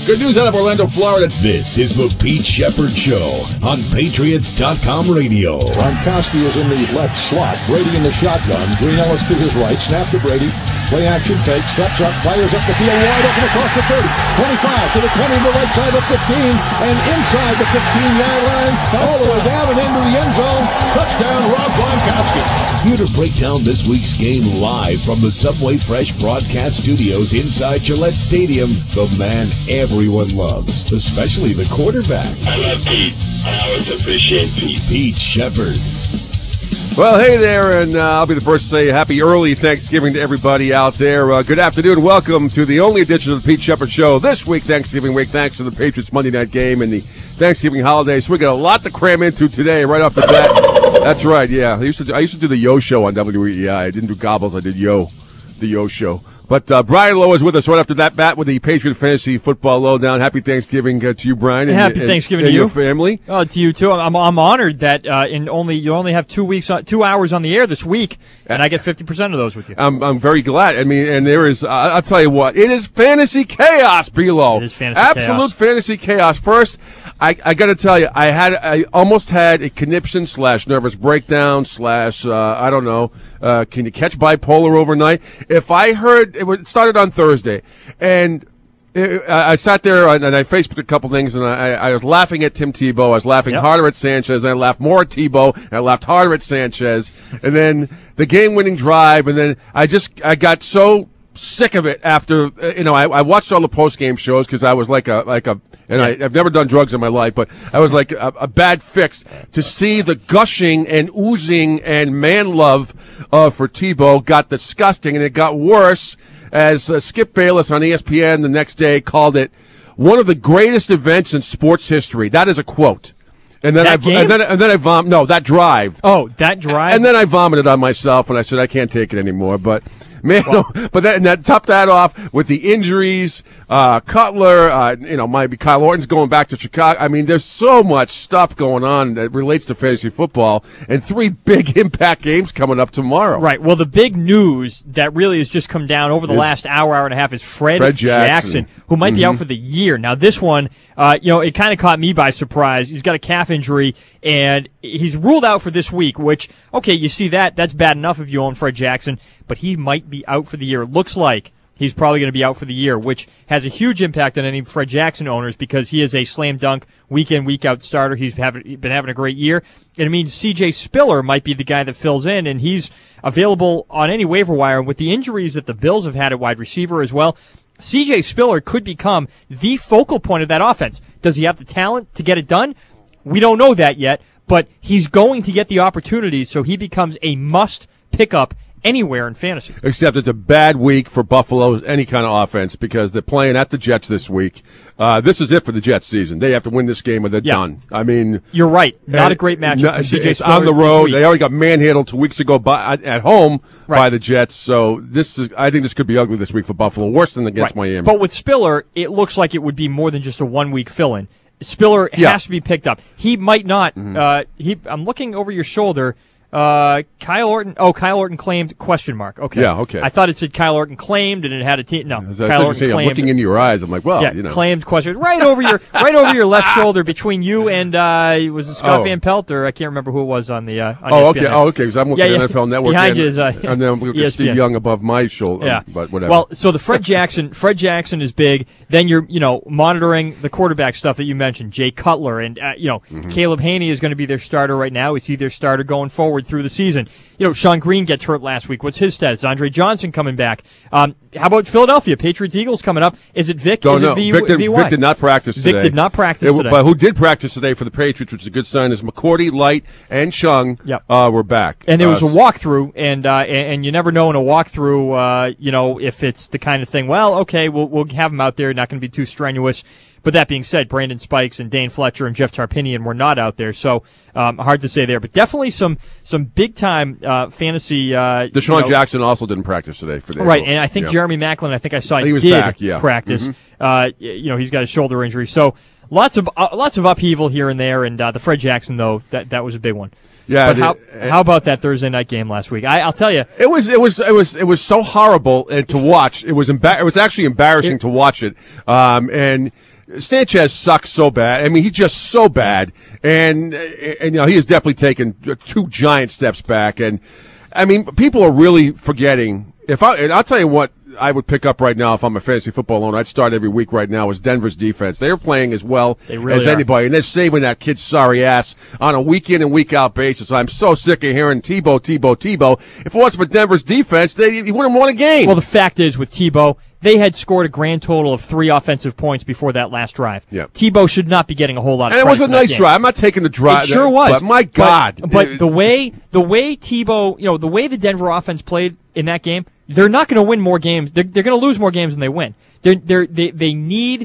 Good news out of Orlando, Florida. This is the Pete Shepard Show on Patriots.com radio. Gronkowski is in the left slot. Brady in the shotgun. Green Ellis to his right. Snap to Brady. Play action fake. Steps up. Fires up the field. Wide open across the 30. 25 to the 20 to the right side of 15. And inside the 15-yard line. All the way down and into the end zone. Touchdown, Rob Gronkowski. Here to break down this week's game live from the Subway Fresh broadcast studios inside Gillette Stadium, the man everyone loves, especially the quarterback. I love Pete. I always appreciate Pete. Pete Shepard. Well, hey there, and I'll be the first to say happy early Thanksgiving to everybody out there. Good afternoon. Welcome to the only edition of the Pete Shepard Show this week, Thanksgiving week, thanks to the Patriots Monday night game and the Thanksgiving holiday. So we got a lot to cram into today right off the bat. That's right, yeah. I used to do the Yo Show on WEI. I didn't do Gobbles, I did the Yo Show. But Brian Lowe is with us right after that bat with the Patriot Fantasy Football Lowdown. Happy Thanksgiving to you, Brian. Happy Thanksgiving to your you, family. Oh, to you too. I'm honored that you only have 2 hours on the air this week, and I get 50% of those with you. I'm very glad. I mean, and there is. I'll tell you what. It is fantasy chaos, Bilo. It is fantasy Absolute chaos. fantasy chaos. First, I got to tell you, I almost had a conniption / nervous breakdown / I don't know. Can you catch bipolar overnight? If I heard it started on Thursday, and I sat there and I Facebooked a couple things, and I was laughing at Tim Tebow. I was laughing harder at Sanchez, and I laughed more at Tebow, and I laughed harder at Sanchez, and then the game-winning drive, and then I got so sick of it after, I watched all the post-game shows because I was I've never done drugs in my life, but I was like a bad fix to see the gushing and oozing and man love for Tebow got disgusting, and it got worse as Skip Bayless on ESPN the next day called it one of the greatest events in sports history. That is a quote. And then that drive. Oh, that drive. And then I vomited on myself, and I said I can't take it anymore. But man, that topped that off with the injuries. Cutler, maybe Kyle Orton's going back to Chicago. I mean, there's so much stuff going on that relates to fantasy football, and 3 big impact games coming up tomorrow. Right. Well, the big news that really has just come down over the last hour and a half is Fred Jackson, who might be out for the year. Now, this one, it kind of caught me by surprise. He's got a calf injury, and he's ruled out for this week, which, okay, you see that's bad enough if you own Fred Jackson, but he might be out for the year. It looks like he's probably going to be out for the year, which has a huge impact on any Fred Jackson owners because he is a slam dunk, week in, week out starter. He's been having a great year. And it means C.J. Spiller might be the guy that fills in, and he's available on any waiver wire. And with the injuries that the Bills have had at wide receiver as well, C.J. Spiller could become the focal point of that offense. Does he have the talent to get it done? We don't know that yet, but he's going to get the opportunities, so he becomes a must pick up anywhere in fantasy. Except it's a bad week for Buffalo, any kind of offense, because they're playing at the Jets this week. This is it for the Jets season. They have to win this game or they're done. I mean, you're right. Not a great matchup for CJ Spiller. On the road. They already got manhandled 2 weeks ago at home by the Jets. So I think this could be ugly this week for Buffalo, worse than against Miami. But with Spiller, it looks like it would be more than just a 1 week fill-in. Spiller has to be picked up. He might not. I'm looking over your shoulder. Kyle Orton. Oh, Kyle Orton claimed ? Okay. Yeah. Okay. I thought it said Kyle Orton claimed, and it had a team. No, Kyle Orton claimed. I'm looking into your eyes. I'm like, well, claimed ? Right over your left shoulder between you and was it Scott Van Pelt, or I can't remember who it was on the. On okay. Because I'm looking at NFL Network. Behind you is and then I'm looking at Steve Young above my shoulder. Yeah. But whatever. Well, so the Fred Jackson is big. Then you're monitoring the quarterback stuff that you mentioned, Jay Cutler, and Caleb Haney is going to be their starter right now. Is he their starter going forward through the season? Sean Green gets hurt last week. What's his status? Andre Johnson coming back. How about Philadelphia? Patriots-Eagles coming up. Is it Vic? Vic did not practice today. Vic did not practice today. But who did practice today for the Patriots, which is a good sign, is McCourty, Light, and Chung were back. And there was a walkthrough, and you never know in a walkthrough, if it's the kind of thing, well, okay, we'll have them out there, not going to be too strenuous. But that being said, Brandon Spikes and Dane Fletcher and Jeff Tarpinian were not out there, so hard to say there. But definitely some big-time fantasy. Deshaun Jackson also didn't practice today for the Eagles. Right, and I think Jeremy Maclin, I saw he was did back, practice. Mm-hmm. He's got a shoulder injury. So lots of upheaval here and there, and the Fred Jackson, though, that was a big one. Yeah, but how about that Thursday night game last week? I'll tell you, it was so horrible to watch. It was actually embarrassing to watch it. And Sanchez sucks so bad. I mean, he's just so bad, and he has definitely taken 2 giant steps back. And I mean, people are really forgetting. And I'll tell you what I would pick up right now if I'm a fantasy football owner. I'd start every week right now is Denver's defense. They're playing as well as anybody, and they're saving that kid's sorry ass on a week in and week out basis. I'm so sick of hearing Tebow. If it wasn't for Denver's defense, he wouldn't have won a game. Well, the fact is with Tebow, they had scored a grand total of 3 offensive points before that last drive. Yep. Tebow should not be getting a whole lot of credit. And it was a nice drive. I'm not taking the drive. It sure was. But my God. But the way Tebow, the way the Denver offense played in that game, they're not going to win more games. They're going to lose more games than they win. They need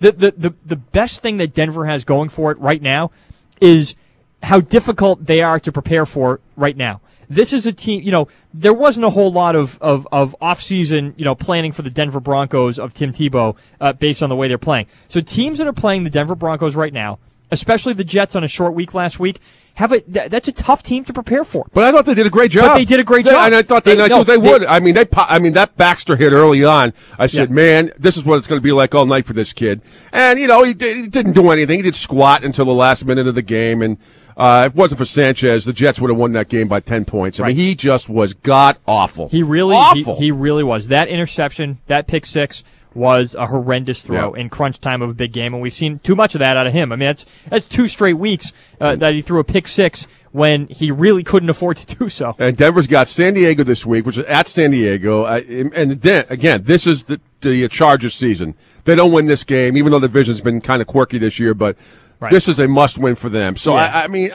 the best thing that Denver has going for it right now is how difficult they are to prepare for right now. This is a team, there wasn't a whole lot of off-season, planning for the Denver Broncos of Tim Tebow based on the way they're playing. So teams that are playing the Denver Broncos right now, especially the Jets on a short week last week, that's a tough team to prepare for. But I thought they did a great job. But they did a great job. And I thought they would. I mean, that Baxter hit early on. I said, man, this is what it's going to be like all night for this kid. And, he didn't do anything. He did squat until the last minute of the game. And if it wasn't for Sanchez, the Jets would have won that game by 10 points. I mean, he just was god-awful. He really was. That interception, that pick six, was a horrendous throw in crunch time of a big game, and we've seen too much of that out of him. I mean, that's 2 straight weeks that he threw a pick six when he really couldn't afford to do so. And Denver's got San Diego this week, which is at San Diego. And then, again, this is the Chargers season. They don't win this game, even though the division's been kind of quirky this year, but this is a must-win for them. So, I mean...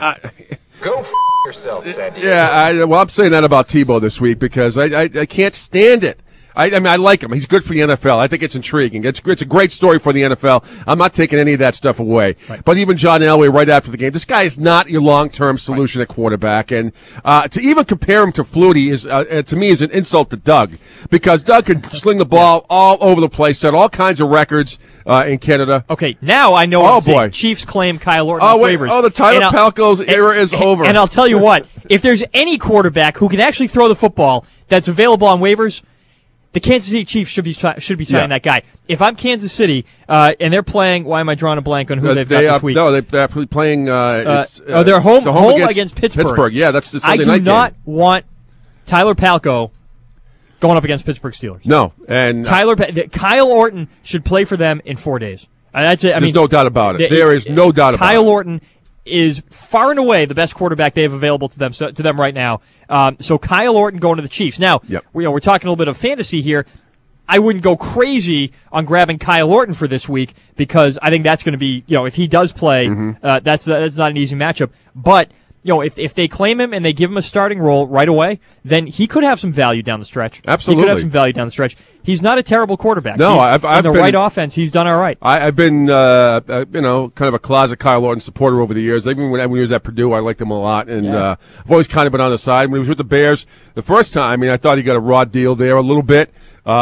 Go f*** yourself, San Diego. Yeah, I'm saying that about Tebow this week because I can't stand it. I mean, I like him. He's good for the NFL. I think it's intriguing. It's a great story for the NFL. I'm not taking any of that stuff away. Right. But even John Elway right after the game, this guy is not your long-term solution at quarterback. And to even compare him to Flutie is, to me, is an insult to Doug. Because Doug can sling the ball all over the place, set all kinds of records in Canada. Okay, now I know boy. Chiefs claim Kyle Orton on waivers. The Tyler Palko's era is over. And I'll tell you what, if there's any quarterback who can actually throw the football that's available on waivers, the Kansas City Chiefs should be signing that guy. If I'm Kansas City and they're playing, why am I drawing a blank on who they've got this week? No, they're playing. They're home against Pittsburgh. Yeah, that's the Sunday night game. I do not want Tyler Palko going up against Pittsburgh Steelers. No, and Kyle Orton should play for them in 4 days. That's it. There's no doubt about it. There is no doubt about it. Kyle Orton is far and away the best quarterback they have available to them right now. So Kyle Orton going to the Chiefs. Now, we're talking a little bit of fantasy here. I wouldn't go crazy on grabbing Kyle Orton for this week because I think that's going to be, if he does play, that's not an easy matchup. But if they claim him and they give him a starting role right away, then he could have some value down the stretch. Absolutely. He could have some value down the stretch. He's not a terrible quarterback. No, I've been, right offense, he's done all right. I've been, kind of a closet Kyle Orton supporter over the years. Even when he was at Purdue, I liked him a lot. And I've always kind of been on the side. When he was with the Bears the first time, I thought he got a raw deal there a little bit.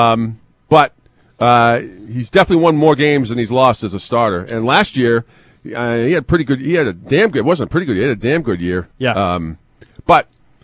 But he's definitely won more games than he's lost as a starter. And last year, he had pretty good. He had a damn good. It wasn't pretty good. He had a damn good year. Yeah. But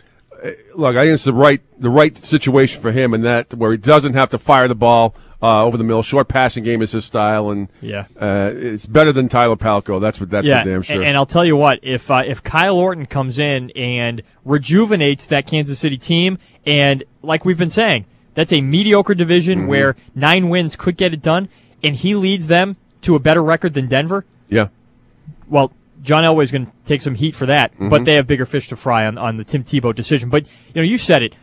look, I think it's the right situation for him, in that where he doesn't have to fire the ball over the middle. Short passing game is his style, and it's better than Tyler Palko. That's for damn sure. And I'll tell you what, if Kyle Orton comes in and rejuvenates that Kansas City team, and like we've been saying, that's a mediocre division where 9 wins could get it done, and he leads them to a better record than Denver. Yeah. Well, John Elway's going to take some heat for that, but they have bigger fish to fry on the Tim Tebow decision. But, you said it.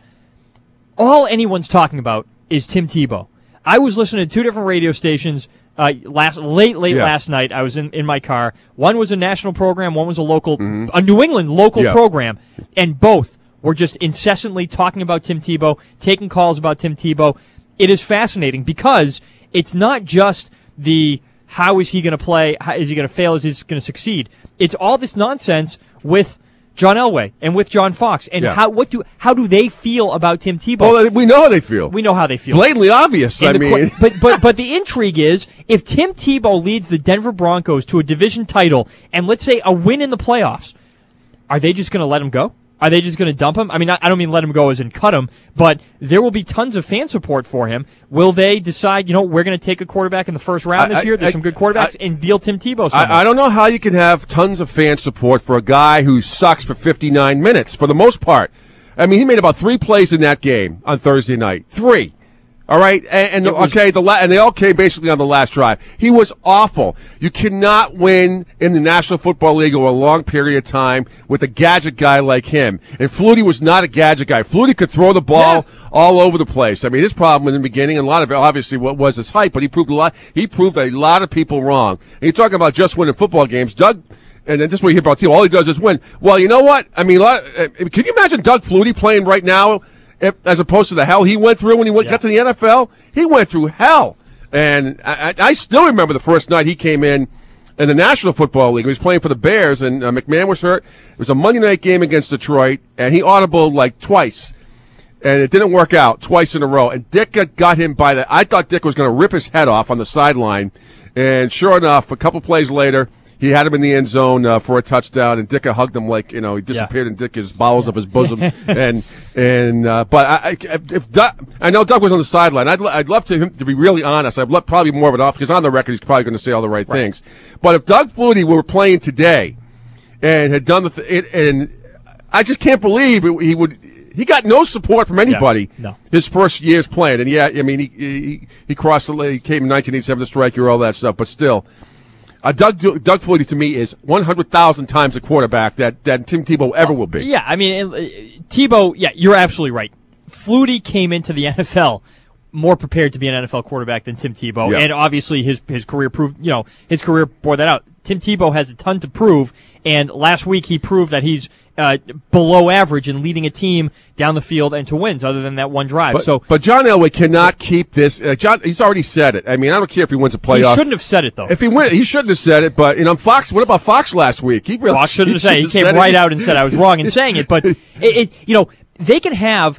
All anyone's talking about is Tim Tebow. I was listening to 2 different radio stations late last night. I was in my car. One was a national program, one was a New England local program, and both were just incessantly talking about Tim Tebow, taking calls about Tim Tebow. It is fascinating because it's not just the how is he going to play, how is he going to fail, is he going to succeed. It's all this nonsense with John Elway and with John Fox. And how do they feel about Tim Tebow? Well, we know how they feel. We know how they feel. Blatantly obvious, but the intrigue is, if Tim Tebow leads the Denver Broncos to a division title and let's say a win in the playoffs, are they just going to let him go? Are they just going to dump him? I mean, I don't mean let him go as in cut him, but there will be tons of fan support for him. Will they decide, we're going to take a quarterback in the first round this year? There's some good quarterbacks, and deal Tim Tebow somewhere. I don't know how you can have tons of fan support for a guy who sucks for 59 minutes, for the most part. I mean, he made about 3 plays in that game on Thursday night. 3. All right, and they all came basically on the last drive. He was awful. You cannot win in the National Football League over a long period of time with a gadget guy like him. And Flutie was not a gadget guy. Flutie could throw the ball all over the place. I mean, his problem in the beginning, and a lot of it obviously was his height, but he proved a lot of people wrong. And you're talking about just winning football games, Doug. And then this is what you hear about Tebow. All he does is win. Well, you know what? I mean, can you imagine Doug Flutie playing right now? As opposed to the hell he went through when he got to the NFL, he went through hell. And I still remember the first night he came in the National Football League. He was playing for the Bears, and McMahon was hurt. It was a Monday night game against Detroit, and he audibled like twice. And it didn't work out twice in a row. And Dick got him by the – I thought Dick was going to rip his head off on the sideline. And sure enough, a couple plays later – he had him in the end zone for a touchdown, and Ditka hugged him like he disappeared in Dicka's bowels of his bosom. But if Doug, I know Doug was on the sideline. I'd love him to be really honest. I'd love probably more of it off because on the record he's probably going to say all the right things. But if Doug Flutie were playing today and had done and I just can't believe he would. He got no support from anybody. His first year's playing, and he crossed the line. He came in 1987 to strike you, all that stuff, but still. Doug Flutie to me is 100,000 times the quarterback that Tim Tebow ever will be. Yeah, I mean, Tebow, you're absolutely right. Flutie came into the NFL more prepared to be an NFL quarterback than Tim Tebow, and obviously his career proved, his career bore that out. Tim Tebow has a ton to prove, and last week he proved that he's below average in leading a team down the field and to wins, other than that one drive. But John Elway cannot keep this. He's already said it. I mean, I don't care if he wins a playoff. He shouldn't have said it though. If he shouldn't have said it. But Fox. What about Fox last week? Fox shouldn't have said it. He came right out and said I was wrong in saying it. But they can have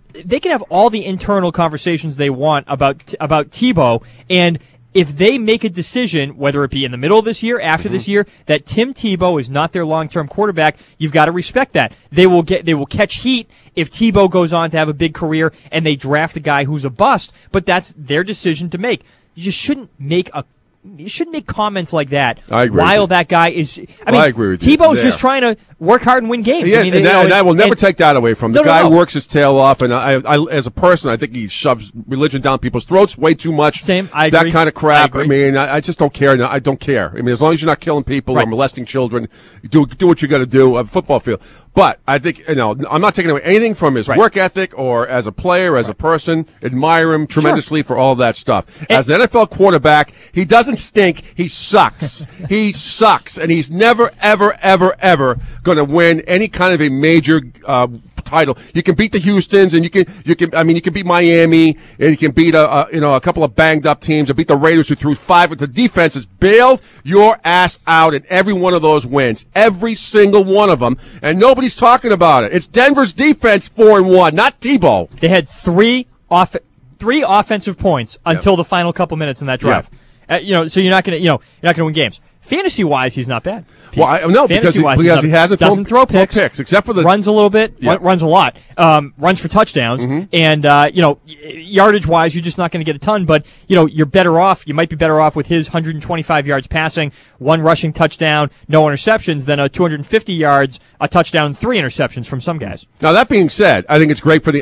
all the internal conversations they want about Tebow, and if they make a decision, whether it be in the middle of this year, after this year, that Tim Tebow is not their long-term quarterback, you've got to respect that. They will catch heat if Tebow goes on to have a big career and they draft a guy who's a bust, but that's their decision to make. You shouldn't make comments like that while that guy is. I agree with you. Tebow's just trying to work hard and win games. Yeah, and I will never take that away from him. The guy works his tail off, and I, as a person, I think he shoves religion down people's throats way too much. Same, I agree. That kind of crap. I mean, I just don't care. I don't care. I mean, as long as you're not killing people or molesting children, do what you got to do on a football field. But I think, I'm not taking away anything from his work ethic or as a player, as a person. Admire him tremendously for all that stuff. As an NFL quarterback, he doesn't stink. He sucks. He sucks. And he's never, ever, ever, ever going to win any kind of a major title. You can beat the Houstons, and you can beat Miami, and you can beat a couple of banged up teams, and beat the Raiders who threw 5. But the defense has bailed your ass out in every one of those wins, every single one of them, and nobody's talking about it. It's Denver's defense 4-1, not Tebow. They had three offensive points until the final couple minutes in that drive. Yeah. So you're not going to win games. Fantasy-wise, he's not bad. Well, because he hasn't doesn't throw picks, except for the runs a little bit, runs a lot, runs for touchdowns, and yardage-wise, you're just not going to get a ton. But you're better off. You might be better off with his 125 yards passing, 1 rushing touchdown, no interceptions, than a 250 yards, a touchdown, and 3 interceptions from some guys. Now that being said, I think he's great for the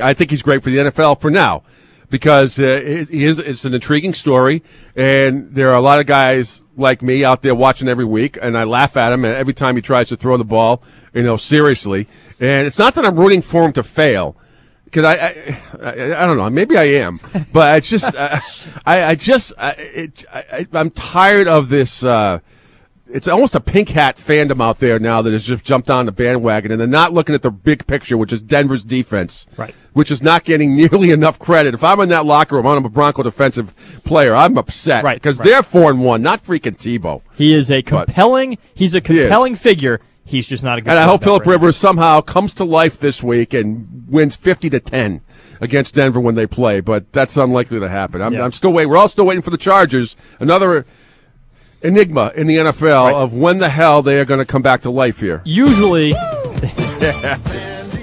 NFL for now. Because it's an intriguing story, and there are a lot of guys like me out there watching every week, and I laugh at him every time he tries to throw the ball, seriously. And it's not that I'm rooting for him to fail, because I don't know, maybe I am, but it's just I'm tired of this. It's almost a pink hat fandom out there now that has just jumped on the bandwagon, and they're not looking at the big picture, which is Denver's defense, which is not getting nearly enough credit. If I'm in that locker room, I'm a Bronco defensive player, I'm upset, because they're 4-1, not freaking Tebow. He is a compelling figure. He's just not a good. And I hope Philip Rivers somehow comes to life this week and wins 50-10 against Denver when they play, but that's unlikely to happen. I'm still waiting. We're all still waiting for the Chargers. Another enigma in the NFL of when the hell they are going to come back to life here. Usually.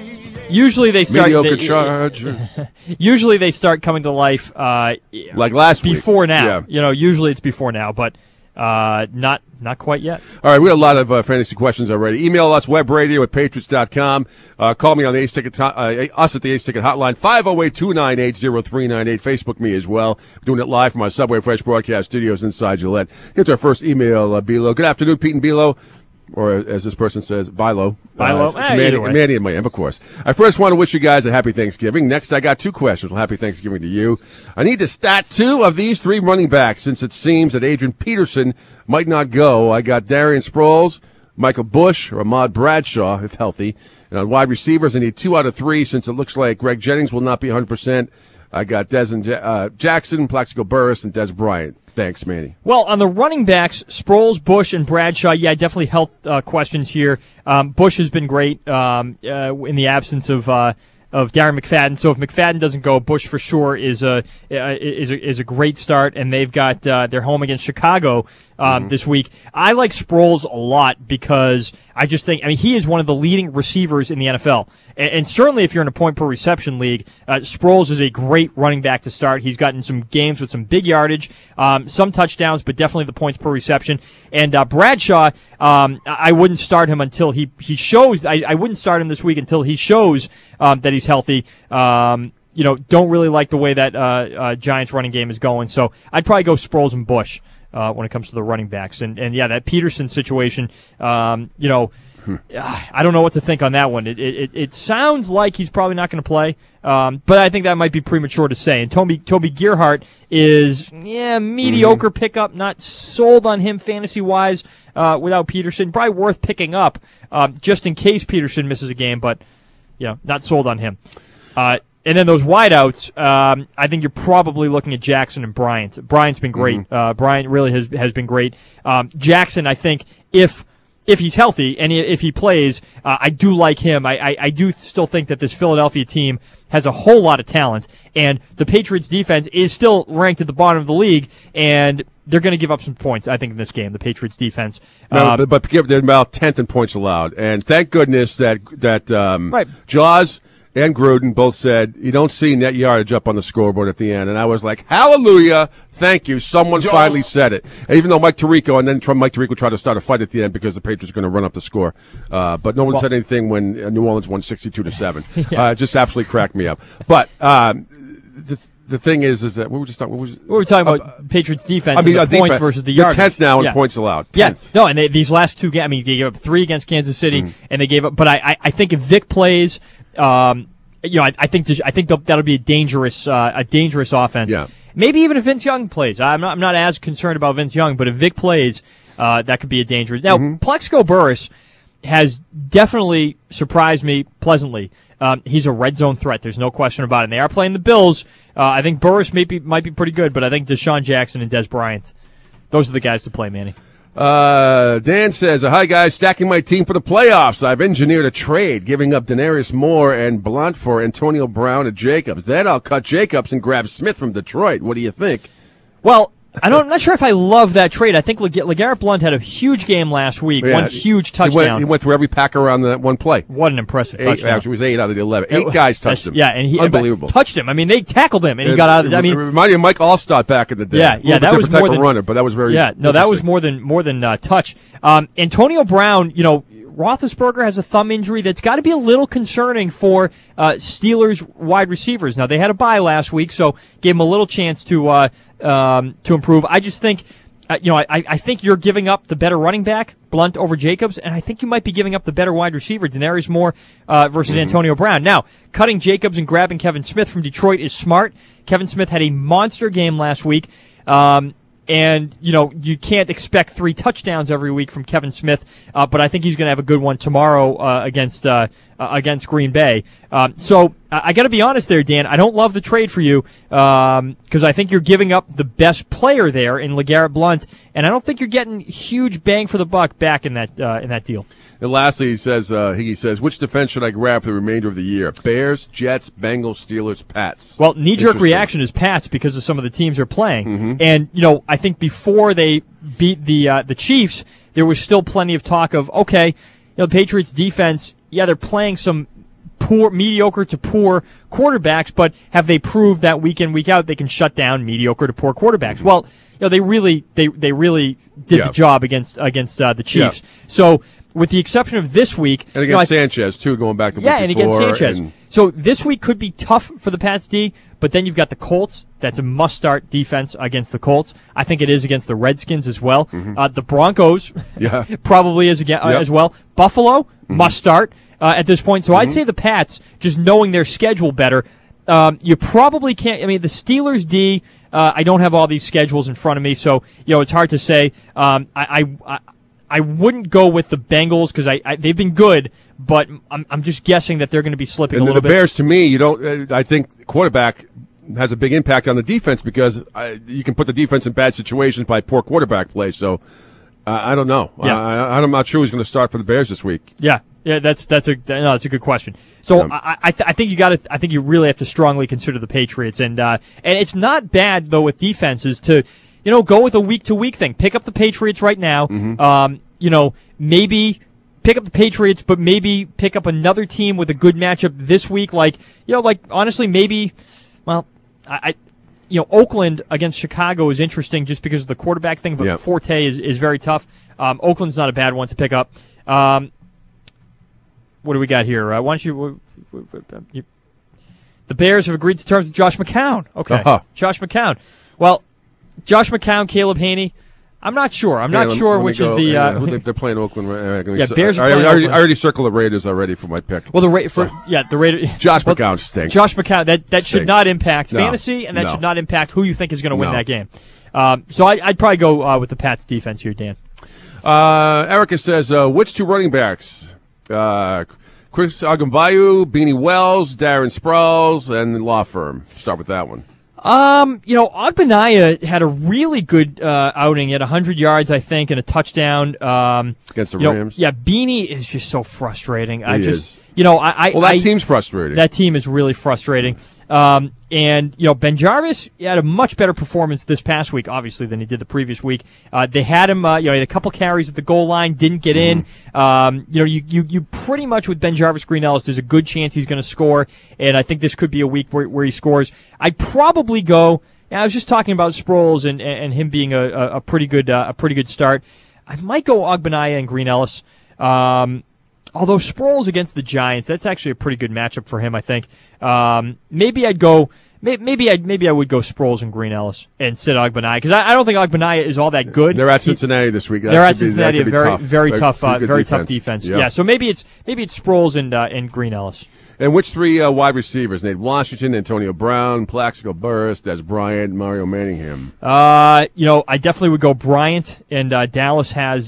Usually they start mediocre charge. Usually they start coming to life like last week. Before now. Yeah. You know, usually it's before now, but not quite yet. All right, we have a lot of fantasy questions already. Email us, webradio@patriots.com. Call me on the Ace Ticket, us at the Ace Ticket hotline, 508-298-0398. Facebook me as well. We're doing it live from our Subway Fresh broadcast studios inside Gillette. Here's our first email, Bilo. Good afternoon, Pete and Bilo. Or as this person says, Bilo. Bilo. It's Manny and Miami, of course. I first want to wish you guys a happy Thanksgiving. Next, I got two questions. Well, happy Thanksgiving to you. I need to stat two of these three running backs since it seems that Adrian Peterson might not go. I got Darian Sproles, Michael Bush, or Ahmad Bradshaw, if healthy. And on wide receivers, I need 2 out of 3 since it looks like Greg Jennings will not be 100%. I got Jackson, Plaxico Burress, and Des Bryant. Thanks, Manny. Well, on the running backs, Sproles, Bush, and Bradshaw, definitely health questions here. Bush has been great in the absence of Darren McFadden. So if McFadden doesn't go, Bush for sure is a great start, and they've got their home against Chicago this week. I like Sproles a lot because I just think, he is one of the leading receivers in the NFL. And certainly if you're in a point per reception league, Sproles is a great running back to start. He's gotten some games with some big yardage, some touchdowns, but definitely the points per reception. And Bradshaw, I wouldn't start him until he shows, I wouldn't start him this week until he shows that he's healthy. Don't really like the way that Giants running game is going. So I'd probably go Sproles and Bush when it comes to the running backs. And that Peterson situation, I don't know what to think on that one. It sounds like he's probably not going to play, but I think that might be premature to say. And Toby Gerhart is mediocre pickup, not sold on him fantasy-wise without Peterson. Probably worth picking up just in case Peterson misses a game, but not sold on him. And then those wideouts, I think you're probably looking at Jackson and Bryant. Bryant's been great. Bryant really has been great. Jackson, I think, if he's healthy and if he plays, I do like him. I do still think that this Philadelphia team has a whole lot of talent, and the Patriots defense is still ranked at the bottom of the league, and they're going to give up some points, I think, in this game, the Patriots defense. But they're about 10th in points allowed, and thank goodness that Jaws and Gruden both said, you don't see net yardage up on the scoreboard at the end. And I was like, hallelujah, thank you. Someone finally said it. And even though Mike Tirico tried to start a fight at the end because the Patriots were going to run up the score. But no one said anything when New Orleans won 62-7. Just absolutely cracked me up. But the thing is that we were just talking. We were talking about Patriots defense. The points versus the yardage. They're 10th now in points allowed. 10th. Yeah, no, and these last two games, they gave up 3 against Kansas City, and they gave up. But I think if Vic plays, I think that'll be a dangerous offense. Yeah. Maybe even if Vince Young plays, I'm not as concerned about Vince Young, but if Vic plays, that could be a dangerous. Now, Plaxico Burress has definitely surprised me pleasantly. He's a red zone threat. There's no question about it. And they are playing the Bills. I think Burress might be pretty good, but I think Deshaun Jackson and Des Bryant, those are the guys to play, Manny. Dan says, hi guys, stacking my team for the playoffs. I've engineered a trade, giving up Denarius Moore and Blount for Antonio Brown and Jacobs. Then I'll cut Jacobs and grab Smith from Detroit. What do you think? Well, I'm not sure if I love that trade. I think LeGarrette Blount had a huge game last week, one huge touchdown. He went through every Packer on that one play. What an impressive touchdown. Actually, it was 8 out of the 11. 8 guys touched him. Yeah, and he unbelievable. Touched him. They tackled him, and he got out of it. It reminded me of Mike Allstott back in the day. Yeah, that was more than runner, but that was very that was more than touch. Antonio Brown, Roethlisberger has a thumb injury that's got to be a little concerning for Steelers wide receivers. Now, they had a bye last week, so gave him a little chance to improve. I just think, I think you're giving up the better running back, Blount over Jacobs, and I think you might be giving up the better wide receiver, Denarius Moore versus Antonio Brown. Now, cutting Jacobs and grabbing Kevin Smith from Detroit is smart. Kevin Smith had a monster game last week. And, you can't expect 3 touchdowns every week from Kevin Smith, but I think he's going to have a good one tomorrow against Green Bay. So I got to be honest there, Dan. I don't love the trade for you because I think you're giving up the best player there in LeGarrette Blount, and I don't think you're getting huge bang for the buck back in that deal. And lastly, he says, which defense should I grab for the remainder of the year? Bears, Jets, Bengals, Steelers, Pats. Well, knee-jerk reaction is Pats because of some of the teams they're playing. And, I think before they beat the Chiefs, there was still plenty of talk of, okay, the Patriots defense, they're playing some mediocre to poor quarterbacks, but have they proved that week in, week out they can shut down mediocre to poor quarterbacks? Well, they really did the job against the Chiefs. Yeah. So with the exception of this week, and against Sanchez too, going back to week and before, against Sanchez. So this week could be tough for the Pats D, but then you've got the Colts. That's a must-start defense against the Colts. I think it is against the Redskins as well. The Broncos probably is again as well. Buffalo must start at this point. So I'd say the Pats, just knowing their schedule better, you probably can't. I mean, the Steelers D. I don't have all these schedules in front of me, so it's hard to say. I wouldn't go with the Bengals because they've been good, but I'm just guessing that they're going to be slipping a little bit. The Bears, to me, you don't. I think quarterback has a big impact on the defense because you can put the defense in bad situations by poor quarterback play. So I don't know. Yeah. I'm not sure who's going to start for the Bears this week. Yeah, that's a good question. So I think you really have to strongly consider the Patriots, and it's not bad though with defenses to go with a week-to-week thing. Pick up the Patriots right now. Maybe pick up the Patriots, but maybe pick up another team with a good matchup this week. Honestly, maybe. Well, Oakland against Chicago is interesting just because of the quarterback thing, but Forte is very tough. Oakland's not a bad one to pick up. What do we got here? Why don't you? The Bears have agreed to terms with Josh McCown. Okay, Josh McCown. Well. Josh McCown, Caleb Haney. I'm not sure. I'm not sure which is the. They're playing Oakland. Bears. I already circled the Raiders already for my pick. Well, the Raiders. Josh McCown stinks. Josh McCown. That should not impact fantasy, and that should not impact who you think is going to win that game. So I'd probably go with the Pats defense here, Dan. Erica says, which two running backs? Chris Agumbayu, Beanie Wells, Darren Sproles, and the law firm. Start with that one. Agbanaya had a really good outing at 100 yards, I think, and a touchdown. Against the Rams? Beanie is just so frustrating. That team's frustrating. That team is really frustrating. Ben Jarvis had a much better performance this past week, obviously, than he did the previous week. They had him, he had a couple carries at the goal line, didn't get in. You pretty much with Ben Jarvis, Green Ellis, there's a good chance he's going to score, and I think this could be a week where he scores. I'd probably go. I was just talking about Sproles and him being a pretty good start. I might go Agbanaya and Green Ellis. Although Sproles against the Giants, that's actually a pretty good matchup for him, I think. Maybe I'd go. Maybe I would go Sproles and Green Ellis and sit Agbanaya because I don't think Agbanaya is all that good. They're at Cincinnati this week. They're at Cincinnati, a very tough defense. Yep. Yeah, so maybe it's Sproles and Green Ellis. And which three wide receivers? Nate Washington, Antonio Brown, Plaxico Burress, Des Bryant, Mario Manningham. I definitely would go Bryant, and Dallas has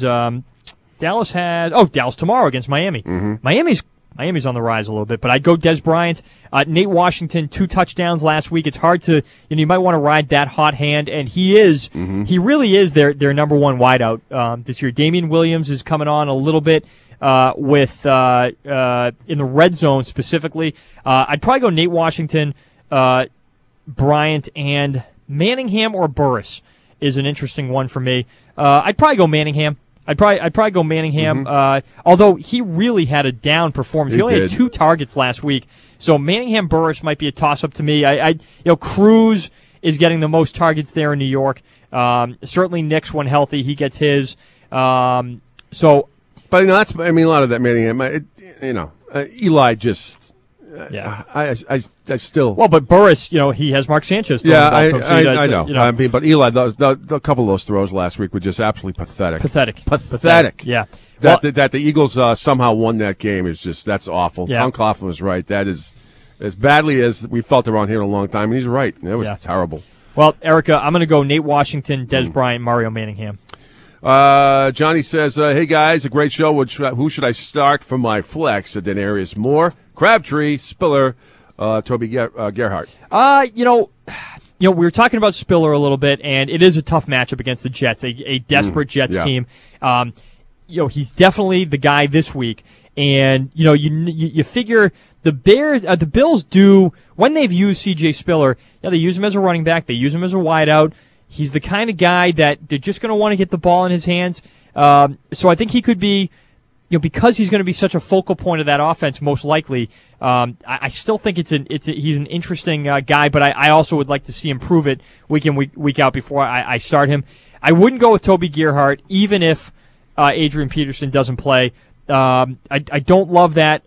Dallas tomorrow against Miami. Miami's on the rise a little bit, but I'd go Des Bryant. Nate Washington, 2 touchdowns last week. It's hard to, you might want to ride that hot hand, and he really is their number one wideout this year. Damian Williams is coming on a little bit with in the red zone specifically. I'd probably go Nate Washington, Bryant, and Manningham or Burris is an interesting one for me. I'd probably go Manningham. I'd probably go Manningham, although he really had a down performance. He only had 2 targets last week. So Manningham Burris might be a toss-up to me. Cruz is getting the most targets there in New York. Certainly Nick's when healthy, he gets his. But a lot of that Manningham, Eli just. I still. Well, but Burris, he has Mark Sanchez. I know. But Eli, a couple of those throws last week were just absolutely pathetic. Pathetic. Yeah. That the Eagles somehow won that game that's awful. Yeah. Tom Coughlin was right. That is as badly as we felt around here in a long time. And he's right. It was terrible. Well, Erica, I'm going to go Nate Washington, Des Bryant, Mario Manningham. Johnny says, hey guys, a great show. Who should I start for my flex? Denarius Moore, Crabtree, Spiller, Toby Gerhart. We were talking about Spiller a little bit, and it is a tough matchup against the Jets, a desperate Jets team. He's definitely the guy this week, and you figure the Bills do when they've used C.J. Spiller. They use him as a running back, they use him as a wideout. He's the kind of guy that they're just going to want to get the ball in his hands. So I think he could be because he's going to be such a focal point of that offense, most likely, I still think he's an interesting guy. But I also would like to see him prove it week in, week out before I start him. I wouldn't go with Toby Gerhart, even if Adrian Peterson doesn't play. I don't love that.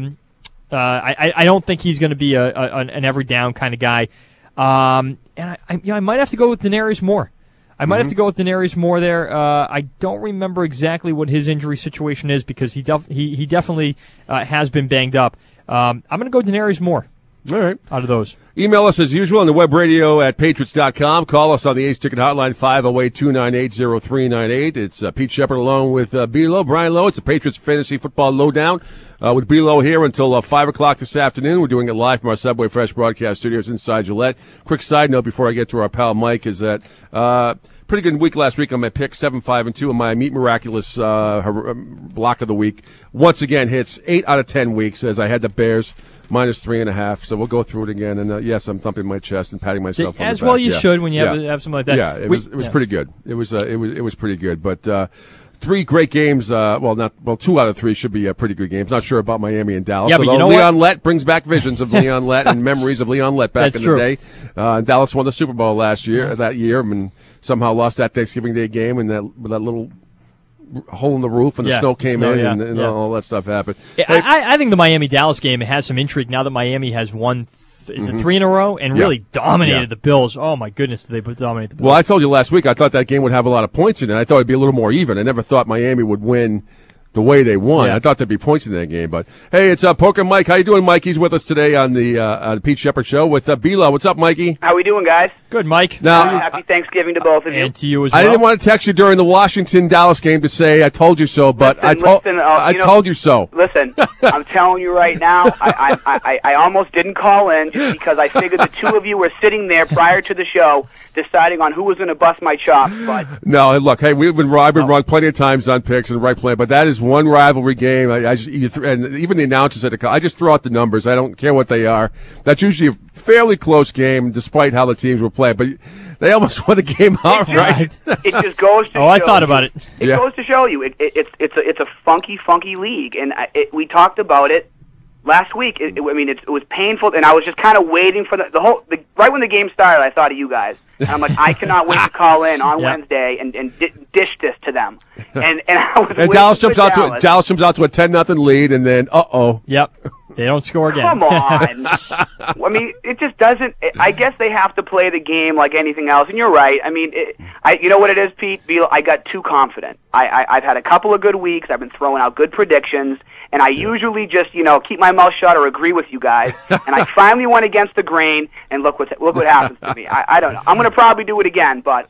I don't think he's going to be an every down kind of guy. And I might have to go with Denarius Moore. I might have to go with Denarius Moore there. I don't remember exactly what his injury situation is because he definitely has been banged up. I'm going to go Denarius Moore. All right. Out of those. Email us as usual on the web radio at patriots.com. Call us on the Ace Ticket Hotline, 508-298-0398. It's Pete Shepard along with B-Lo, Brian Lowe. It's the Patriots Fantasy Football Lowdown with B-Lo here until 5 o'clock this afternoon. We're doing it live from our Subway Fresh broadcast studios inside Gillette. Quick side note before I get to our pal Mike is that pretty good week last week on my pick, 7-5-2 on my Meet Miraculous block of the week. Once again hits 8 out of 10 weeks as I had the Bears minus 3.5. So we'll go through it again. And yes, I'm thumping my chest and patting myself on the back. As well you should when you have something like that. Yeah, it was pretty good. It was pretty good. But 3 great games. 2 out of 3 should be pretty good games. Not sure about Miami and Dallas. Yeah, but you know Leon Lett brings back visions of Leon Lett and memories of Leon Lett back in the day. Dallas won the Super Bowl that year, and somehow lost that Thanksgiving Day game, and that little hole in the roof, and the snow came in, and all that stuff happened. I think the Miami-Dallas game has some intrigue now that Miami has won. Is it 3 in a row? And really dominated the Bills. Oh, my goodness, did they dominate the Bills. Well, I told you last week I thought that game would have a lot of points in it. I thought it would be a little more even. I never thought Miami would win the way they won. Yeah. I thought there'd be points in that game. But, hey, it's Poker Mike. How you doing, Mike? He's with us today on the Pete Shepard Show with B-Lo. What's up, Mikey? How we doing, guys? Good, Mike. Now, happy Thanksgiving to both of you. And to you as well. I didn't want to text you during the Washington-Dallas game to say I told you so, but I told you so. Listen, I'm telling you right now, I almost didn't call in just because I figured the two of you were sitting there prior to the show deciding on who was going to bust my chops. But no, look, hey, I've been wrong plenty of times on picks and right play, but that is one rivalry game. And even the announcers at I just throw out the numbers. I don't care what they are. That's usually a fairly close game, despite how the teams were playing. But they almost won the game outright. It just goes to show I thought about it. It goes to show you it's a funky league, and we talked about it last week. It was painful, and I was just kind of waiting for right when the game started. I thought of you guys, and I'm like, I cannot wait to call in on Wednesday and dish this to them. And I was and Dallas jumps out to a 10-0 lead, and then Yep. They don't score again. Come on. I mean, it just doesn't. I guess they have to play the game like anything else. And you're right. I mean, you know what it is, Pete? I got too confident. I've had a couple of good weeks. I've been throwing out good predictions. And I usually just, keep my mouth shut or agree with you guys. And I finally went against the grain, and look what happens to me. I don't know. I'm going to probably do it again, but.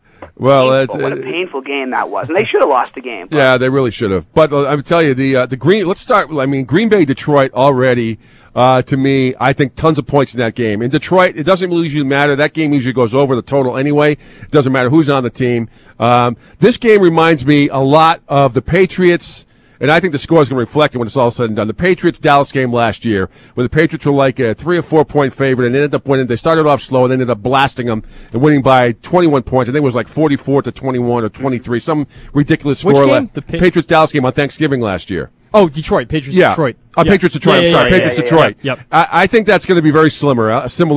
Well, what a painful game that was, and they should have lost the game. But. Yeah, they really should have. But I'm telling you, the Green. Let's start. I mean, Green Bay, Detroit already. To me, I think tons of points in that game. In Detroit, it doesn't usually matter. That game usually goes over the total anyway. It doesn't matter who's on the team. This game reminds me a lot of the Patriots. And I think the score is going to reflect it when it's all said and done. The Patriots-Dallas game last year, where the Patriots were like a 3 or 4 point favorite and ended up winning. They started off slow and ended up blasting them and winning by 21 points. I think it was like 44-21 or 23, some ridiculous score. Which game? The Patriots-Dallas game on Thanksgiving last year. Oh, Detroit. Patriots-Detroit. Patriots-Detroit. I'm sorry. Patriots-Detroit. Yep. I think that's going to be very similar.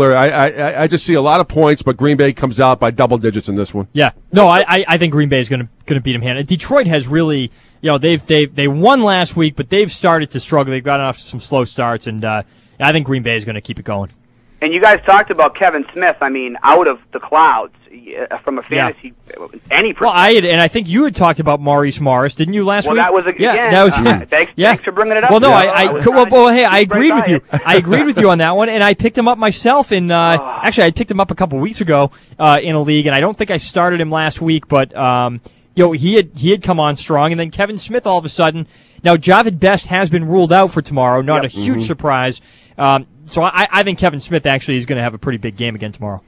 I just see a lot of points, but Green Bay comes out by double digits in this one. Yeah. No, I think Green Bay is going to beat them hand. Detroit has really, they won last week, but they've started to struggle. They've gotten off some slow starts, and I think Green Bay is going to keep it going. And you guys talked about Kevin Smith. I mean, out of the clouds from a fantasy any perspective. Well, I think you had talked about Maurice Morris, didn't you, last week? Well, that was that was thanks for bringing it up. Well, no, hey, I agreed with you. I agreed with you on that one, and I picked him up myself. Actually, I picked him up a couple weeks ago in a league, and I don't think I started him last week, but he had come on strong, and then Kevin Smith all of a sudden. Now, Javid Best has been ruled out for tomorrow. Not a huge surprise. So I think Kevin Smith actually is going to have a pretty big game again tomorrow.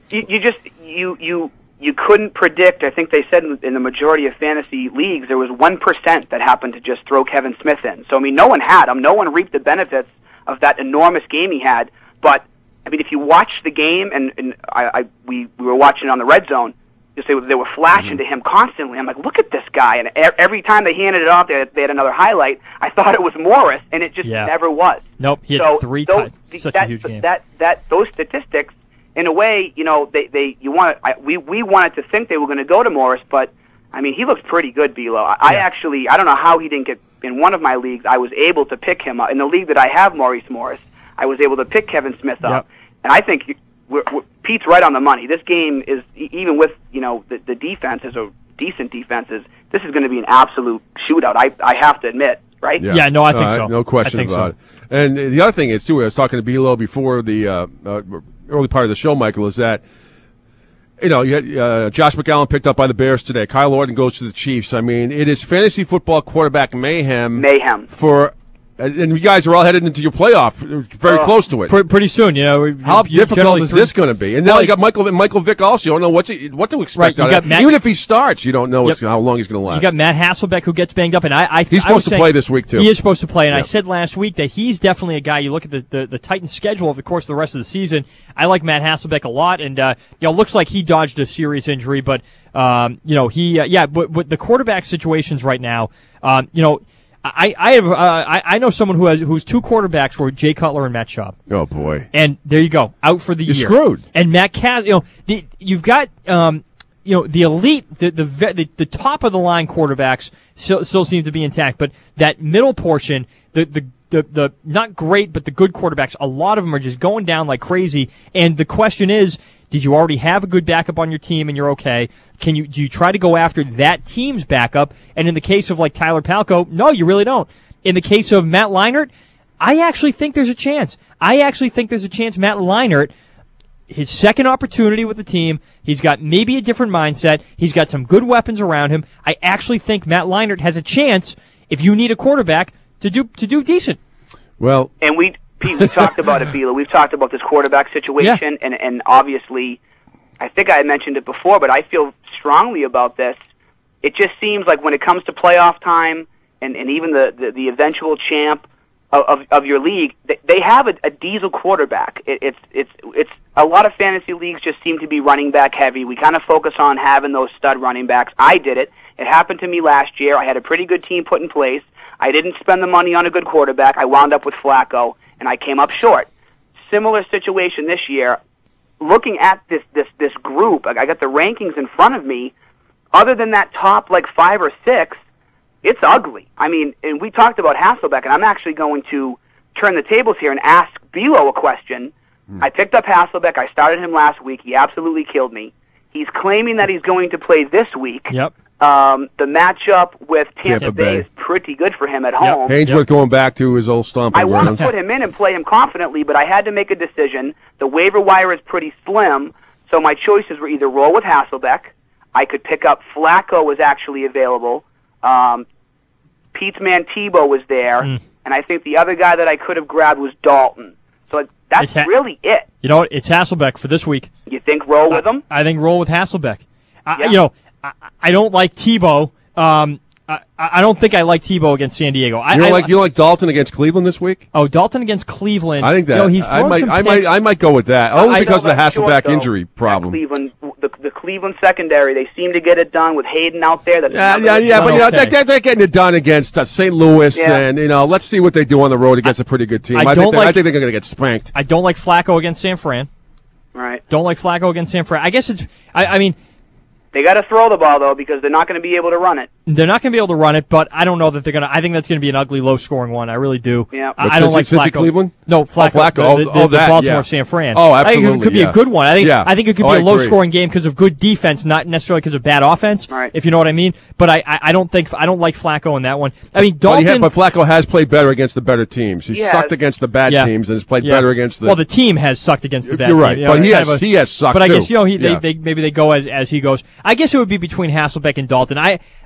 You couldn't predict. I think they said in the majority of fantasy leagues there was 1% that happened to just throw Kevin Smith in. So I mean, no one had him. No one reaped the benefits of that enormous game he had. But I mean, if you watch the game, and we were watching it on the Red Zone, they were flashing to him constantly. I'm like, look at this guy. And every time they handed it off, they had another highlight. I thought it was Morris, and it just never was. Nope, he had three times. Such a huge game. Those statistics, in a way, we wanted to think they were going to go to Morris, but I mean, he looks pretty good, Bilo. I don't know how he didn't get in one of my leagues. I was able to pick him up in the league that I have Maurice Morris. I was able to pick Kevin Smith up, and I think Pete's right on the money. This game is, even with the defenses or decent defenses, this is going to be an absolute shootout. I have to admit, right? Yeah, no, I think so. No question about it. And the other thing is too, I was talking to Bilo before the early part of the show, Michael, is that you had Josh McAllen picked up by the Bears today. Kyle Orton goes to the Chiefs. I mean, it is fantasy football quarterback mayhem. And you guys are all headed into your playoff, very close to it. Pretty soon, How difficult is this going to be? And now you got Michael Vick also. You don't know what to expect out of him. Even if he starts, you don't know how long he's going to last. You got Matt Hasselbeck, who gets banged up, and he's supposed to play this week too. He is supposed to play, and I said last week that he's definitely a guy. You look at the Titans' schedule over the course of the rest of the season. I like Matt Hasselbeck a lot, and looks like he dodged a serious injury, but but the quarterback situations right now, I know someone who's two quarterbacks for Jay Cutler and Matt Schaub. Oh boy! And there you go, out for the year. You're screwed. And Matt Cass, you've got the elite, the top of the line quarterbacks still seem to be intact, but that middle portion, the not great but the good quarterbacks, a lot of them are just going down like crazy. And the question is, did you already have a good backup on your team and you're okay? Do you try to go after that team's backup? And in the case of like Tyler Palko, no, you really don't. In the case of Matt Leinart, I actually think there's a chance. Matt Leinart, his second opportunity with the team, he's got maybe a different mindset. He's got some good weapons around him. I actually think Matt Leinart has a chance, if you need a quarterback, to do decent. Well, and Pete, we talked about it, Bila. We've talked about this quarterback situation, and obviously, I think I mentioned it before, but I feel strongly about this. It just seems like when it comes to playoff time, and even the eventual champ of your league, they have a diesel quarterback. It's a lot of fantasy leagues just seem to be running back heavy. We kind of focus on having those stud running backs. I did it. It happened to me last year. I had a pretty good team put in place. I didn't spend the money on a good quarterback. I wound up with Flacco, and I came up short. Similar situation this year. Looking at this group, I got the rankings in front of me. Other than that top 5 or 6, it's ugly. I mean, and we talked about Hasselbeck, and I'm actually going to turn the tables here and ask Bilo a question. I picked up Hasselbeck. I started him last week. He absolutely killed me. He's claiming that he's going to play this week. Yep. The matchup with Tampa Bay is pretty good for him at home. Haynesworth going back to his old stomping grounds. I want to put him in and play him confidently, but I had to make a decision. The waiver wire is pretty slim, so my choices were either roll with Hasselbeck. I could pick up Flacco was actually available. Pete's man Tebow was there, and I think the other guy that I could have grabbed was Dalton. So that's really it. You know what? It's Hasselbeck for this week. You think roll with him? I think roll with Hasselbeck. I don't like Tebow. I don't think I like Tebow against San Diego. You don't like Dalton against Cleveland this week? Oh, Dalton against Cleveland. I think that he's I might go with that only because of the Hasselbeck injury problem. Cleveland, the Cleveland secondary, they seem to get it done with Hayden out there. But they're getting it done against St. Louis, and let's see what they do on the road against a pretty good team. I think they're going to get spanked. I don't like Flacco against San Fran. Right. Don't like Flacco against San Fran. I guess it's. I mean. They got to throw the ball, though, because they're not going to be able to run it. They're not going to be able to run it, but I don't know that they're going to. I think that's going to be an ugly, low-scoring one. I really do. Yeah. I don't like Flacco. Cleveland? No, Flacco. The Baltimore San Fran. Oh, absolutely. I think it could be a good one. I think it could be a low-scoring game because of good defense, not necessarily because of bad offense. Right. If you know what I mean. But I don't like Flacco in that one. I mean, Dalton. But Flacco has played better against the better teams. He's sucked against the bad teams and has played better against the. Well, the team has sucked against the bad. You're right, but he has sucked. But I guess maybe they go as he goes. I guess it would be between Hasselbeck and Dalton.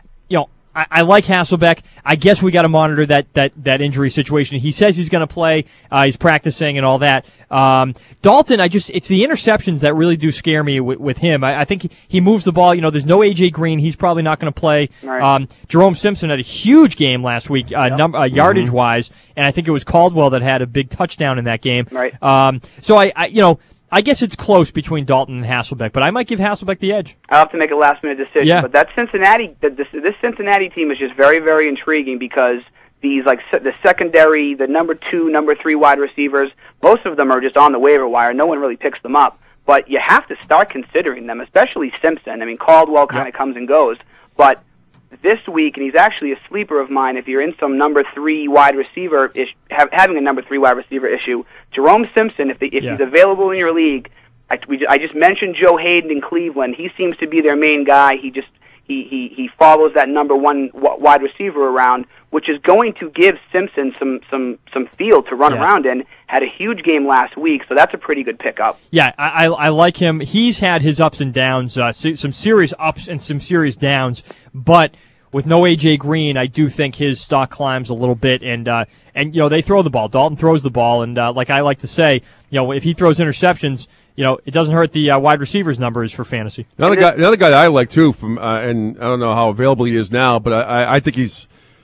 I like Hasselbeck. I guess we got to monitor that injury situation. He says he's going to play. He's practicing and all that. Dalton, it's the interceptions that really do scare me with him. I think he moves the ball. There's no A.J. Green. He's probably not going to play. Right. Jerome Simpson had a huge game last week, yardage-wise, and I think it was Caldwell that had a big touchdown in that game. Right. So I guess it's close between Dalton and Hasselbeck, but I might give Hasselbeck the edge. I'll have to make a last-minute decision. Yeah. But that Cincinnati, this Cincinnati team is just very, very intriguing because these, like, the secondary, the number 2, number 3 wide receivers, most of them are just on the waiver wire. No one really picks them up. But you have to start considering them, especially Simpson. I mean, Caldwell kind of comes and goes. But this week, and he's actually a sleeper of mine, if you're in some number 3 wide receiver, having a number 3 wide receiver issue, Jerome Simpson, if he's available in your league, I just mentioned Joe Hayden in Cleveland. He seems to be their main guy. He follows that number 1 wide receiver around, which is going to give Simpson some field to run around in. Had a huge game last week, so that's a pretty good pickup. Yeah, I like him. He's had his ups and downs, some serious ups and some serious downs, but with no A.J. Green, I do think his stock climbs a little bit, and they throw the ball. Dalton throws the ball, and like I like to say, if he throws interceptions, it doesn't hurt the wide receivers numbers for fantasy. Another guy that I like too, and I don't know how available he is now, but I think he's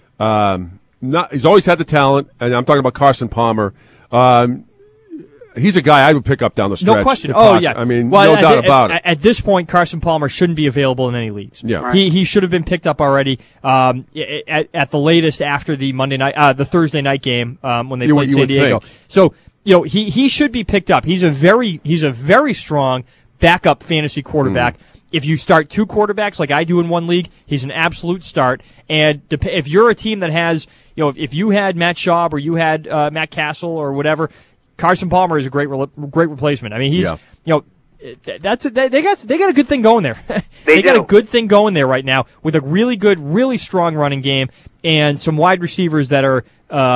he's always had the talent, and I'm talking about Carson Palmer. He's a guy I would pick up down the stretch. No question. Yeah. I mean, no doubt about it. At this point, Carson Palmer shouldn't be available in any leagues. Yeah. Right. He should have been picked up already at the latest after the the Thursday night game when they played San Diego. Think. So he should be picked up. He's a very strong backup fantasy quarterback. If you start 2 quarterbacks like I do in one league, he's an absolute start. And if you're a team that has, if you had Matt Schaub or you had Matt Castle or whatever, Carson Palmer is a great replacement. I mean, he's they got a good thing going there. They got a good thing going there right now with a really good, really strong running game and some wide receivers that are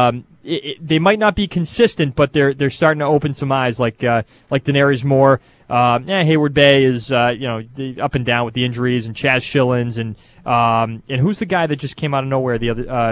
they might not be consistent, but they're starting to open some eyes like Denarius Moore. Hayward Bay is up and down with the injuries, and Chaz Schillens and who's the guy that just came out of nowhere the other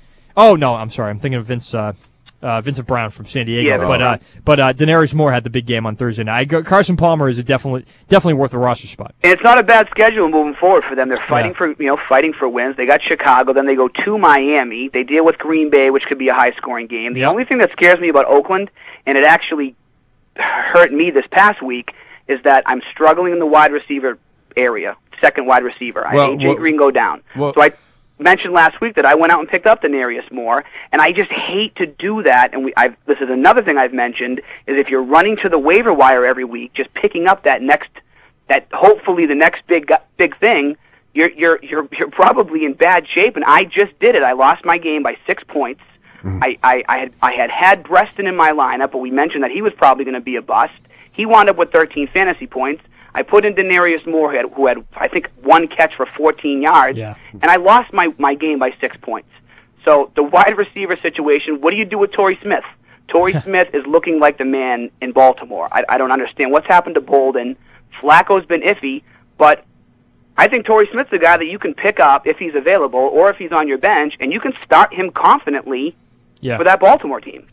I'm sorry, I'm thinking of Vincent Brown from San Diego. Yeah, but Denarius Moore had the big game on Thursday night. Carson Palmer is definitely worth a roster spot. And it's not a bad schedule moving forward for them. They're fighting for wins. They got Chicago, then they go to Miami. They deal with Green Bay, which could be a high-scoring game. The only thing that scares me about Oakland, and it actually hurt me this past week, is that I'm struggling in the wide receiver area, second wide receiver. I hate A.J. Green go down. So I mentioned last week that I went out and picked up Denarius Moore, and I just hate to do that. And this is another thing I've mentioned, is if you're running to the waiver wire every week, just picking up that hopefully the next big thing, you're probably in bad shape. And I just did it. I lost my game by 6 points. I had Breston in my lineup, but we mentioned that he was probably going to be a bust. He wound up with 13 fantasy points. I put in Denarius Moore, who had I think 1 catch for 14 yards, and I lost my game by 6 points. So the wide receiver situation, what do you do with Torrey Smith? Torrey Smith is looking like the man in Baltimore. I don't understand what's happened to Bolden. Flacco's been iffy, but I think Torrey Smith's the guy that you can pick up if he's available or if he's on your bench, and you can start him confidently for that Baltimore team.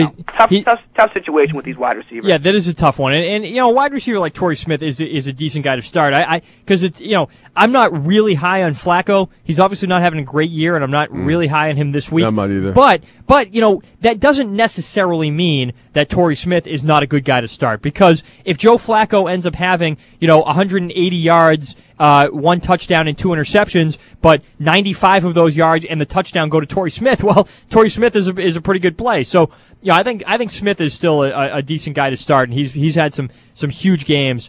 Tough situation with these wide receivers. Yeah, that is a tough one, and a wide receiver like Torrey Smith is a decent guy to start. Because I'm not really high on Flacco. He's obviously not having a great year, and I'm not really high on him this week. I'm not either. But that doesn't necessarily mean that Torrey Smith is not a good guy to start. Because if Joe Flacco ends up having 180 yards, 1 touchdown and 2 interceptions, but 95 of those yards and the touchdown go to Torrey Smith, well, Torrey Smith is a pretty good play. So I think Smith is still a decent guy to start, and he's had some huge games.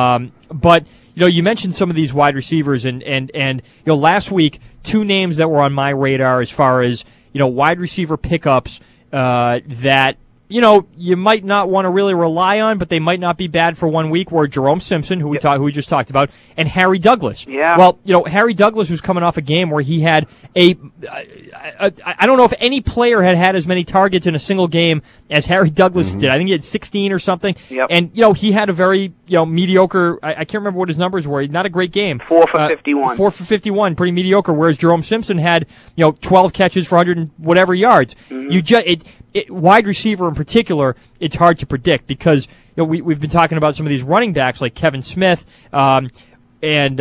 But you mentioned some of these wide receivers, and last week 2 names that were on my radar as far as wide receiver pickups that you might not want to really rely on, but they might not be bad for 1 week, were Jerome Simpson, who we just talked about, and Harry Douglas. Yeah. Well, Harry Douglas was coming off a game where he had I don't know if any player had as many targets in a single game as Harry Douglas did. I think he had 16 or something. Yep. And, he had a very, mediocre, I can't remember what his numbers were. Not a great game. 4 for 51. 4 for 51, pretty mediocre, whereas Jerome Simpson had, 12 catches for 100 and whatever yards. Wide receiver in particular, it's hard to predict because we've been talking about some of these running backs like Kevin Smith, and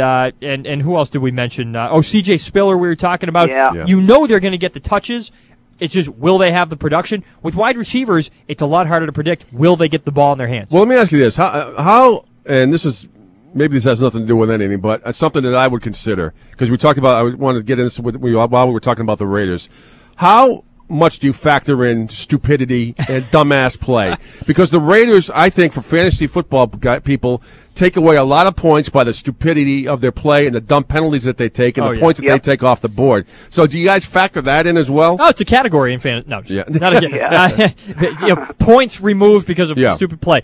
who else did we mention? C.J. Spiller we were talking about. Yeah. They're going to get the touches. It's just, will they have the production? With wide receivers, it's a lot harder to predict. Will they get the ball in their hands? Well, let me ask you this. How and this is, maybe this has nothing to do with anything, but it's something that I would consider. Because we talked about, I wanted to get into this while we were talking about the Raiders. How much do you factor in stupidity and dumbass play? Because the Raiders, I think, for fantasy football people, take away a lot of points by the stupidity of their play and the dumb penalties that they take and the points that they take off the board. So do you guys factor that in as well? Oh, it's a category in fantasy. No, not again. Points removed because of stupid play.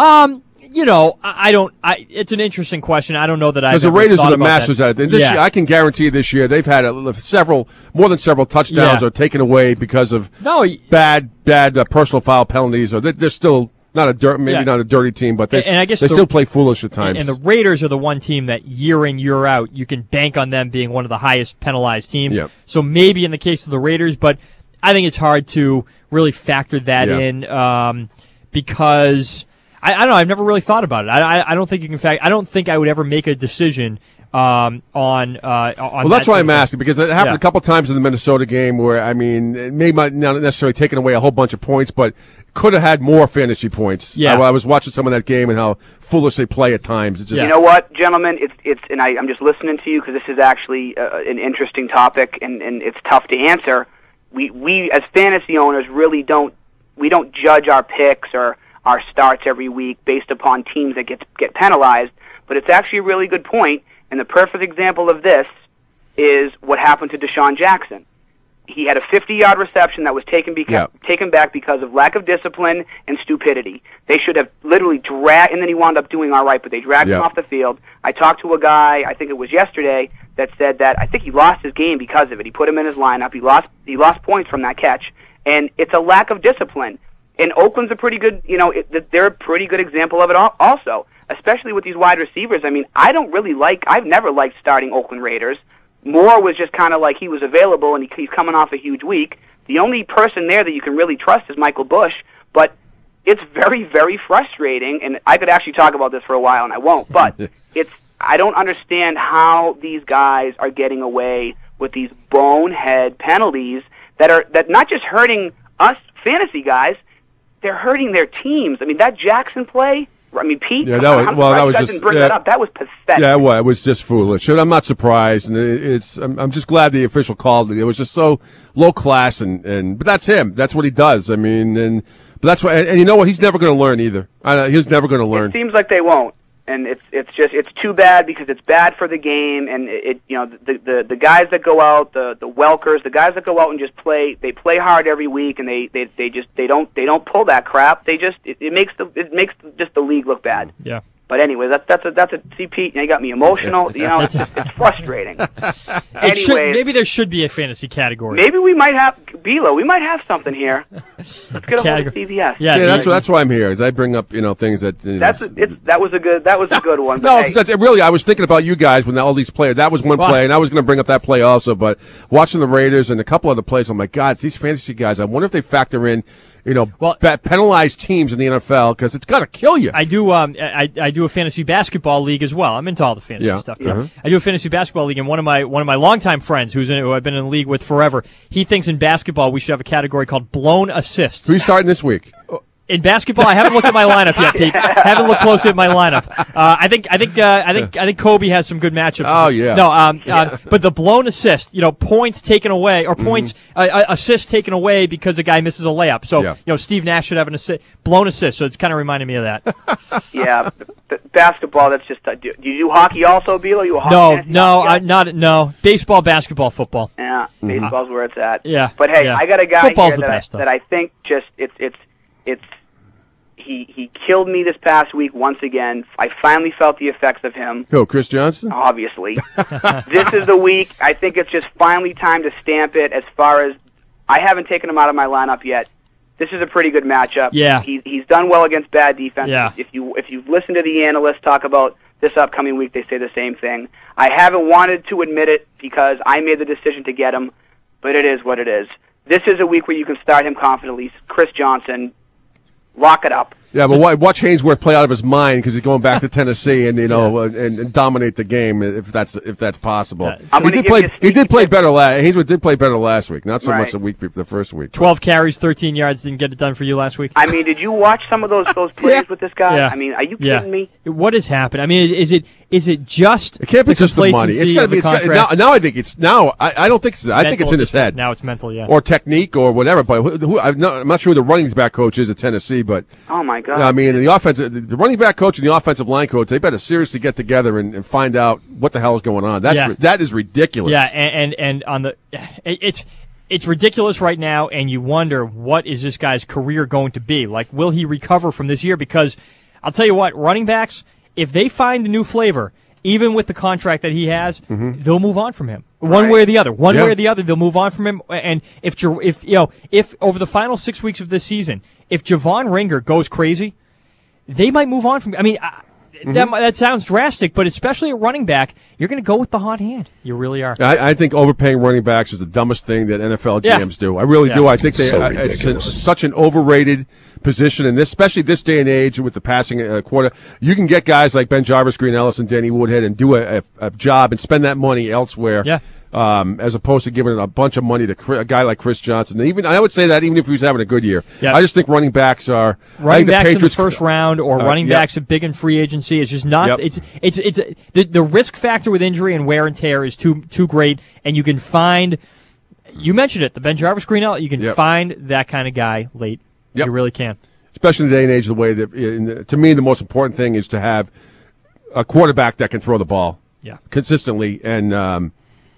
It's an interesting question. I don't know that I. Because the Raiders are the masters at it. This year, I can guarantee this year they've had more than several touchdowns are taken away because of bad personal foul penalties, or they're still not a dirty team, but they still play foolish at times. And the Raiders are the one team that year in, year out, you can bank on them being one of the highest penalized teams. Yep. So maybe in the case of the Raiders, but I think it's hard to really factor that in because. I don't know. I've never really thought about it. I don't think you can I don't think I would ever make a decision on. Well, that's why I'm asking, because it happened a couple times in the Minnesota game where it may not necessarily taken away a whole bunch of points, but could have had more fantasy points. Yeah, I was watching some of that game and how foolish they play at times. You know what, gentlemen? And I'm just listening to you because this is actually an interesting topic and it's tough to answer. We as fantasy owners really don't judge our picks or our starts every week based upon teams that get penalized, but it's actually a really good point, and the perfect example of this is what happened to Deshaun Jackson. He had a 50-yard reception that was taken back because of lack of discipline and stupidity. They should have literally dragged, and then he wound up doing all right, but they dragged him off the field. I talked to a guy, I think it was yesterday, that said that I think he lost his game because of it. He put him in his lineup. He lost points from that catch, and it's a lack of discipline. And Oakland's a pretty good, they're a pretty good example of it also, especially with these wide receivers. I mean, I've never liked starting Oakland Raiders. Moore was just kind of like he was available and he's coming off a huge week. The only person there that you can really trust is Michael Bush, but it's very, very frustrating, and I could actually talk about this for a while and I won't, but I don't understand how these guys are getting away with these bonehead penalties that not just hurting us fantasy guys, they're hurting their teams. I mean, that Jackson play, Pete, that was didn't bring that up. That was pathetic. Yeah, well, it was just foolish. And I'm not surprised, and I'm just glad the official called it. It was just so low class, but that's him. That's what he does. I mean, but that's why. And you know what? He's never going to learn either. He's never going to learn. It seems like they won't. And it's too bad because it's bad for the game, and the guys that go out, the Welkers, the guys that go out and just play hard every week, and they don't pull that crap. It makes the league look bad. Yeah. But anyway, that's a see, Pete, you got me emotional. It's frustrating. Anyway, maybe there should be a fantasy category. Maybe we might have Bilo. We might have something here. Let's get a hold of CVS. Yeah, that's why I'm here. Is I bring up things that. That was a good one. No, really, I was thinking about you guys when all these players. That was one play, and I was going to bring up that play also. But watching the Raiders and a couple other plays, I'm like, God, these fantasy guys. I wonder if they factor in. Penalized teams in the NFL because it's got to kill you. I do. I do a fantasy basketball league as well. I'm into all the fantasy stuff. Uh-huh. I do a fantasy basketball league, and one of my longtime friends who I've been in the league with forever. He thinks in basketball we should have a category called blown assists. Who's starting this week? In basketball, I haven't looked at my lineup yet, Pete. Haven't looked closely at my lineup. I think Kobe has some good matchups. Oh yeah. No, but the blown assist, points taken away or points assists taken away because a guy misses a layup. So Steve Nash should have an blown assist. So it's kind of reminding me of that. Yeah, basketball. That's just. Do you do hockey also, Bilo? You a hockey? No. Baseball, basketball, football. Yeah, baseball's where it's at. Yeah. But hey, I got a guy Football's here that I think just He killed me this past week once again. I finally felt the effects of him. Who, Chris Johnson? Obviously. This is the week. I think it's just finally time to stamp it as far as I haven't taken him out of my lineup yet. This is a pretty good matchup. Yeah. He's done well against bad defense. Yeah. If you've listened to the analysts talk about this upcoming week, they say the same thing. I haven't wanted to admit it because I made the decision to get him, but it is what it is. This is a week where you can start him confidently. Chris Johnson, lock it up. Yeah, but watch Haynesworth play out of his mind because he's going back to Tennessee and and dominate the game if that's possible. Yeah. He did play better Haynesworth did play better last week, not so much the first week. 12 carries, 13 yards, didn't get it done for you last week. I mean, did you watch some of those plays with this guy? Yeah. I mean, are you kidding me? What has happened? I mean, is it just? It can't be just the money. It's got to be. Now I think it's now. I don't think it's. I think it's in his head. Now it's mental, yeah. Or technique or whatever. But I'm not sure who the running back coach is at Tennessee, but oh my God! I mean, the running back coach and the offensive line coach, they better seriously get together and find out what the hell is going on. That is ridiculous. Yeah, and on the it's ridiculous right now, and you wonder what is this guy's career going to be like? Will he recover from this year? Because I'll tell you what, running backs, if they find a new flavor, even with the contract that he has, they'll move on from him. One way or the other. One way or the other, they'll move on from him. And if over the final 6 weeks of this season, if Javon Ringer goes crazy, they might move on from him. I mean, that sounds drastic, but especially at running back, you're going to go with the hot hand. You really are. I think overpaying running backs is the dumbest thing that NFL GMs do. I really do. I think it's such an overrated position, and especially this day and age with the passing quarter. You can get guys like Ben Jarvis, Green Ellis, and Danny Woodhead and do a job and spend that money elsewhere. Yeah. As opposed to giving a bunch of money to a guy like Chris Johnson. Even I would say that even if he was having a good year. Yep. I just think running backs in the first round or running backs at big in free agency is just not. Yep. It's the risk factor with injury and wear and tear is too great, and you can find. You mentioned it, the Ben Jarvis Greenell. You can find that kind of guy late. Yep. You really can. Especially in the day and age, the way that to me the most important thing is to have a quarterback that can throw the ball consistently and.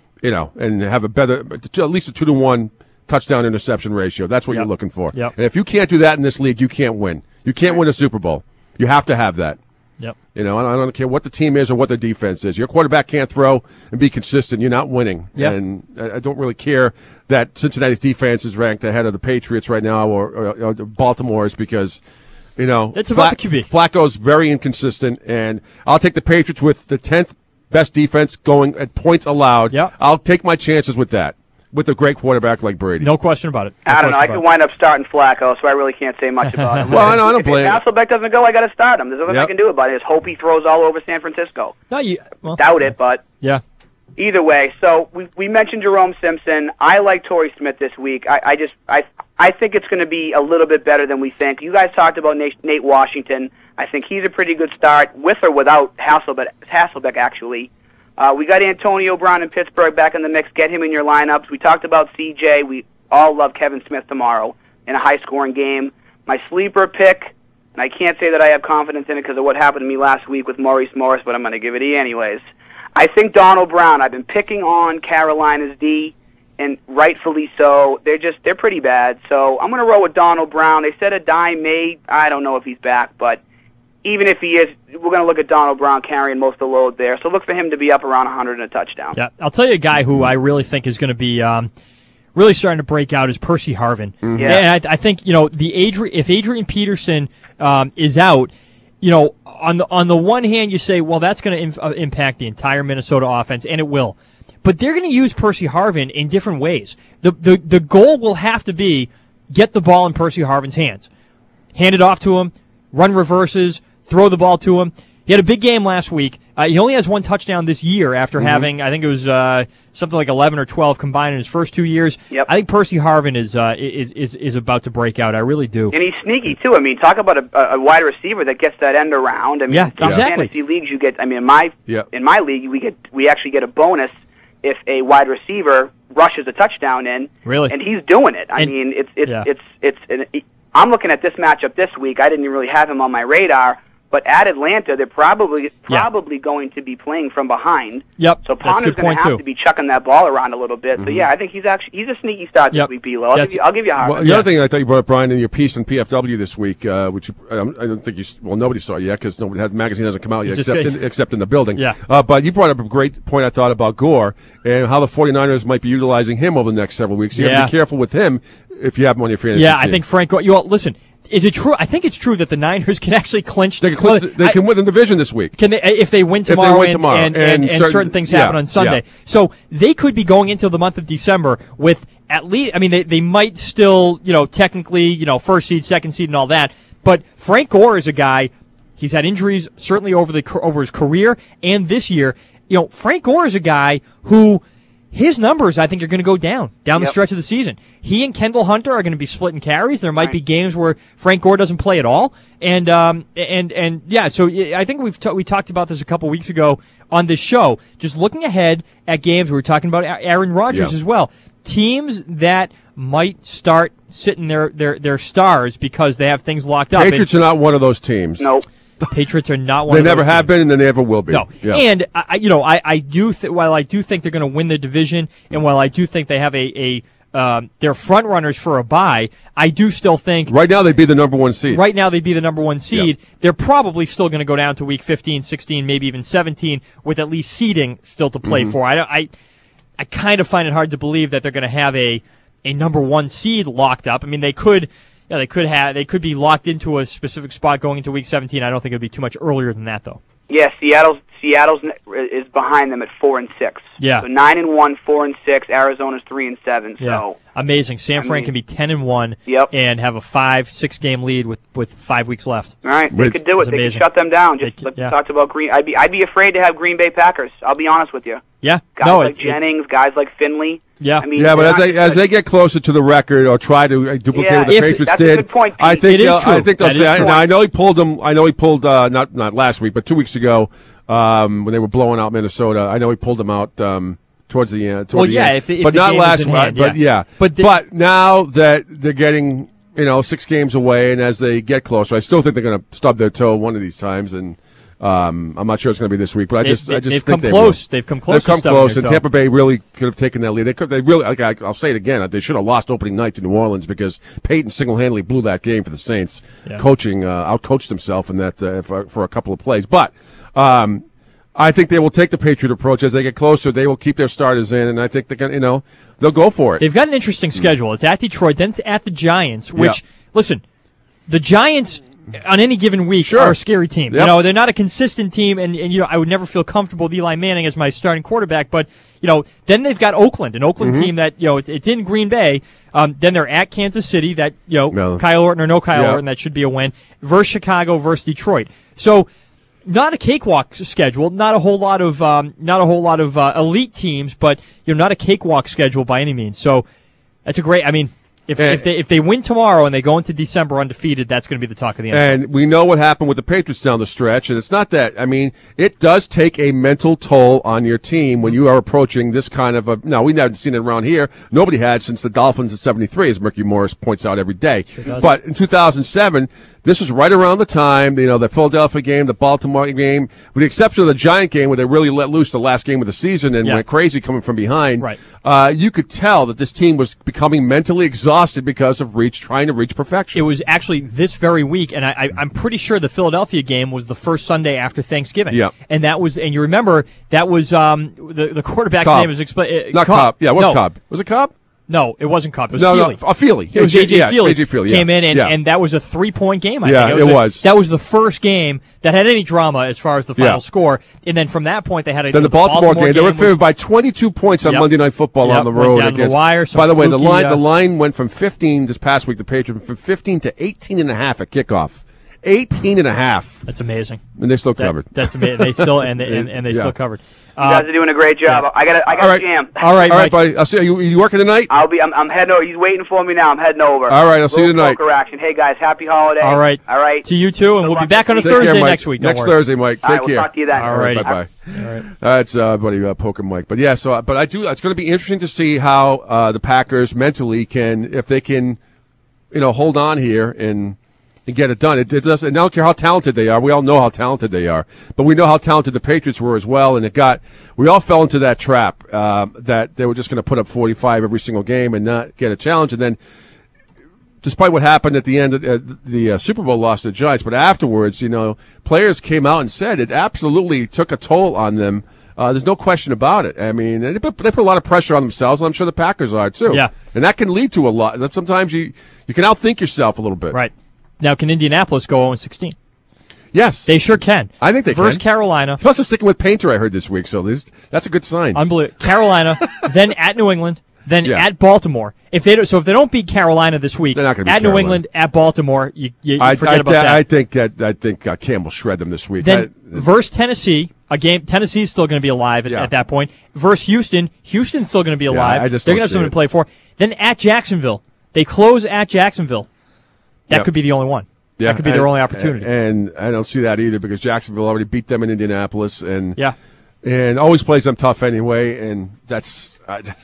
And have a better, at least a 2-to-1 touchdown interception ratio. That's what you're looking for. Yep. And if you can't do that in this league, you can't win. You can't win a Super Bowl. You have to have that. Yep. I don't care what the team is or what the defense is. Your quarterback can't throw and be consistent. You're not winning. Yep. And I don't really care that Cincinnati's defense is ranked ahead of the Patriots right now or Baltimore's because, that's about the QB. Flacco's very inconsistent, and I'll take the Patriots with the 10th best defense going at points allowed. Yep. I'll take my chances with that, with a great quarterback like Brady. No question about it. I don't know. I could wind up starting Flacco, so I really can't say much about him. Well, I don't blame him. If Hasselbeck doesn't go, I got to start him. There's nothing I can do about it. I just hope he throws all over San Francisco. Doubt it, but either way. So we mentioned Jerome Simpson. I like Torrey Smith this week. I think it's going to be a little bit better than we think. You guys talked about Nate Washington. I think he's a pretty good start, with or without Hasselbeck, actually. We got Antonio Brown in Pittsburgh back in the mix. Get him in your lineups. We talked about CJ. We all love Kevin Smith tomorrow in a high-scoring game. My sleeper pick, and I can't say that I have confidence in it because of what happened to me last week with Maurice Morris, but I'm going to give it to you anyways. I think Donald Brown. I've been picking on Carolina's D, and rightfully so. They're pretty bad. So I'm going to roll with Donald Brown. They said a dime may. I don't know if he's back, but even if he is, we're going to look at Donald Brown carrying most of the load there. So look for him to be up around 100 and a touchdown. Yeah, I'll tell you a guy who I really think is going to be really starting to break out is Percy Harvin. Mm-hmm. Yeah. And I think if Adrian Peterson is out, on the one hand you say, well, that's going to impact the entire Minnesota offense, and it will. But they're going to use Percy Harvin in different ways. The goal will have to be get the ball in Percy Harvin's hands, hand it off to him, run reverses, throw the ball to him. He had a big game last week. He only has one touchdown this year after having, I think it was something like 11 or 12 combined in his first 2 years. Yep. I think Percy Harvin is about to break out. I really do. And he's sneaky too. I mean, talk about a wide receiver that gets that end around. I mean, some fantasy leagues you get. I mean, in my league we actually get a bonus if a wide receiver rushes a touchdown in. Really? And he's doing it. I mean, I'm looking at this matchup this week. I didn't really have him on my radar. But at Atlanta, they're probably going to be playing from behind. Yep. So Ponder's going to have to be chucking that ball around a little bit. Mm-hmm. So I think he's a sneaky start this week, Bilo. I'll give you a hard one. The other thing I thought you brought up, Brian, in your piece in PFW this week, which I don't think nobody saw yet because the magazine hasn't come out yet except in the building. Yeah. But you brought up a great point I thought about Gore and how the 49ers might be utilizing him over the next several weeks. You have to be careful with him if you have him on your fantasy team. I think Frank Gore. Listen. Is it true? I think it's true that the Niners can actually clinch. They can win the division this week. Can they? If they win tomorrow, and certain things happen on Sunday, so they could be going into the month of December with at least. I mean, they might still, technically, first seed, second seed, and all that. But Frank Gore is a guy, he's had injuries certainly over his career and this year. Frank Gore is a guy who his numbers, I think, are going to go down the stretch of the season. He and Kendall Hunter are going to be splitting carries. There might be games where Frank Gore doesn't play at all. And so I think we talked about this a couple weeks ago on this show. Just looking ahead at games, we were talking about Aaron Rodgers as well. Teams that might start sitting their stars because they have things locked up. Patriots are not one of those teams. Nope. Patriots are not one of those teams. They never have been, and they never will be. No. Yeah. And, while I do think they're going to win the division, and while I do think they have they're front runners for a bye, I do still think right now they'd be the number one seed. Right now they'd be the number one seed. Yeah. They're probably still going to go down to week 15, 16, maybe even 17 with at least seeding still to play for. I kind of find it hard to believe that they're going to have a number one seed locked up. I mean, they could be locked into a specific spot going into week 17. I don't think it would be too much earlier than that, though. Yeah, Seattle's is behind them at 4-6. Yeah. So 9-1, 4-6. Arizona's 3-7. Yeah. So amazing. San Fran can be 10-1. Yep. And have a 5-6 game lead with 5 weeks left. All right, they could do it. They could shut them down. Talked about Green. I'd be afraid to have Green Bay Packers. I'll be honest with you. Yeah. Guys like Jennings, guys like Finley. Yeah. But as they get closer to the record or try to duplicate what the Patriots that's did, a good point, Pete. I think they'll stay. Now, I know he pulled them. I know he pulled not last week, but 2 weeks ago when they were blowing out Minnesota. I know he pulled them out towards the end. But not last week. But now that they're getting 6 games away, and as they get closer, I still think they're going to stub their toe one of these times and. I'm not sure it's going to be this week, but I just they've think come close. They've come close, and Tampa Bay really could have taken that lead. They really, I'll say it again, they should have lost opening night to New Orleans because Peyton single-handedly blew that game for the Saints. Yeah. Outcoached himself in that for a couple of plays, but I think they will take the Patriot approach as they get closer. They will keep their starters in, and I think they're going to, they'll go for it. They've got an interesting schedule. It's at Detroit, then it's at the Giants. Which, listen, the Giants. On any given week, are a scary team. Yep. They're not a consistent team, and I would never feel comfortable with Eli Manning as my starting quarterback. But then they've got Oakland, an Oakland team that it's in Green Bay. Then they're at Kansas City, that Kyle Orton or no Kyle Orton, that should be a win. Versus Chicago, versus Detroit. So not a cakewalk schedule. Not a whole lot of elite teams, but not a cakewalk schedule by any means. So that's a great. I mean. If they win tomorrow and they go into December undefeated, that's going to be the talk of the NFL. And we know what happened with the Patriots down the stretch, and it's not that. I mean, it does take a mental toll on your team when you are approaching this kind of a. No, we haven't seen it around here. Nobody had since the Dolphins in '73, as Mercury Morris points out every day. Sure, but in 2007. This was right around the time, the Philadelphia game, the Baltimore game, with the exception of the Giant game where they really let loose the last game of the season and went crazy coming from behind. Right. You could tell that this team was becoming mentally exhausted because of trying to reach perfection. It was actually this very week, and I'm pretty sure the Philadelphia game was the first Sunday after Thanksgiving. Yeah. And you remember, that was, the quarterback's Cobb. name is not Cobb. Yeah, what Cobb? Was it Cobb? No, it wasn't Cobb. It was Feely. No, Feely. It was A.J. Feely. A.J. Feely came in, and that was a 3-point game, I think. It was. That was the first game that had any drama as far as the final score. And then from that point, they had Then the Baltimore game. They were favored by 22 points on Monday Night Football on the road. Went down the wire. By the way, the line went from 15 this past week, the Patriots, from 15 to 18.5 at kickoff. 18.5. That's amazing. And they still covered. That's amazing. They still they still covered. You guys are doing a great job. I got a jam. All right, buddy. I'll see you. You working tonight? I'm heading over. He's waiting for me now. I'm heading over. All right, I'll see you tonight. Poker action. Hey guys, happy holiday. All right. To you too, and we'll be back on a Thursday next week. Next Thursday, Mike. Take care. We'll talk to you then. All right. Bye. All right. That's buddy Poker Mike. But yeah, it's going to be interesting to see how the Packers mentally if they can, hold on here and get it done. It doesn't. I don't care how talented they are. We all know how talented they are, but we know how talented the Patriots were as well. And we all fell into that trap that they were just going to put up 45 every single game and not get a challenge. And then, despite what happened at the end of the Super Bowl loss to the Giants, but afterwards, players came out and said it absolutely took a toll on them. There's no question about it. I mean, they put a lot of pressure on themselves, and I'm sure the Packers are too. Yeah, and that can lead to a lot. Sometimes you can outthink yourself a little bit. Right. Now, can Indianapolis go 0-16? Yes. They sure can. I think they can. Versus Carolina. Plus, they're sticking with Painter, I heard this week, so that's a good sign. Unbelievable. Carolina, then at New England, then at Baltimore. If they don't beat Carolina this week, they're not gonna beat at New Carolina. England, at Baltimore, you forget about that. I think Cam will shred them this week. Then versus Tennessee, Tennessee's still going to be alive at that point. Versus Houston's still going to be alive. I just they're don't going to have see something it. to play for. Then at Jacksonville, they close at Jacksonville. That could be the only one. Yeah, that could be their only opportunity. And I don't see that either because Jacksonville already beat them in Indianapolis, and and always plays them tough anyway. And that's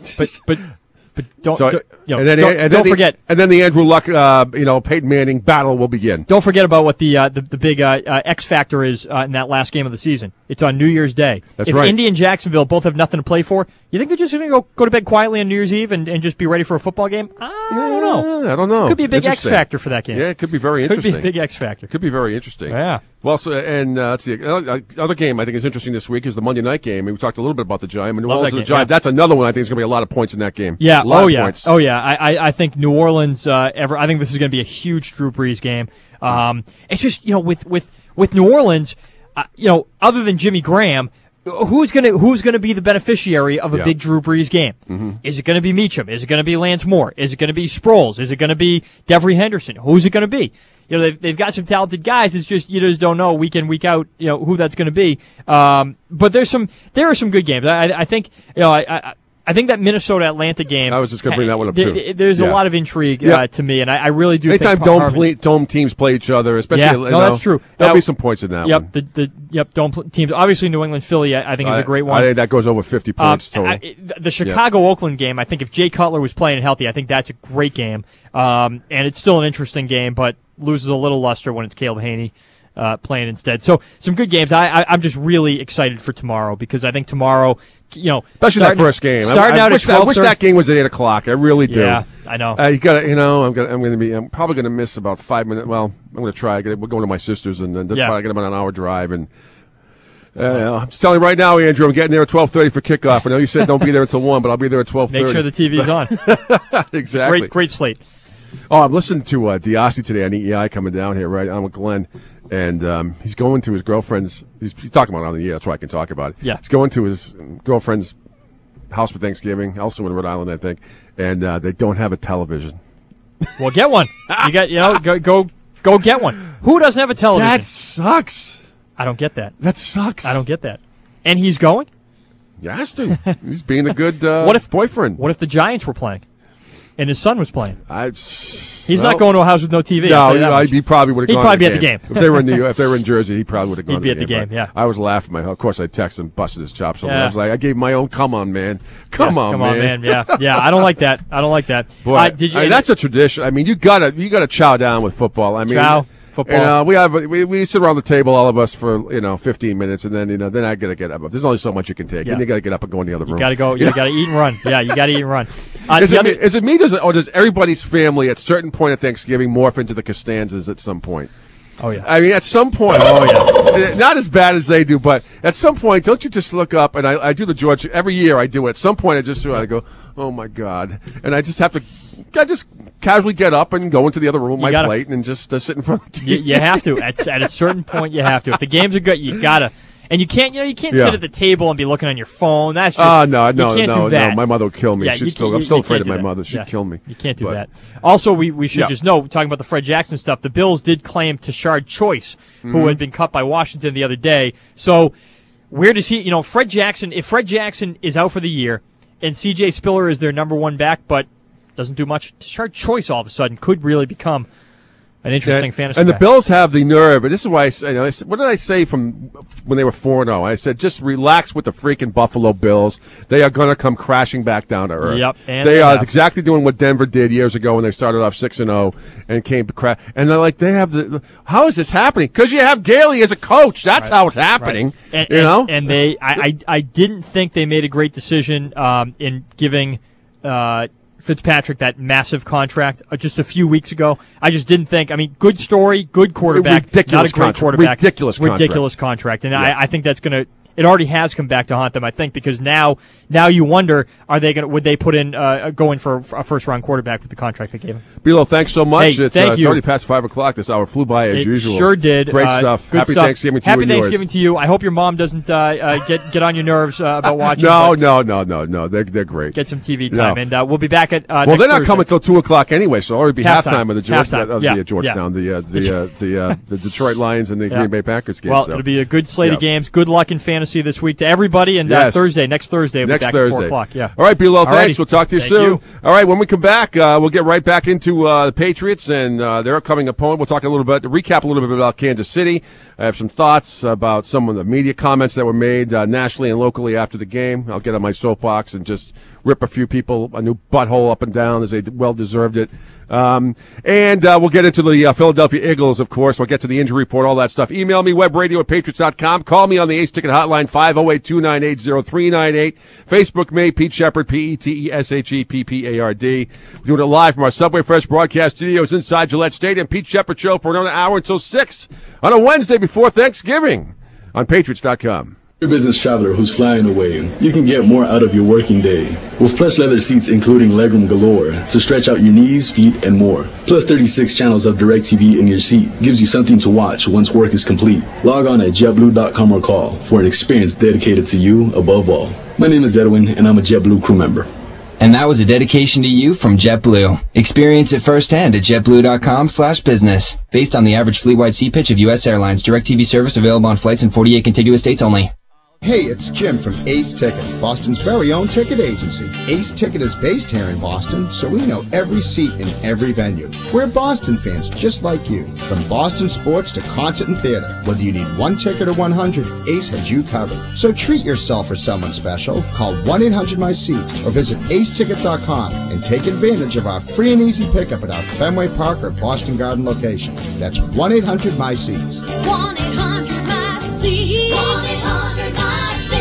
but don't forget. And then the Andrew Luck, Peyton Manning battle will begin. Don't forget about what the big X factor is in that last game of the season. It's on New Year's Day. That's if right. Indy and Jacksonville both have nothing to play for, you think they're just going to go to bed quietly on New Year's Eve and just be ready for a football game? I don't know. Could be a big X factor for that game. Yeah, it could be very interesting. Could be a big X factor. Could be very interesting. Yeah. Well, let's see. Other game I think is interesting this week is the Monday night game. We talked a little bit about the Giants. New Orleans and the Giants. That's another one I think is going to be a lot of points in that game. Yeah. Points. Oh yeah. I think New Orleans. I think this is going to be a huge Drew Brees game. It's just with New Orleans, other than Jimmy Graham. Who's gonna be the beneficiary of a big Drew Brees game? Mm-hmm. Is it going to be Meacham? Is it going to be Lance Moore? Is it going to be Sproles? Is it going to be Devery Henderson? Who's it going to be? They've got some talented guys. It's just you just don't know week in week out who that's going to be. But there are some good games. I think I think that Minnesota-Atlanta game. I was just going to bring that one up too. There's a lot of intrigue to me, and I really do. Anytime think dome teams play each other, especially that's true. There'll be some points in that one. Dome teams. Obviously, New England Philly, I think is a great one. I think that goes over 50 points total. The Chicago-Oakland game, I think if Jay Cutler was playing healthy, I think that's a great game. And it's still an interesting game, but loses a little luster when it's Caleb Haney playing instead. So some good games. I'm just really excited for tomorrow because I think tomorrow, especially that first game. I wish that game was at 8:00. I really do. Yeah, I know. You got I'm probably going to miss about 5 minutes. Well, I'm going to try. We're going to my sister's, and then probably get about an hour drive. And I'm just telling you right now, Andrew, I'm getting there at 12:30 for kickoff. I know you said don't be there until 1, but I'll be there at 12:30. Make sure the TV's on. Exactly. Great slate. Oh, I'm listening to Diassi today on EEI coming down here, right? I'm with Glenn. And he's going to his girlfriend's. He's talking about it on the air. That's why I can talk about it. Yeah. He's going to his girlfriend's house for Thanksgiving, also in Rhode Island, I think. And they don't have a television. Well, get one. You got go get one. Who doesn't have a television? That sucks. I don't get that. That sucks. I don't get that. And he's going? He has to. He's being a good boyfriend. What if the Giants were playing? And his son was playing. He's not going to a house with no TV. No, he probably would have gone. He'd probably be at the game. If they were in Jersey, he probably would have gone. He'd be at the game. Yeah. I was laughing. Of course, I texted him, busted his chops. I was like, I gave my own. Come on, man. Come on, man. Yeah. I don't like that. Boy, that's a tradition. I mean, you gotta chow down with football. I mean, football. We sit around the table, all of us, for 15 minutes, and then I gotta get up. There's only so much you can take. Yeah. Then you gotta get up and go in the other room. You gotta go. You gotta eat and run. Yeah, you gotta eat and run. Is it me? Does everybody's family at a certain point of Thanksgiving morph into the Costanzas at some point? Oh yeah. I mean, at some point. Oh yeah. Not as bad as they do, but at some point, don't you just look up? And I do the George every year. I do it. At some point, I go, oh my God, and I just have to. I just casually get up and go into the other room, plate, and just sit in front of the TV. You have to. At a certain point, you have to. If the games are good, you gotta. And you can't, sit at the table and be looking on your phone. That's just no. Do that. My mother would kill me. I'm still afraid of my mother. She'd kill me. You can't do that. Also, we should just know, talking about the Fred Jackson stuff, the Bills did claim Tashard Choice, who had been cut by Washington the other day. So where does he? Fred Jackson. If Fred Jackson is out for the year, and C.J. Spiller is their number one back, but doesn't do much, Tashard Choice all of a sudden could really become an interesting fantasy. And the Bills have the nerve, and this is why what did I say from when they were 4-0? I said, just relax with the freaking Buffalo Bills. They are going to come crashing back down to earth. Yep, and they are exactly doing what Denver did years ago when they started off 6-0 and came to crash. And they're like, how is this happening? Because you have Gailey as a coach. That's how it's happening. Right. And I didn't think they made a great decision in giving Fitzpatrick that massive contract just a few weeks ago. I just didn't think. I mean, good story, good quarterback, ridiculous not a great contract. quarterback, ridiculous contract, and I think that's going to it already has come back to haunt them, I think, because now you wonder, would they put in go in for a first-round quarterback with the contract they gave him? Bilo, thanks so much. Hey, it's you. already past 5 o'clock. This hour flew by as usual. Sure did. Great stuff. Good Happy stuff. Thanksgiving to you and yours. Happy Thanksgiving to you. I hope your mom doesn't get on your nerves about watching. No. They're great. Get some TV time, and we'll be back at. Well, they're not Thursday. coming until 2 o'clock anyway, so it'll already be halftime of the Georgetown, the Detroit Lions and the Green Bay Packers game. Well, it'll be a good slate of games. Good luck in fantasy this week to everybody, and next Thursday, we'll be back at 4 o'clock. Yeah. All right, Bilo, thanks. We'll talk to you soon. You. All right, when we come back, we'll get right back into the Patriots and their upcoming opponent. We'll talk recap a little bit about Kansas City. I have some thoughts about some of the media comments that were made nationally and locally after the game. I'll get on my soapbox and just rip a few people a new butthole up and down as they well deserved it. And we'll get into the Philadelphia Eagles, of course. We'll get to the injury report, all that stuff. Email me, webradio@patriots.com. Call me on the Ace Ticket hotline, 508-298-0398. Facebook me, Pete Shepard, PETESHEPPARD. We're doing it live from our Subway Fresh broadcast studios inside Gillette Stadium. Pete Shepard Show for another hour until 6 on a Wednesday before Thanksgiving on Patriots.com. You're a business traveler who's flying away. You can get more out of your working day with plush leather seats including legroom galore to stretch out your knees, feet, and more. Plus 36 channels of DirecTV in your seat gives you something to watch once work is complete. Log on at JetBlue.com or call for an experience dedicated to you above all. My name is Edwin, and I'm a JetBlue crew member. And that was a dedication to you from JetBlue. Experience it firsthand at JetBlue.com/business. Based on the average fleet-wide seat pitch of U.S. Airlines, DirecTV service available on flights in 48 contiguous states only. Hey, it's Jim from Ace Ticket, Boston's very own ticket agency. Ace Ticket is based here in Boston, so we know every seat in every venue. We're Boston fans just like you. From Boston sports to concert and theater, whether you need one ticket or 100, Ace has you covered. So treat yourself or someone special. Call 1-800-MY-SEATS or visit aceticket.com and take advantage of our free and easy pickup at our Fenway Park or Boston Garden location. That's 1-800-MY-SEATS. 1-800-MY-SEATS. 1-800-MY-SEATS.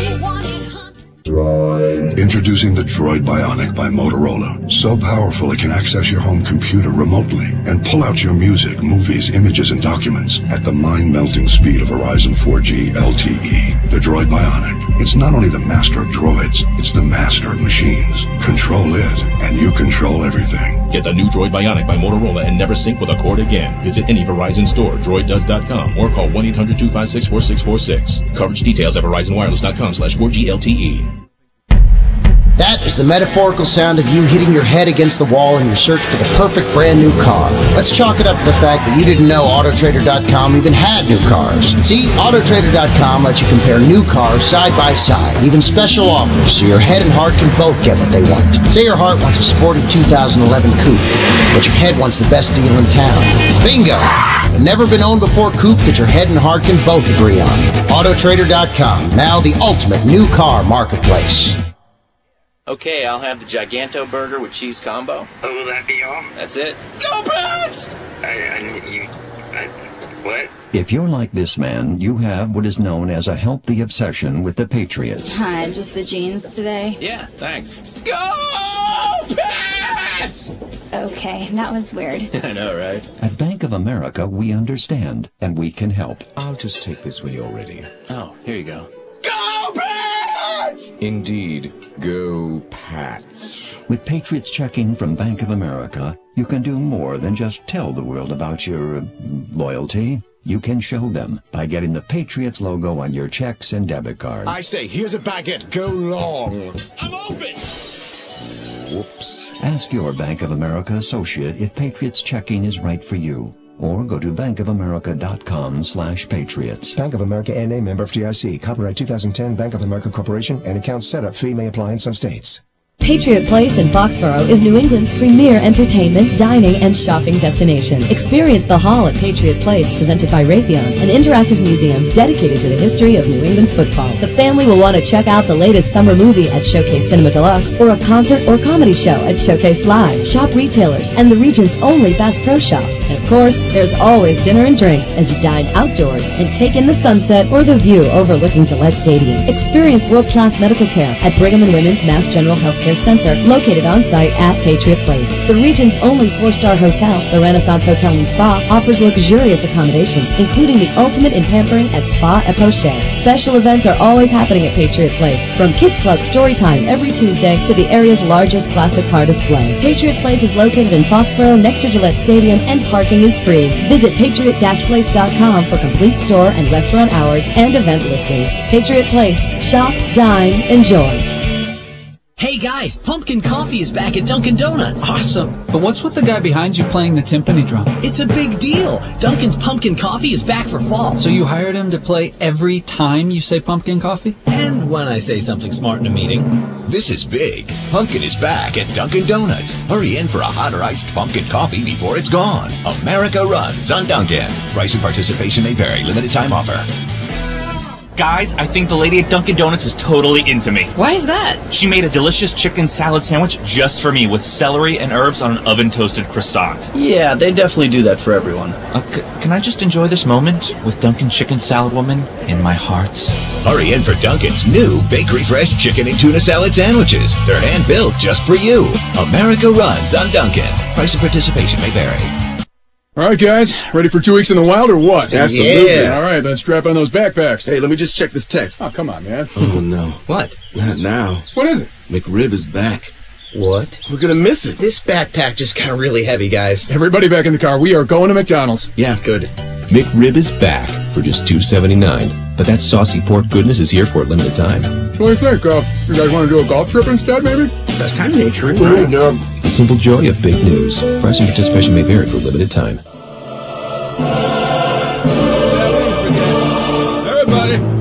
Droid. Introducing the Droid Bionic by Motorola. So powerful it can access your home computer remotely and pull out your music, movies, images, and documents at the mind-melting speed of Verizon 4G LTE. The Droid Bionic. It's not only the master of droids, it's the master of machines. Control it, and you control everything. Get the new Droid Bionic by Motorola and never sync with a cord again. Visit any Verizon store, droiddoes.com, or call 1-800-256-4646. Coverage details at verizonwireless.com/4G LTE. That is the metaphorical sound of you hitting your head against the wall in your search for the perfect brand new car. Let's chalk it up to the fact that you didn't know Autotrader.com even had new cars. See, Autotrader.com lets you compare new cars side by side, even special offers, so your head and heart can both get what they want. Say your heart wants a sporty 2011 coupe, but your head wants the best deal in town. Bingo! A never been owned before coupe that your head and heart can both agree on. Autotrader.com, now the ultimate new car marketplace. Okay, I'll have the Giganto burger with cheese combo. Oh, will that be all? That's it. Go Pats! What? If you're like this man, you have what is known as a healthy obsession with the Patriots. Hi, just the jeans today? Yeah, thanks. Go Pats! Okay, that was weird. I know, right? At Bank of America, we understand, and we can help. I'll just take this when you're ready. Oh, here you go. Go Pats! Indeed, go Pats. With Patriots checking from Bank of America, you can do more than just tell the world about your loyalty. You can show them by getting the Patriots logo on your checks and debit cards. I say, here's a baguette. Go long. I'm open! Whoops. Ask your Bank of America associate if Patriots checking is right for you. Or go to bankofamerica.com/patriots. Bank of America N.A. member FDIC. Copyright 2010 Bank of America Corporation and account setup fee may apply in some states. Patriot Place in Foxborough is New England's premier entertainment, dining, and shopping destination. Experience the Hall at Patriot Place, presented by Raytheon, an interactive museum dedicated to the history of New England football. The family will want to check out the latest summer movie at Showcase Cinema Deluxe, or a concert or comedy show at Showcase Live. Shop retailers and the region's only Bass Pro Shops. And of course, there's always dinner and drinks as you dine outdoors and take in the sunset or the view overlooking Gillette Stadium. Experience world-class medical care at Brigham and Women's Mass General Healthcare Care Center, located on site at Patriot Place. The region's only 4-star hotel, the Renaissance Hotel and Spa, offers luxurious accommodations, including the ultimate in pampering at Spa et Poche. Special events are always happening at Patriot Place, from Kids Club Story Time every Tuesday to the area's largest classic car display. Patriot Place is located in Foxborough next to Gillette Stadium, and parking is free. Visit patriot-place.com for complete store and restaurant hours and event listings. Patriot Place. Shop, dine, enjoy. Hey guys, pumpkin coffee is back at Dunkin' Donuts. Awesome. But what's with the guy behind you playing the timpani drum? It's a big deal. Dunkin's pumpkin coffee is back for fall. So you hired him to play every time you say pumpkin coffee? And when I say something smart in a meeting. This is big. Pumpkin is back at Dunkin' Donuts. Hurry in for a hot or iced pumpkin coffee before it's gone. America runs on Dunkin'. Price and participation may vary. Limited time offer. Guys, I think the lady at Dunkin' Donuts is totally into me. Why is that? She made a delicious chicken salad sandwich just for me with celery and herbs on an oven-toasted croissant. Yeah, they definitely do that for everyone. Can I just enjoy this moment with Dunkin' Chicken Salad Woman in my heart? Hurry in for Dunkin's new Bakery Fresh Chicken and Tuna Salad Sandwiches. They're hand-built just for you. America runs on Dunkin'. Price and participation may vary. All right, guys, ready for 2 weeks in the wild or what? Absolutely. Yeah. All right, then strap on those backpacks. Hey, let me just check this text. Oh, come on, man. Oh, no. What? Not now. What is it? McRib is back. What? We're gonna miss it. This backpack just got really heavy, guys. Everybody back in the car. We are going to McDonald's. Yeah, good. McRib is back for just $2.79. But that saucy pork goodness is here for a limited time. What do you think? You guys want to do a golf trip instead, maybe? That's kind of nature, right? The simple joy of big news. Price and participation may vary for a limited time. Everybody.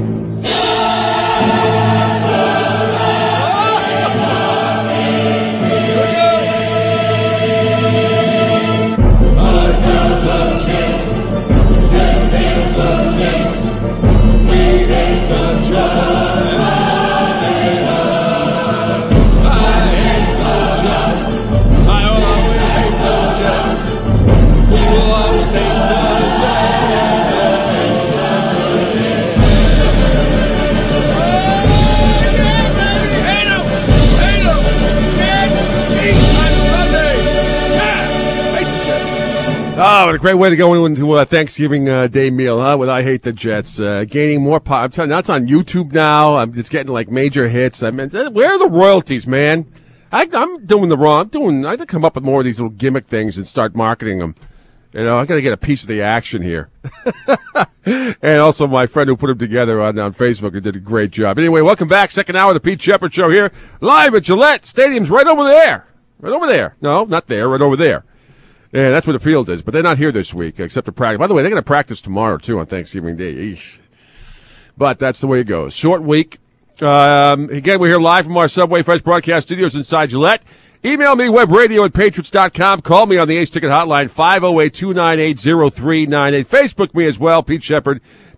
Oh, what a great way to go into a Thanksgiving Day meal, huh? With I Hate the Jets. Gaining more pop. I'm telling you, that's on YouTube now. It's getting like major hits. I mean, where are the royalties, man? I'm doing the wrong. I had to come up with more of these little gimmick things and start marketing them. You know, I got to get a piece of the action here. And also my friend who put them together on Facebook, who did a great job. Anyway, welcome back. Second hour of the Pete Shepard Show here, live at Gillette. Stadium's right over there. Right over there. No, not there. Right over there. Yeah, that's where the field is. But they're not here this week, except to practice. By the way, they're going to practice tomorrow, too, on Thanksgiving Day. Eesh. But that's the way it goes. Short week. Again, we're here live from our Subway Fresh broadcast studios inside Gillette. Email me, webradio@patriots.com. Call me on the Ace Ticket Hotline, 508-298-0398. Facebook me as well, Pete Shepard,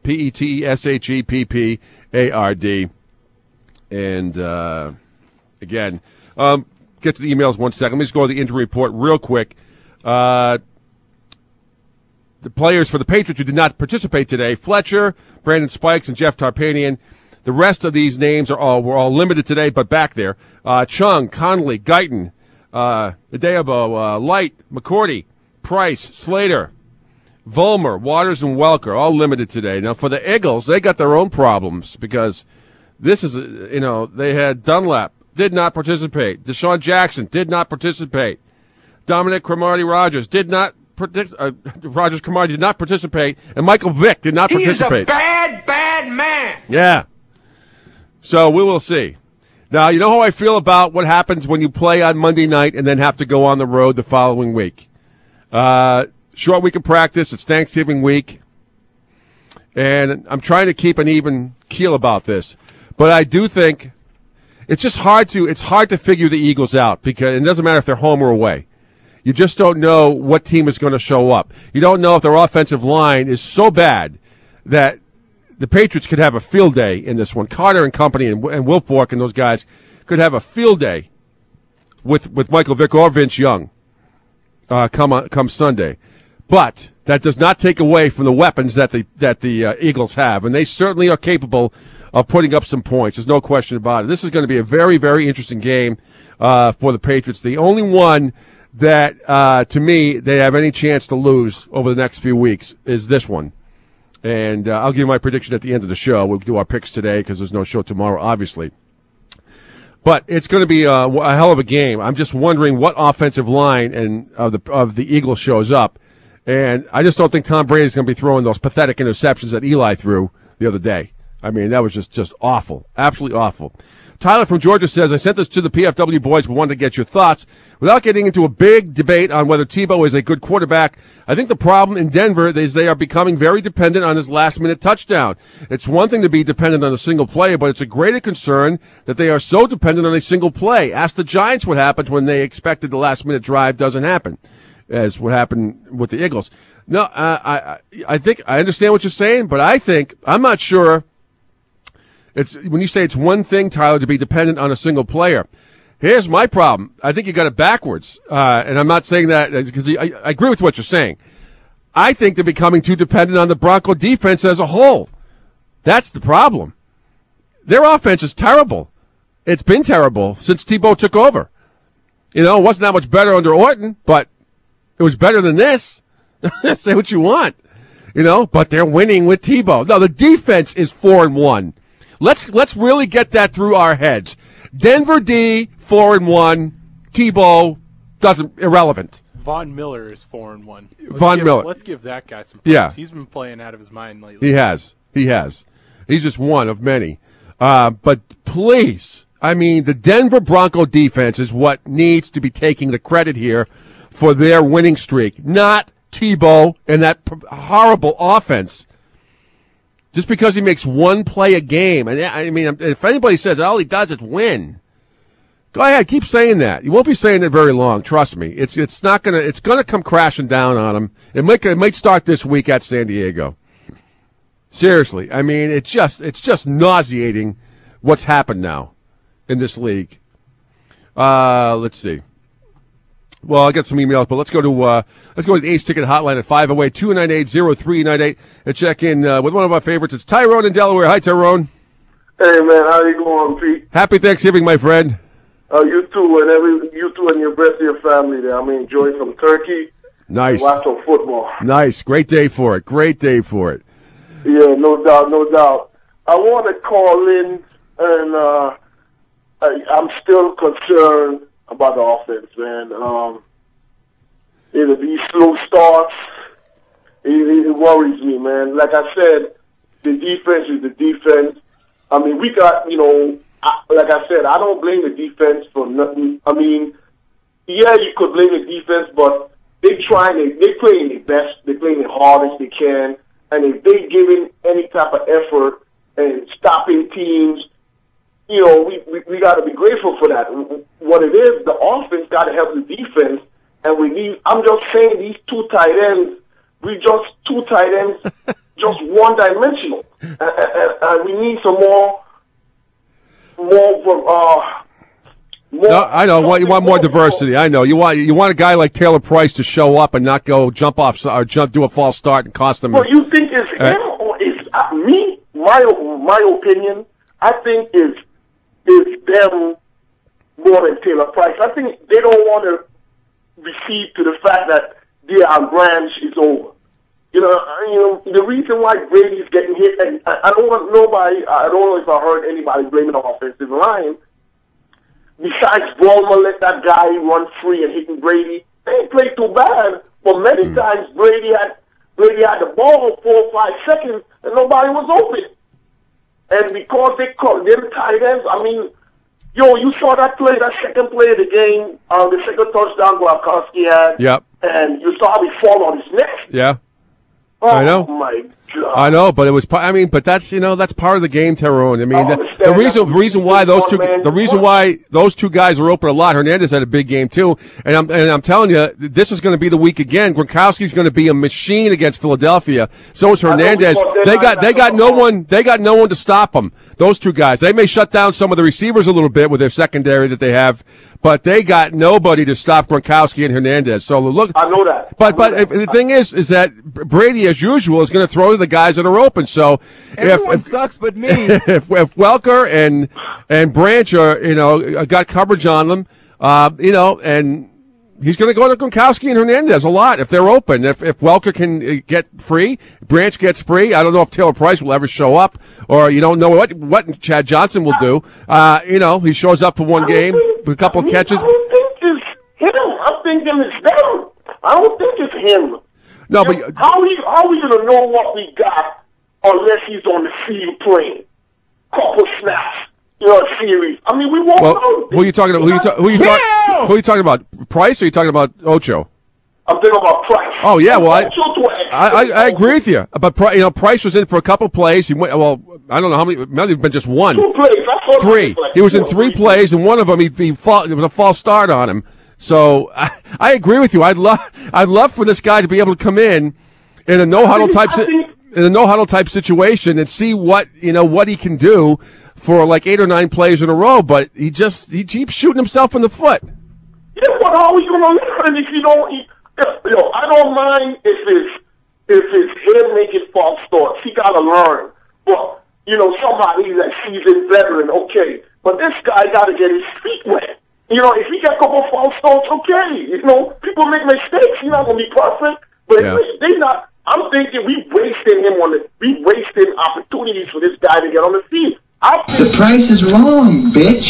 PETESHEPPARD. And, again, get to the emails 1 second. Let me just go to the injury report real quick. The players for the Patriots who did not participate today, Fletcher, Brandon Spikes, and Jeff Tarpanian. The rest of these names were all limited today, but back there. Chung, Conley, Guyton, Ideabo, Light, McCourty, Price, Slater, Vollmer, Waters, and Welker, all limited today. Now, for the Eagles, they got their own problems because this is, they had Dunlap, did not participate. Deshaun Jackson did not participate. Dominic Cromartie-Rogers did not Rogers-Cromartie did not participate, and Michael Vick did not participate. He is a bad, bad man. Yeah. So we will see. Now, you know how I feel about what happens when you play on Monday night and then have to go on the road the following week. Short week of practice. It's Thanksgiving week. And I'm trying to keep an even keel about this. But I do think it's just hard to figure the Eagles out because it doesn't matter if they're home or away. You just don't know what team is going to show up. You don't know if their offensive line is so bad that the Patriots could have a field day in this one. Carter and company and Wilfork and those guys could have a field day with Michael Vick or Vince Young come Sunday. But that does not take away from the weapons that the Eagles have, and they certainly are capable of putting up some points. There's no question about it. This is going to be a very, very interesting game for the Patriots. The only one that, to me, they have any chance to lose over the next few weeks is this one. And I'll give you my prediction at the end of the show. We'll do our picks today because there's no show tomorrow, obviously. But it's going to be a hell of a game. I'm just wondering what offensive line of the Eagles shows up. And I just don't think Tom Brady's going to be throwing those pathetic interceptions that Eli threw the other day. I mean, that was just awful. Absolutely awful. Tyler from Georgia says, I sent this to the PFW boys, but wanted to get your thoughts. Without getting into a big debate on whether Tebow is a good quarterback, I think the problem in Denver is they are becoming very dependent on his last-minute touchdown. It's one thing to be dependent on a single play, but it's a greater concern that they are so dependent on a single play. Ask the Giants what happens when they expected the last-minute drive doesn't happen, as what happened with the Eagles. No, I think I understand what you're saying, but I'm not sure. It's when you say it's one thing, Tyler, to be dependent on a single player. Here's my problem. I think you got it backwards, and I'm not saying that because I agree with what you're saying. I think they're becoming too dependent on the Bronco defense as a whole. That's the problem. Their offense is terrible. It's been terrible since Tebow took over. You know, it wasn't that much better under Orton, but it was better than this. Say what you want, you know, but they're winning with Tebow. No, the defense is 4-1. Let's really get that through our heads. Denver D 4-1. Tebow irrelevant. Von Miller is 4-1. Let's give that guy some props. Yeah. He's been playing out of his mind lately. He has. He's just one of many. But please, I mean, the Denver Bronco defense is what needs to be taking the credit here for their winning streak, not Tebow and that horrible offense. Just because he makes one play a game. And I mean, if anybody says all he does is win, go ahead, keep saying that. You won't be saying it very long. Trust me. It's gonna come crashing down on him. It might start this week at San Diego. Seriously. I mean, it's just nauseating what's happened now in this league. Let's see. Well, I got some emails, but let's go to the Ace Ticket Hotline at 508-298-0398 and check in with one of our favorites. It's Tyrone in Delaware. Hi, Tyrone. Hey, man, how you going, Pete? Happy Thanksgiving, my friend. You too, and your rest of your family there. I mean, enjoy some turkey. Nice. Watch some football. Nice. Great day for it. Yeah, no doubt. I want to call in, and I'm still concerned about the offense, man. These slow starts, it worries me, man. Like I said, the defense is the defense. I mean, we got, like I said, I don't blame the defense for nothing. I mean, yeah, you could blame the defense, but they're playing their best, they're playing the hardest they can, and if they're giving any type of effort and stopping teams, we got to be grateful for that. What it is, the offense got to help the defense, and I'm just saying these two tight ends, just one-dimensional, and we need some more. No, I know. You want more diversity. I know. You want a guy like Taylor Price to show up and not go do a false start and cost them. Well, you think it's him or it's me? My opinion, I think is them more than Taylor Price. I think they don't want to recede to the fact that their branch is over. The reason why Brady's getting hit, and I don't know if I heard anybody blaming the offensive line. Besides Ballmer let that guy run free and hitting Brady, they ain't played too bad. But many times Brady had the ball 4 or 5 seconds and nobody was open. And because they caught them tight ends, I mean, you saw that play, that second play of the game, the second touchdown Gronkowski had. Yep. And you saw how he fall on his neck. Yeah. Oh, I know. My I know, but it was. I mean, but that's that's part of the game, Tyrone. I mean, the reason why those two guys are open a lot. Hernandez had a big game too, and I'm telling you, this is going to be the week again. Gronkowski's going to be a machine against Philadelphia. So is Hernandez. They got no one to stop them. Those two guys. They may shut down some of the receivers a little bit with their secondary that they have, but they got nobody to stop Gronkowski and Hernandez. So look, I know that. But the thing is that Brady, as usual, is going to throw to the guys that are open. So everyone sucks but me. If Welker and Branch are got coverage on them, and he's going to go to Gronkowski and Hernandez a lot if they're open. If Welker can get free, Branch gets free. I don't know if Taylor Price will ever show up, or you don't know what Chad Johnson will do. He shows up for one game, a couple of catches. I don't think it's him. I'm thinking it's them. I don't think it's him. No, but how are we going to know what we got unless he's on the field playing? Couple snaps, a series. I mean, we won't know. Who are you talking about? Who are you talking about? Price, or are you talking about Ocho? I'm thinking about Price. Oh yeah, well I agree with you. But Price was in for a couple plays. He went. Well, I don't know how many. It might have been just one. 2 plays. Three. He was in 3 plays, and one of them it was a false start on him. So I agree with you. I'd love for this guy to be able to come in a no huddle type situation and see what he can do for like 8 or 9 plays in a row. But he keeps shooting himself in the foot. Yeah, but how are we going to learn if you don't? I don't mind if it's him making false starts. He got to learn. But somebody that seasoned veteran, okay. But this guy got to get his feet wet. If he got a couple of false starts, okay. People make mistakes. He's not going to be perfect. But they not. I'm thinking we wasted opportunities for this guy to get on the field. The price is wrong, bitch.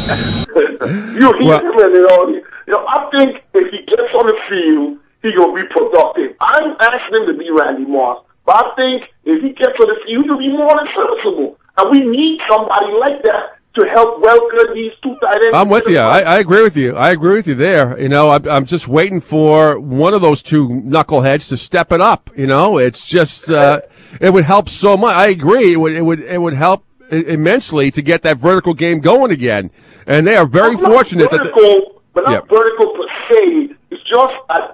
I think if he gets on the field, he's going to be productive. I'm asking him to be Randy Moss. But I think if he gets on the field, he'll be more than serviceable. And we need somebody like that to help Welker these 2 tight ends. I'm with you. I agree with you. I agree with you there. I'm just waiting for one of those 2 knuckleheads to step it up. It's just it would help so much. I agree. It would help immensely to get that vertical game going again. And they are very fortunate not vertical per se. It's just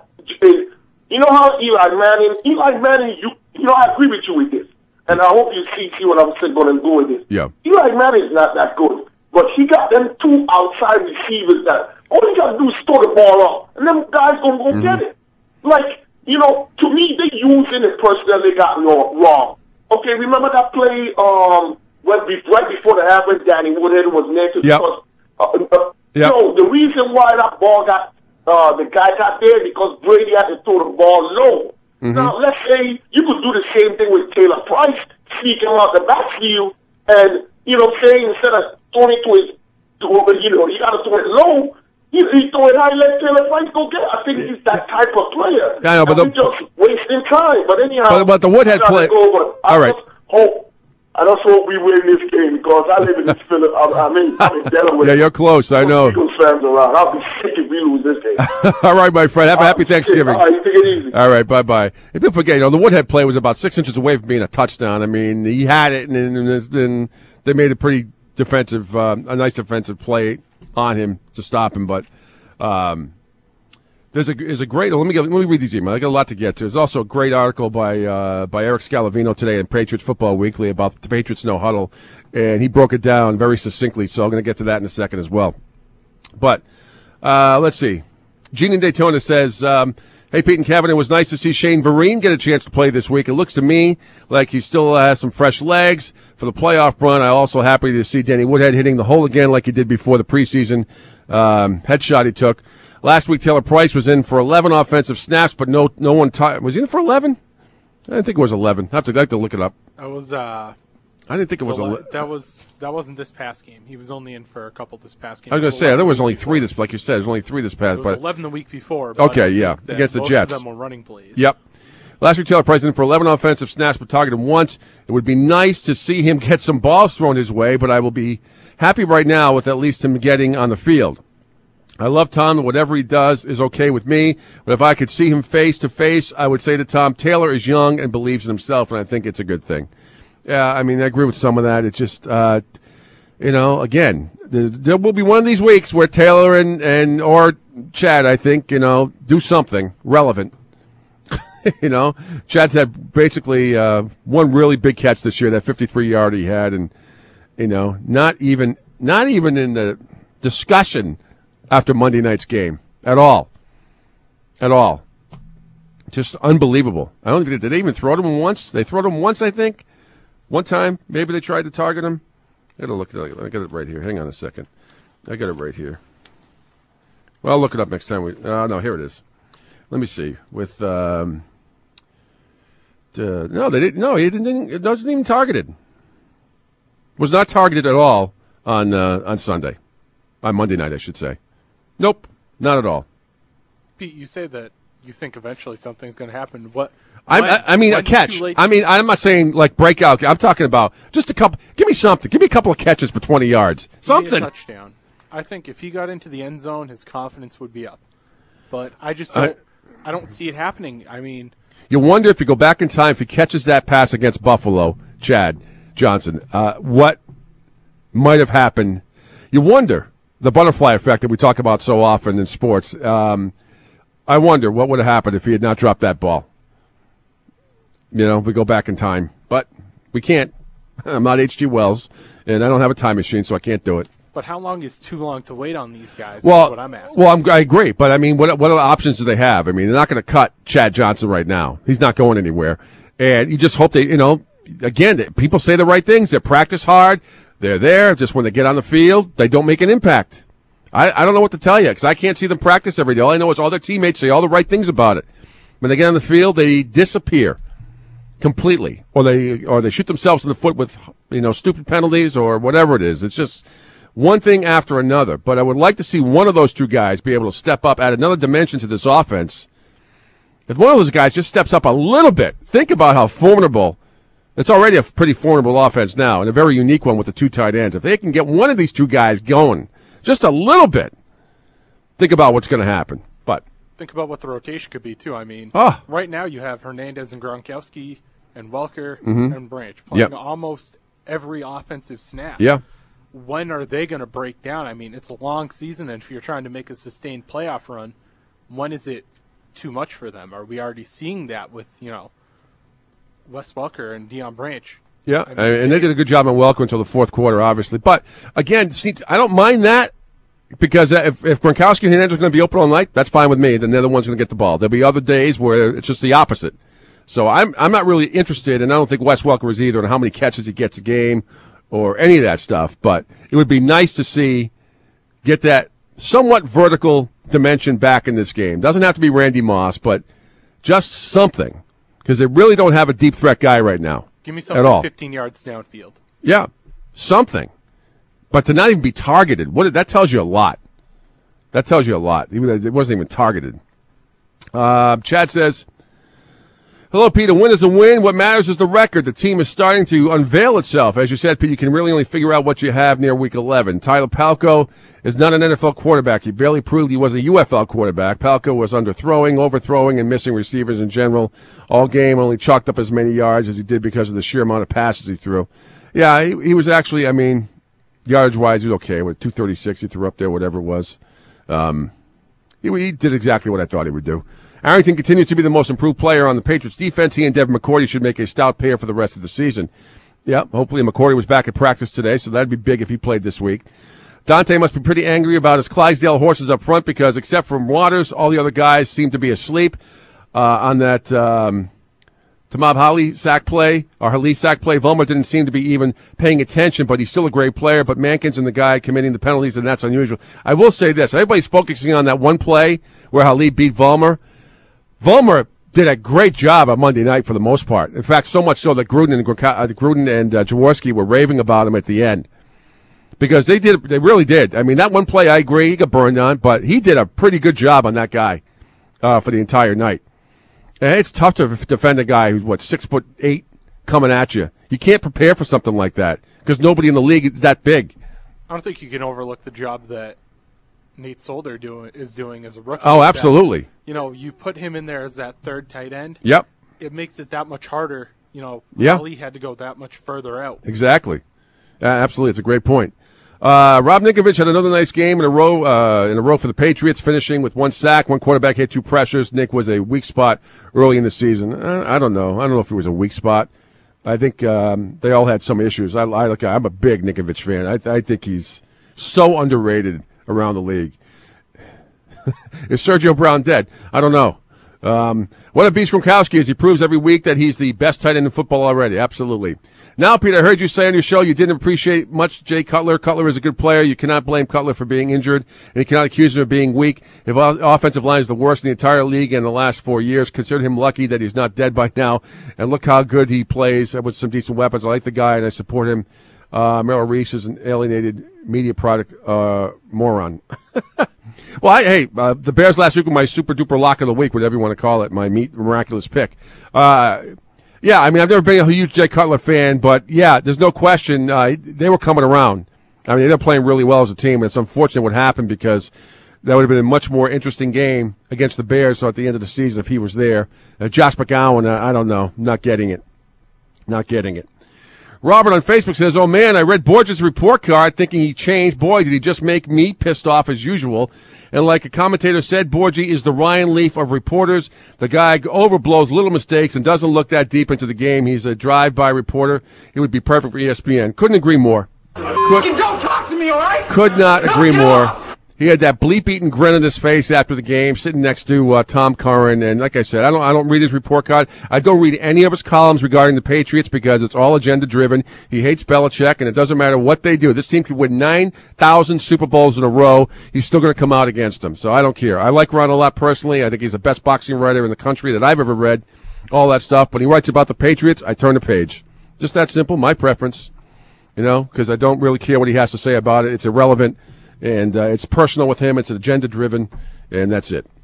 how Eli Manning. I agree with you with this. And I hope you see what I'm going to do with this. Yeah. Eli Manning's not that good. But he got them 2 outside receivers that all you got to do is throw the ball up. And them guys going to go get it. To me, they using the personnel they got wrong. Okay, remember that play right before the half when Danny Woodhead was naked? The reason why that ball the guy got there because Brady had to throw the ball low. Mm-hmm. Now, let's say you could do the same thing with Taylor Price, sneaking out the backfield, and, instead of throwing it you got to throw it low, you throw it high, let Taylor Price go get it. I think he's that type of player. I know, but we're just wasting time. But anyhow, but the Woodhead play. All right. I just hope we win this game because I live in this I'm in Delaware. Yeah, you're close. I know. Eagles fans around. I'll be sick if we lose this game. All right, my friend. Have a happy Thanksgiving. All right, take it easy. All right, bye-bye. If you forget, the Woodhead play was about 6 inches away from being a touchdown. I mean, he had it, and they made a pretty defensive, a nice defensive play on him to stop him. But there's a great. Let me read these emails. I got a lot to get to. There's also a great article by Eric Scalavino today in Patriots Football Weekly about the Patriots no huddle, and he broke it down very succinctly. So I'm going to get to that in a second as well. But let's see. Gene in Daytona says, "Hey Pete and Kevin, it was nice to see Shane Vereen get a chance to play this week. It looks to me like he still has some fresh legs for the playoff run. I'm also happy to see Danny Woodhead hitting the hole again like he did before the preseason headshot he took." Last week, Taylor Price was in for 11 offensive snaps, but no one was he in for 11? I didn't think it was 11. I have to look it up. It was. I didn't think it was 11. That wasn't this past game. He was only in for a couple this past game. I was going to say there was only 3 this. Like you said, there was only 3 this past. It was 11 the week before. Okay, yeah, against the Jets. Most of them were running plays. Yep. Last week, Taylor Price in for 11 offensive snaps, but targeted once. It would be nice to see him get some balls thrown his way, but I will be happy right now with at least him getting on the field. I love Tom. Whatever he does is okay with me. But if I could see him face to face, I would say to Tom, Taylor is young and believes in himself, and I think it's a good thing. Yeah, I mean, I agree with some of that. It's just, again, there will be one of these weeks where Taylor and or Chad, I think, do something relevant. Chad's had basically one really big catch this year, that 53-yard he had, and not even in the discussion after Monday night's game at all. Just unbelievable. I don't think did they even throw to him once? They threw to him once, I think. One time, maybe they tried to target him. I got it right here. Hang on a second. I got it right here. Well, I'll look it up next time. No, here it is. Let me see. With no, they didn't. No, he didn't. It wasn't even targeted. Was not targeted at all on Sunday, on Monday night, I should say. Nope, not at all. Pete, you say that you think eventually something's going to happen. What? I mean, a catch. I mean, I'm not saying like breakout. I'm talking about just a couple. Give me something. Give me a couple of catches for 20 yards. Something. A touchdown. I think if he got into the end zone, his confidence would be up. But I just don't. I don't see it happening. I mean, you wonder if you go back in time, if he catches that pass against Buffalo, Chad Johnson, what might have happened. You wonder, the butterfly effect that we talk about so often in sports. I wonder what would have happened if he had not dropped that ball. If we go back in time. But we can't. I'm not H.G. Wells, and I don't have a time machine, so I can't do it. But how long is too long to wait on these guys? Well, is what I'm asking. Well, I agree. But, I mean, what other options do they have? I mean, they're not going to cut Chad Johnson right now. He's not going anywhere. And you just hope they, again, people say the right things. They practice hard. They're there. Just when they get on the field, they don't make an impact. I don't know what to tell you because I can't see them practice every day. All I know is all their teammates say all the right things about it. When they get on the field, they disappear completely, or they shoot themselves in the foot with stupid penalties or whatever it is. It's just one thing after another. But I would like to see one of those two guys be able to step up, add another dimension to this offense. If one of those guys just steps up a little bit, think about how formidable. It's already a pretty formidable offense now, and a very unique one with the two tight ends. If they can get one of these two guys going just a little bit, think about what's going to happen. But think about what the rotation could be, too. I mean, right now you have Hernandez and Gronkowski and Welker and Branch playing almost every offensive snap. Yeah. When are they going to break down? I mean, it's a long season, and if you're trying to make a sustained playoff run, when is it too much for them? Are we already seeing that with, Wes Welker and Deion Branch? Yeah, and they did a good job on Welker until the fourth quarter, obviously. But, again, see, I don't mind that because if Gronkowski and Hernandez are going to be open all night, that's fine with me. Then they're the ones going to get the ball. There'll be other days where it's just the opposite. So I'm not really interested, and I don't think Wes Welker is either, in how many catches he gets a game or any of that stuff. But it would be nice to get that somewhat vertical dimension back in this game. Doesn't have to be Randy Moss, but just something, because they really don't have a deep threat guy right now. Give me something 15 yards downfield. Yeah, something. But to not even be targeted, that tells you a lot. That tells you a lot. It wasn't even targeted. Chad says, hello, Pete. A win is a win. What matters is the record. The team is starting to unveil itself. As you said, Pete, you can really only figure out what you have near Week 11. Tyler Palko is not an NFL quarterback. He barely proved he was a UFL quarterback. Palko was underthrowing, overthrowing, and missing receivers in general. All game only chalked up as many yards as he did because of the sheer amount of passes he threw. Yeah, he was actually, yardage-wise, he was okay. With 236 he threw up there, whatever it was. He did exactly what I thought he would do. Arrington continues to be the most improved player on the Patriots defense. He and Devin McCourty should make a stout pair for the rest of the season. Yeah, hopefully McCourty was back at practice today, so that'd be big if he played this week. Dante must be pretty angry about his Clydesdale horses up front because except for Waters, all the other guys seem to be asleep on that Tamab Hali sack play, or Hali sack play. Vollmer didn't seem to be even paying attention, but he's still a great player. But Mankins and the guy committing the penalties, and that's unusual. I will say this. Everybody's focusing on that one play where Hali beat Vollmer. Vollmer did a great job on Monday night for the most part. In fact, so much so that Gruden and Jaworski were raving about him at the end. Because they really did. I mean, that one play, I agree, he got burned on, but he did a pretty good job on that guy for the entire night. And it's tough to defend a guy who's, 6'8", coming at you. You can't prepare for something like that because nobody in the league is that big. I don't think you can overlook the job that Nate Solder is doing as a rookie. Oh, absolutely. You put him in there as that third tight end. Yep. It makes it that much harder. Yeah. Ali had to go that much further out. Exactly. Absolutely. It's a great point. Rob Ninkovich had another nice game in a row for the Patriots, finishing with 1 sack, 1 quarterback hit, 2 pressures. Nick was a weak spot early in the season. I don't know. I don't know if it was a weak spot. I think they all had some issues. I'm a big Ninkovich fan. I think he's so underrated around the league. Is Sergio Brown dead? I don't know. What a beast Gronkowski is. He proves every week that he's the best tight end in football already. Absolutely. Now, Pete, I heard you say on your show you didn't appreciate much Jay Cutler. Cutler is a good player. You cannot blame Cutler for being injured, and you cannot accuse him of being weak. If offensive line is the worst in the entire league in the last 4 years, consider him lucky that he's not dead by now. And look how good he plays with some decent weapons. I like the guy, and I support him. Merrill Reese is an alienated media product moron. Well, the Bears last week were my super-duper lock of the week, whatever you want to call it, my miraculous pick. Yeah, I mean, I've never been a huge Jay Cutler fan, but, yeah, there's no question they were coming around. I mean, they're playing really well as a team, and it's unfortunate what happened because that would have been a much more interesting game against the Bears so at the end of the season if he was there. Josh McGowan, I don't know, not getting it. Not getting it. Robert on Facebook says, oh, man, I read Borges' report card thinking he changed. Boy, did he just make me pissed off as usual. And like a commentator said, Borgie is the Ryan Leaf of reporters. The guy overblows little mistakes and doesn't look that deep into the game. He's a drive-by reporter. He would be perfect for ESPN. Couldn't agree more. Don't talk to me, all right? Could not agree more. He had that bleep-eaten grin on his face after the game, sitting next to Tom Curran. And like I said, I don't read his report card. I don't read any of his columns regarding the Patriots because it's all agenda-driven. He hates Belichick, and it doesn't matter what they do. This team could win 9,000 Super Bowls in a row. He's still going to come out against them. So I don't care. I like Ron a lot personally. I think he's the best boxing writer in the country that I've ever read, all that stuff. But he writes about the Patriots, I turn the page. Just that simple, my preference, because I don't really care what he has to say about it. It's irrelevant. And it's personal with him. It's agenda-driven, and that's it.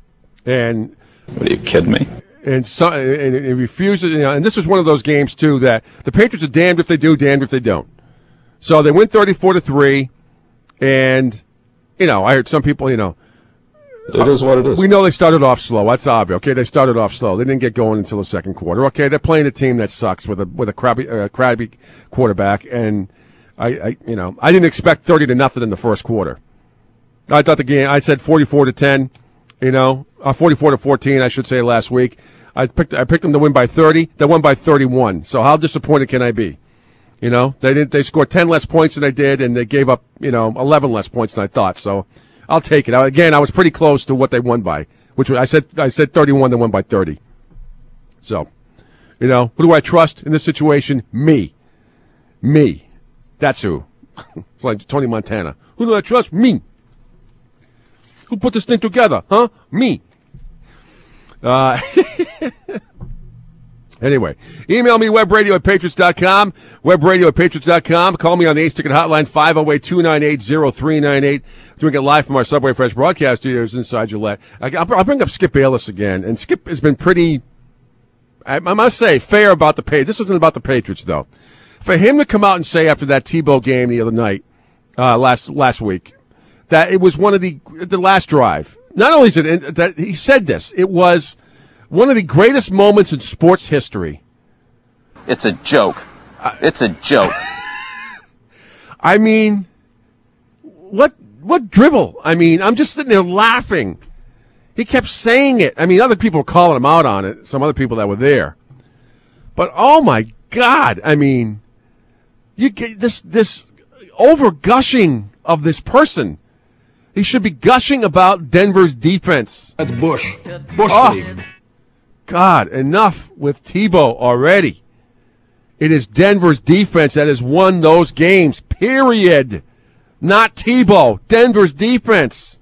And what, are you kidding me? And he refuses. And this was one of those games too that the Patriots are damned if they do, damned if they don't. So they win 34-3, and I heard some people. It is what it is. We know they started off slow. That's obvious. Okay, they started off slow. They didn't get going until the second quarter. Okay, they're playing a team that sucks with a crabby quarterback and. I didn't expect 30-0 in the first quarter. I thought the game. I said 44-10, 44-14. I should say last week. I picked them to win by 30. They won by 31. So how disappointed can I be? They scored 10 less points than they did, and they gave up 11 less points than I thought. So I'll take it. Again, I was pretty close to what they won by, which was, I said 31. They won by 30. So, who do I trust in this situation? Me. That's who. It's like Tony Montana. Who do I trust? Me. Who put this thing together? Huh? Me. Anyway, email me, webradio@patriots.com, webradio@patriots.com. Call me on the Ace Ticket Hotline, 508-298-0398. Doing it live from our Subway Fresh broadcast studios inside Gillette. I'll bring up Skip Bayless again, and Skip has been pretty, I must say, fair about the Patriots. This isn't about the Patriots, though. For him to come out and say after that Tebow game the other night, last week, that it was one of the last drive. Not only is it that he said this, it was one of the greatest moments in sports history. It's a joke. It's a joke. I mean, what dribble? I mean, I'm just sitting there laughing. He kept saying it. I mean, other people were calling him out on it. Some other people that were there. But oh my God! I mean. You get this over gushing of this person. He should be gushing about Denver's defense. That's Bush. God, enough with Tebow already. It is Denver's defense that has won those games, period. Not Tebow. Denver's defense.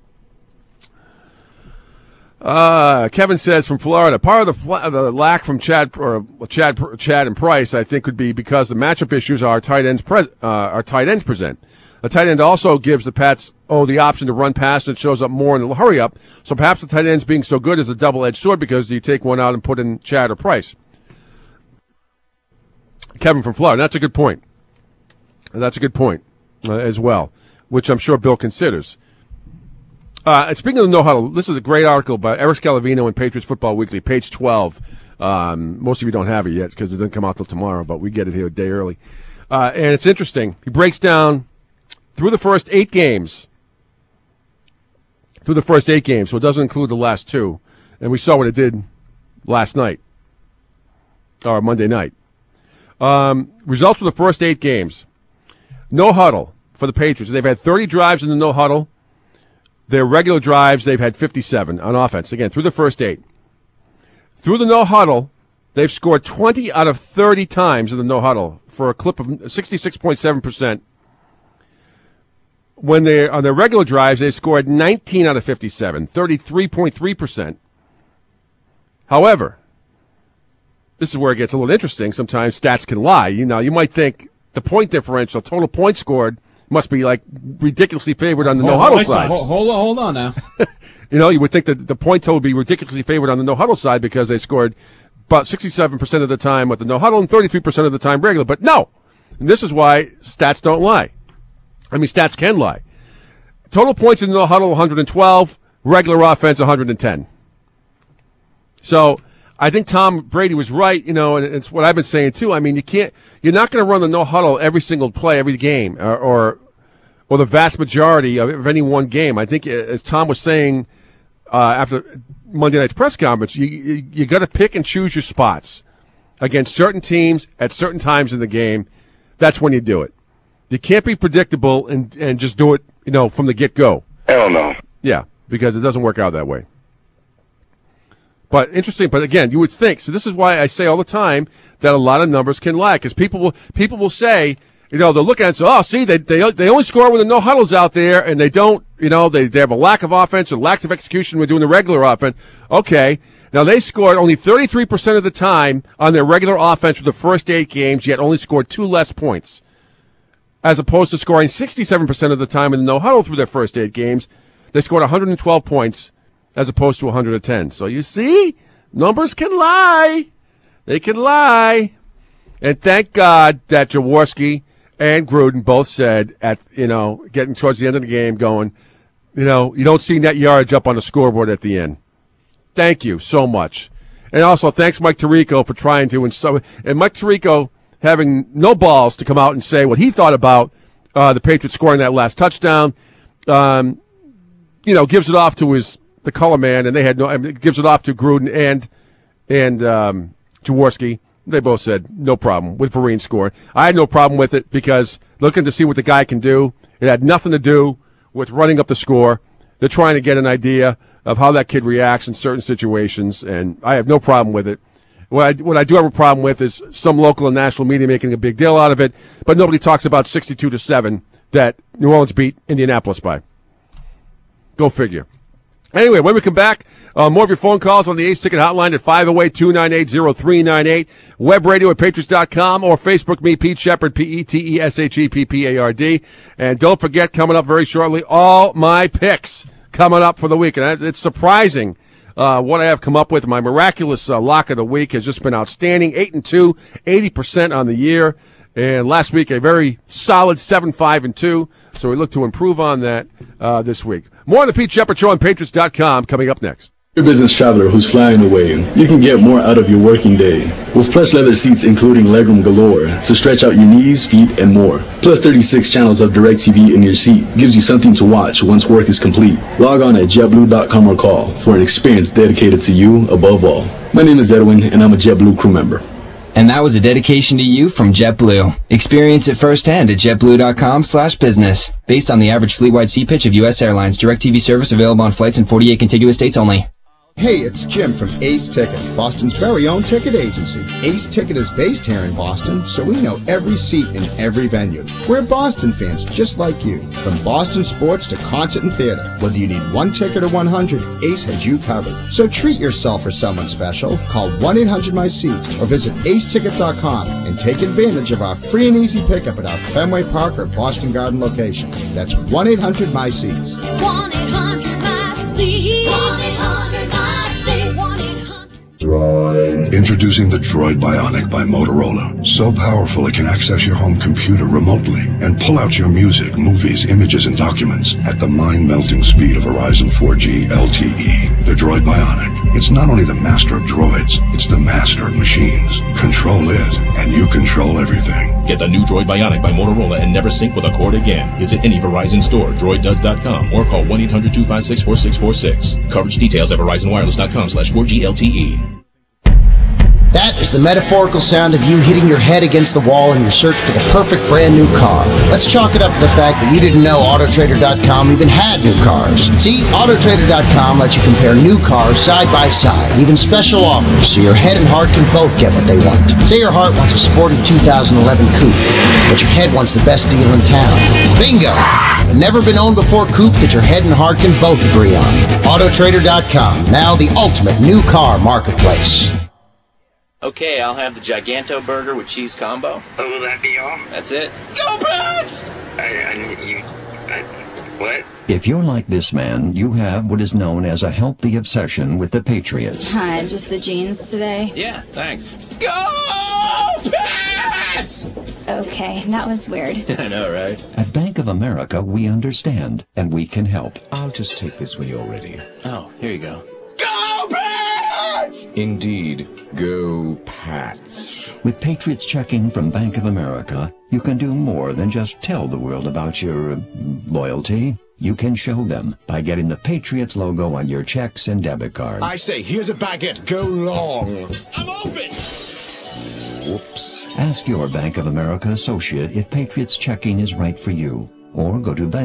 Kevin says from Florida, part of the lack from Chad and Price, I think, could be because the matchup issues our tight ends present. The tight end also gives the Pats the option to run past and it shows up more in the hurry up. So perhaps the tight ends being so good is a double-edged sword because you take one out and put in Chad or Price. Kevin from Florida, that's a good point. That's a good point as well, which I'm sure Bill considers. Speaking of the no huddle, this is a great article by Eric Scalavino in Patriots Football Weekly, page 12. Most of you don't have it yet because it doesn't come out till tomorrow, but we get it here a day early. And it's interesting. He breaks down through the first 8 games. So it doesn't include the last 2. And we saw what it did last night, or Monday night. Results for the first 8 games. No huddle for the Patriots. They've had 30 drives in the no huddle. Their regular drives, they've had 57 on offense. Again, through the first 8. Through the no huddle, they've scored 20 out of 30 times in the no huddle for a clip of 66.7%. When they're on their regular drives, they scored 19 out of 57, 33.3%. However, this is where it gets a little interesting. Sometimes stats can lie. You might think the point differential, total points scored, must be like ridiculously favored on the no huddle side. Hold on now. You would think that the point total would be ridiculously favored on the no huddle side because they scored about 67% of the time with the no huddle and 33% of the time regular. But no, and this is why stats don't lie. Stats can lie. Total points in the no huddle 112, regular offense 110. So I think Tom Brady was right, and it's what I've been saying too. You're not going to run the no huddle every single play, every game, or the vast majority of any one game. I think, as Tom was saying after Monday night's press conference, you got to pick and choose your spots against certain teams at certain times in the game. That's when you do it. You can't be predictable and just do it, from the get-go. Hell no. Yeah, because it doesn't work out that way. But interesting. But again, you would think. So this is why I say all the time that a lot of numbers can lie, because people will say, they'll look at it and say, oh, see, they only score when the no huddles out there, and they don't, they have a lack of offense or lack of execution when doing the regular offense. Okay, now they scored only 33% of the time on their regular offense for the first 8 games, yet only scored 2 less points, as opposed to scoring 67% of the time in the no huddle through their first 8 games. They scored 112 points as opposed to 110. So you see, numbers can lie. They can lie. And thank God that Jaworski and Gruden both said getting towards the end of the game going, you don't see net yardage up on the scoreboard at the end. Thank you so much. And also thanks Mike Tirico for trying to, and Mike Tirico having no balls to come out and say what he thought about the Patriots scoring that last touchdown. Gives it off to the color man, and they had gives it off to Gruden and Jaworski. They both said no problem with Vereen scoring. I had no problem with it because looking to see what the guy can do. It had nothing to do with running up the score. They're trying to get an idea of how that kid reacts in certain situations, and I have no problem with it. What I do have a problem with is some local and national media making a big deal out of it, but nobody talks about 62-7 that New Orleans beat Indianapolis by. Go figure. Anyway, when we come back, more of your phone calls on the Ace Ticket Hotline at 508-298-0398, web radio at patriots.com, or Facebook me, Pete Shepard, PETESHEPPARD. And don't forget, coming up very shortly, all my picks coming up for the week. And it's surprising what I have come up with. My miraculous lock of the week has just been outstanding. 8-2, 80% on the year. And last week, a very solid 7-5-2. So we look to improve on that this week. More on the Pete Shepard Show on Patriots.com coming up next. You're a business traveler who's flying away. You can get more out of your working day with plush leather seats including legroom galore to stretch out your knees, feet, and more. Plus 36 channels of DirecTV in your seat gives you something to watch once work is complete. Log on at JetBlue.com or call for an experience dedicated to you above all. My name is Edwin, and I'm a JetBlue crew member. And that was a dedication to you from JetBlue. Experience it firsthand at JetBlue.com/business. Based on the average fleet-wide seat pitch of U.S. Airlines. DirecTV service available on flights in 48 contiguous states only. Hey, it's Jim from Ace Ticket, Boston's very own ticket agency. Ace Ticket is based here in Boston, so we know every seat in every venue. We're Boston fans just like you. From Boston sports to concert and theater, whether you need 1 ticket or 100, Ace has you covered. So treat yourself or someone special. Call 1-800-MY-SEATS or visit aceticket.com and take advantage of our free and easy pickup at our Fenway Park or Boston Garden location. That's 1-800-MY-SEATS. 1-800-MY-SEATS. 1-800-MY-SEATS. 1-800. Introducing the Droid Bionic by Motorola. So powerful it can access your home computer remotely and pull out your music, movies, images, and documents at the mind-melting speed of Verizon 4G LTE. The Droid Bionic. It's not only the master of droids, it's the master of machines. Control it, and you control everything. Get the new Droid Bionic by Motorola and never sync with a cord again. Visit any Verizon store, droiddoes.com, or call 1-800-256-4646. Coverage details at verizonwireless.com/4G LTE. That is the metaphorical sound of you hitting your head against the wall in your search for the perfect brand new car. Let's chalk it up to the fact that you didn't know Autotrader.com even had new cars. See, Autotrader.com lets you compare new cars side by side, even special offers, so your head and heart can both get what they want. Say your heart wants a sporty 2011 coupe, but your head wants the best deal in town. Bingo! A never been owned before coupe that your head and heart can both agree on. Autotrader.com, now the ultimate new car marketplace. Okay, I'll have the Giganto burger with cheese combo. Oh, will that be all? That's it. Go Pats! What? If you're like this man, you have what is known as a healthy obsession with the Patriots. Hi, just the jeans today? Yeah, thanks. Go Pats! Okay, that was weird. I know, right? At Bank of America, we understand, and we can help. I'll just take this when you're ready. Oh, here you go. Go Pats! Indeed. Go Pats. With Patriots Checking from Bank of America, you can do more than just tell the world about your loyalty. You can show them by getting the Patriots logo on your checks and debit cards. I say, here's a baguette. Go long. I'm open! Whoops. Ask your Bank of America associate if Patriots Checking is right for you. Or go to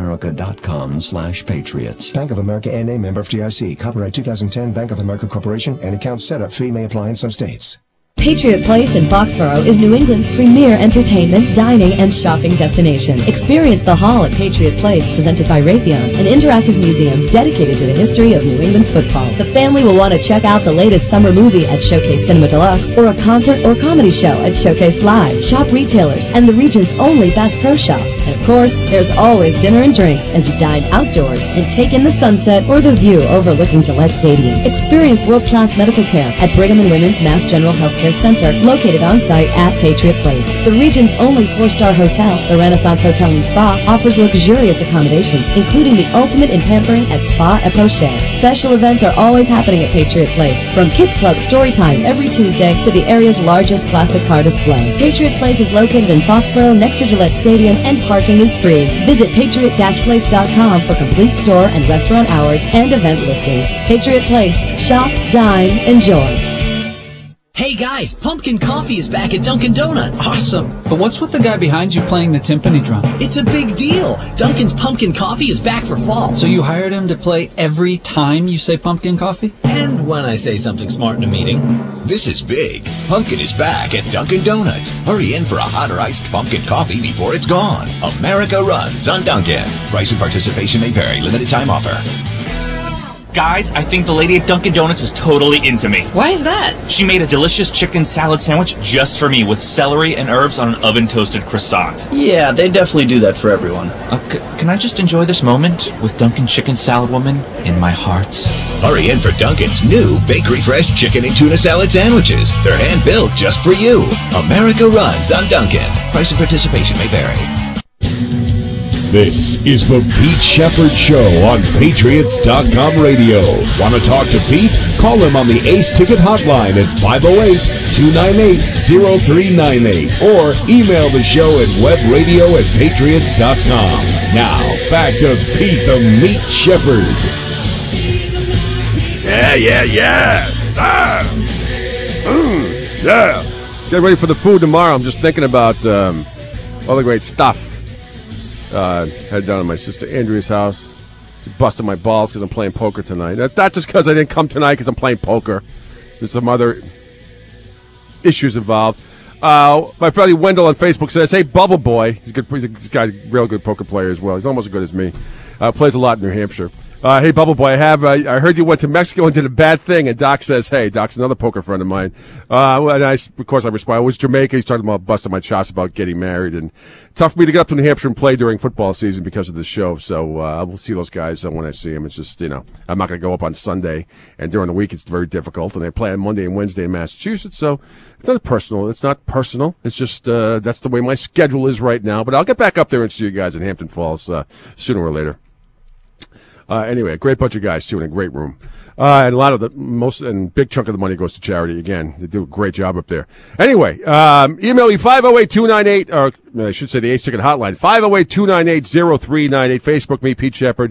bankofamerica.com/patriots. Bank of America N.A. member FDIC. Copyright 2010 Bank of America Corporation and account setup fee may apply in some states. Patriot Place in Foxborough is New England's premier entertainment, dining, and shopping destination. Experience the Hall at Patriot Place, presented by Raytheon, an interactive museum dedicated to the history of New England football. The family will want to check out the latest summer movie at Showcase Cinema Deluxe, or a concert or comedy show at Showcase Live. Shop retailers and the region's only Bass Pro Shops. And of course, there's always dinner and drinks as you dine outdoors and take in the sunset or the view overlooking Gillette Stadium. Experience world-class medical care at Brigham and Women's Mass General Healthcare Center, located on site at Patriot Place. The region's only 4-star hotel, the Renaissance Hotel and Spa, offers luxurious accommodations, including the ultimate in pampering at Spa et Poche. Special events are always happening at Patriot Place, from Kids Club Storytime every Tuesday to the area's largest classic car display. Patriot Place is located in Foxborough next to Gillette Stadium, and parking is free. Visit patriot-place.com for complete store and restaurant hours and event listings. Patriot Place. Shop, dine, enjoy. Hey guys, pumpkin coffee is back at Dunkin' Donuts. Awesome. But what's with the guy behind you playing the timpani drum? It's a big deal. Dunkin's pumpkin coffee is back for fall. So you hired him to play every time you say pumpkin coffee? And when I say something smart in a meeting. This is big. Pumpkin is back at Dunkin' Donuts. Hurry in for a hot or iced pumpkin coffee before it's gone. America runs on Dunkin'. Price and participation may vary. Limited time offer. Guys, I think the lady at Dunkin' Donuts is totally into me. Why is that? She made a delicious chicken salad sandwich just for me with celery and herbs on an oven-toasted croissant. Yeah, they definitely do that for everyone. Can I just enjoy this moment with Dunkin' Chicken Salad Woman in my heart? Hurry in for Dunkin's new bakery fresh chicken and tuna salad sandwiches. They're hand-built just for you. America runs on Dunkin'. Price and participation may vary. This is the Pete Shepard Show on Patriots.com radio. Want to talk to Pete? Call him on the Ace Ticket Hotline at 508-298-0398 or email the show at webradio@patriots.com. Now, back to Pete the Meat Shepard. Yeah. Yeah. Get ready for the food tomorrow. I'm just thinking about all the great stuff. Head down to my sister Andrea's house. She busted my balls because I'm playing poker tonight. That's not just because I didn't come tonight because I'm playing poker. There's some other issues involved. My buddy Wendell on Facebook says, "Hey, Bubble Boy." He's a real good poker player as well. He's almost as good as me. Plays a lot in New Hampshire. Hey, Bubble Boy, I heard you went to Mexico and did a bad thing, and Doc says, hey, Doc's another poker friend of mine. And of course, I respond, it was Jamaica. He's talking about busting my chops about getting married, and tough for me to get up to New Hampshire and play during football season because of this show. So we'll see those guys when I see them. It's just, I'm not going to go up on Sunday, and during the week it's very difficult, and they play on Monday and Wednesday in Massachusetts, so it's not personal. It's just that's the way my schedule is right now. But I'll get back up there and see you guys in Hampton Falls sooner or later. Anyway, a great bunch of guys too, in a great room. And a lot of big chunk of the money goes to charity. Again, they do a great job up there. Anyway, email me 508-298, or I should say the Ace Ticket hotline, 508-298-0398. Facebook me, Pete Shepherd,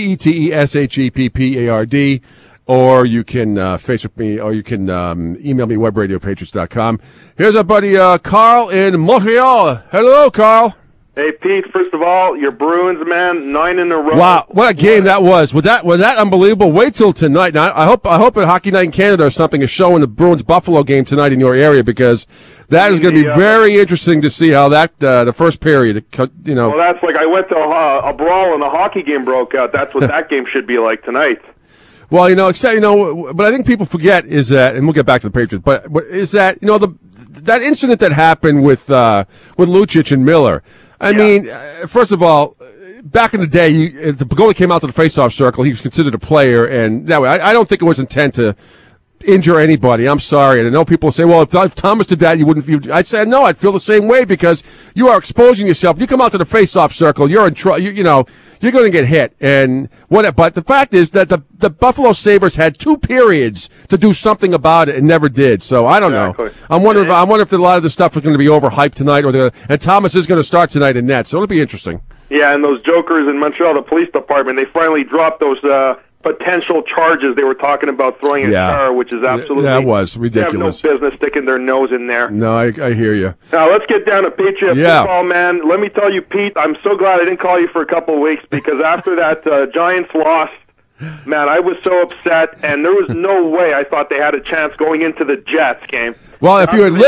PETESHEPPARD. Or you can Facebook me, or you can email me, webradiopatriots.com. Here's our buddy Carl in Montreal. Hello, Carl. Hey, Pete, first of all, your Bruins, man, 9 in a row. Wow, what a game that was. Was that unbelievable? Wait till tonight. Now, I hope at Hockey Night in Canada or something is showing the Bruins-Buffalo game tonight in your area, because that is going to be very interesting to see how that, the first period, Well, that's like I went to a brawl and a hockey game broke out. That's what that game should be like tonight. Well, but I think people forget is that, and we'll get back to the Patriots, but is that, that incident that happened with Lucic and Miller. I mean, first of all, back in the day, if the goalie came out to the faceoff circle, he was considered a player, and that way, I don't think it was intent to injure anybody. I'm sorry. And I know people say, well, if Thomas did that, you wouldn't. I'd say, no, I'd feel the same way, because you are exposing yourself. You come out to the faceoff circle, you're in trouble, you're going to get hit. And but the fact is that the Buffalo Sabres had 2 periods to do something about it and never did. So I don't know. I'm wondering if a lot of this stuff is going to be overhyped tonight, and Thomas is going to start tonight in net. So it'll be interesting. Yeah, and those jokers in Montreal, the police department, they finally dropped those potential charges they were talking about throwing in car, which is absolutely... That was ridiculous. They have no business sticking their nose in there. No, I hear you. Now, let's get down to Patriot football, man. Let me tell you, Pete, I'm so glad I didn't call you for a couple of weeks, because after that Giants loss, man, I was so upset, and there was no way I thought they had a chance going into the Jets game. Well, if you had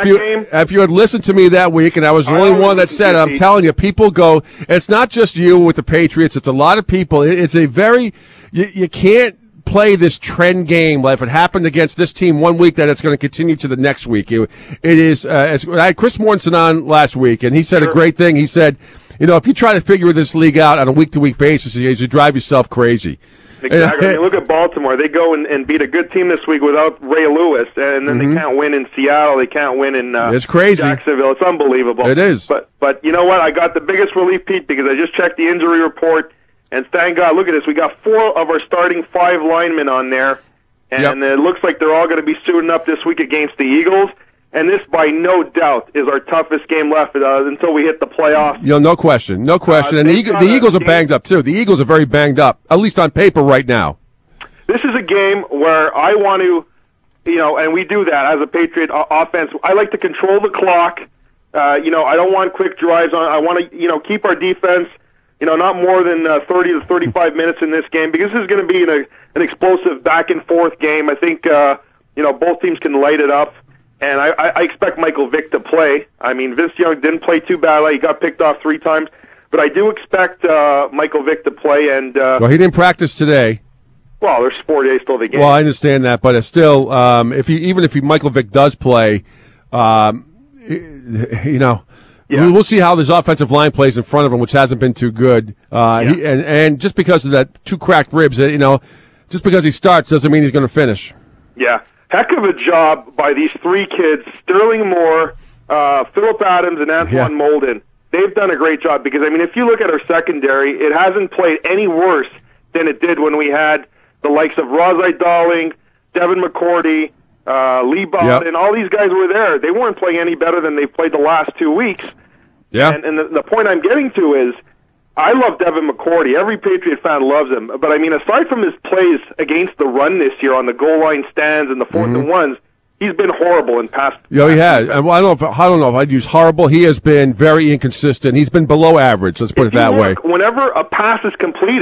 listened to me that week, and I was the only one that said it, I'm telling you, people go, it's not just you with the Patriots, it's a lot of people. It's a very, you can't play this trend game. Like if it happened against this team one week, that it's going to continue to the next week. It is, I had Chris Mortensen on last week, and he said a great thing. He said, if you try to figure this league out on a week-to-week basis, you drive yourself crazy. Exactly. I mean, look at Baltimore. They go and beat a good team this week without Ray Lewis, and then they can't win in Seattle. They can't win in it's crazy. Jacksonville. It's unbelievable. It is. But you know what? I got the biggest relief, Pete, because I just checked the injury report, and thank God, look at this. We got 4 of our starting 5 linemen on there, and it looks like they're all going to be suiting up this week against the Eagles. And this, by no doubt, is our toughest game left until we hit the playoffs. No question. And the Eagles are banged up, too. The Eagles are very banged up, at least on paper right now. This is a game where I want to, and we do that as a Patriot offense. I like to control the clock. I don't want quick drives. I want to, keep our defense, not more than 30 to 35 minutes in this game, because this is going to be an explosive back-and-forth game. I think, both teams can light it up. And I expect Michael Vick to play. I mean, Vince Young didn't play too badly. He got picked off 3 times. But I do expect Michael Vick to play. And well, he didn't practice today. Well, there's 4 days till the game. Well, I understand that. But it's still, if Michael Vick does play, we'll see how this offensive line plays in front of him, which hasn't been too good. And just because of that 2 cracked ribs, just because he starts doesn't mean he's going to finish. Yeah. Heck of a job by these 3 kids, Sterling Moore, Phillip Adams, and Antoine Molden. They've done a great job because, if you look at our secondary, it hasn't played any worse than it did when we had the likes of Rozai Darling, Devin McCourty, Lee Bowden, all these guys were there. They weren't playing any better than they played the last 2 weeks. Yeah. And the point I'm getting to is, I love Devin McCourty. Every Patriot fan loves him. But, aside from his plays against the run this year on the goal line stands and the 4th and 1s, he's been horrible in past. Yeah, he has. Well, I don't know if I'd use horrible. He has been very inconsistent. He's been below average, let's put it that way. Whenever a pass is completed,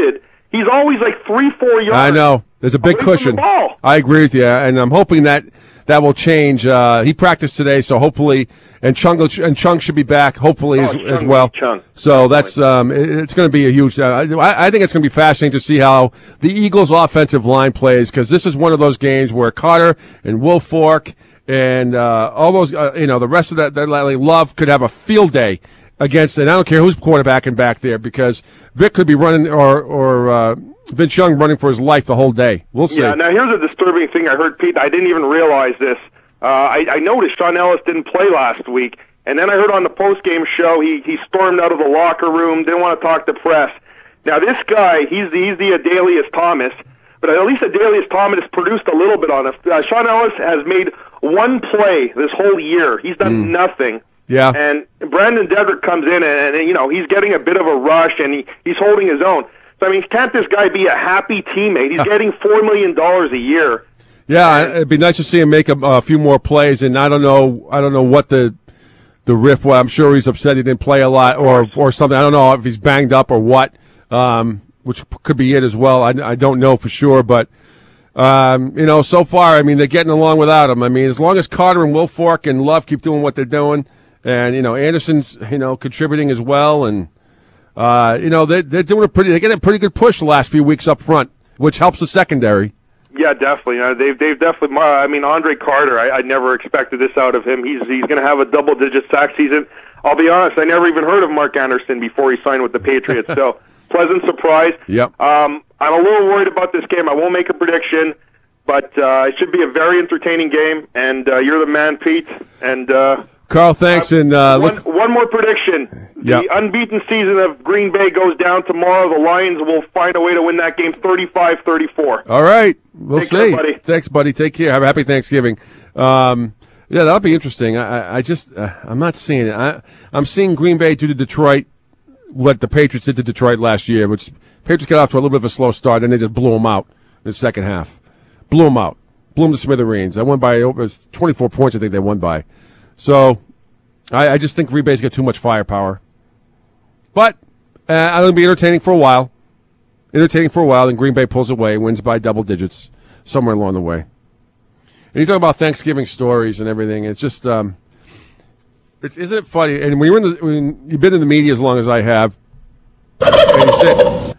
He's always like 3-4 yards. I know. There's a big away from cushion. the ball. I agree with you, and I'm hoping that will change. He practiced today, so hopefully, and Chung should be back, hopefully as well. Chung. So that's it's going to be a huge. I think it's going to be fascinating to see how the Eagles' offensive line plays, because this is one of those games where Carter and Wilfork and all those, the rest of that Love could have a field day against, and I don't care who's quarterbacking back there, because Vic could be running or Vince Young running for his life the whole day. We'll see. Yeah, now here's a disturbing thing I heard, Pete. I didn't even realize this. I noticed Sean Ellis didn't play last week, and then I heard on the post-game show he stormed out of the locker room, didn't want to talk to press. Now this guy, he's the Adalius Thomas, but at least Adalius Thomas produced a little bit on it. Sean Ellis has made one play this whole year. He's done nothing. Yeah. And Brandon Dedrick comes in, and he's getting a bit of a rush, and he's holding his own. So, I mean, can't this guy be a happy teammate? He's getting $4 million a year. Yeah, it'd be nice to see him make a few more plays, and I don't know what the riff was. I'm sure he's upset he didn't play a lot or something. I don't know if he's banged up or what, which could be it as well. I don't know for sure, but so far, I mean, they're getting along without him. I mean, as long as Carter and Wilfork and Love keep doing what they're doing, and Anderson's contributing as well, and they're doing they're getting a pretty good push the last few weeks up front, which helps the secondary. Yeah, definitely. They've definitely. I mean, Andre Carter. I never expected this out of him. He's going to have a double-digit sack season. I'll be honest. I never even heard of Mark Anderson before he signed with the Patriots. So pleasant surprise. Yep. I'm a little worried about this game. I won't make a prediction, but it should be a very entertaining game. And you're the man, Pete. And Carl, thanks. And one more prediction. The unbeaten season of Green Bay goes down tomorrow. The Lions will find a way to win that game 35-34. All right. We'll see. Take care, buddy. Thanks, buddy. Take care. Have a happy Thanksgiving. Yeah, that'll be interesting. I'm not seeing it. I'm seeing Green Bay do to Detroit what the Patriots did to Detroit last year, which Patriots got off to a little bit of a slow start, and they just blew them out in the second half. Blew them out. Blew them to smithereens. I won by over 24 points, I think they won by. So I just think Green Bay's got too much firepower. But it'll be entertaining for a while. Then Green Bay pulls away, wins by double digits somewhere along the way. And you talk about Thanksgiving stories and everything. It's just, isn't it funny? And when you've been in the media as long as I have, and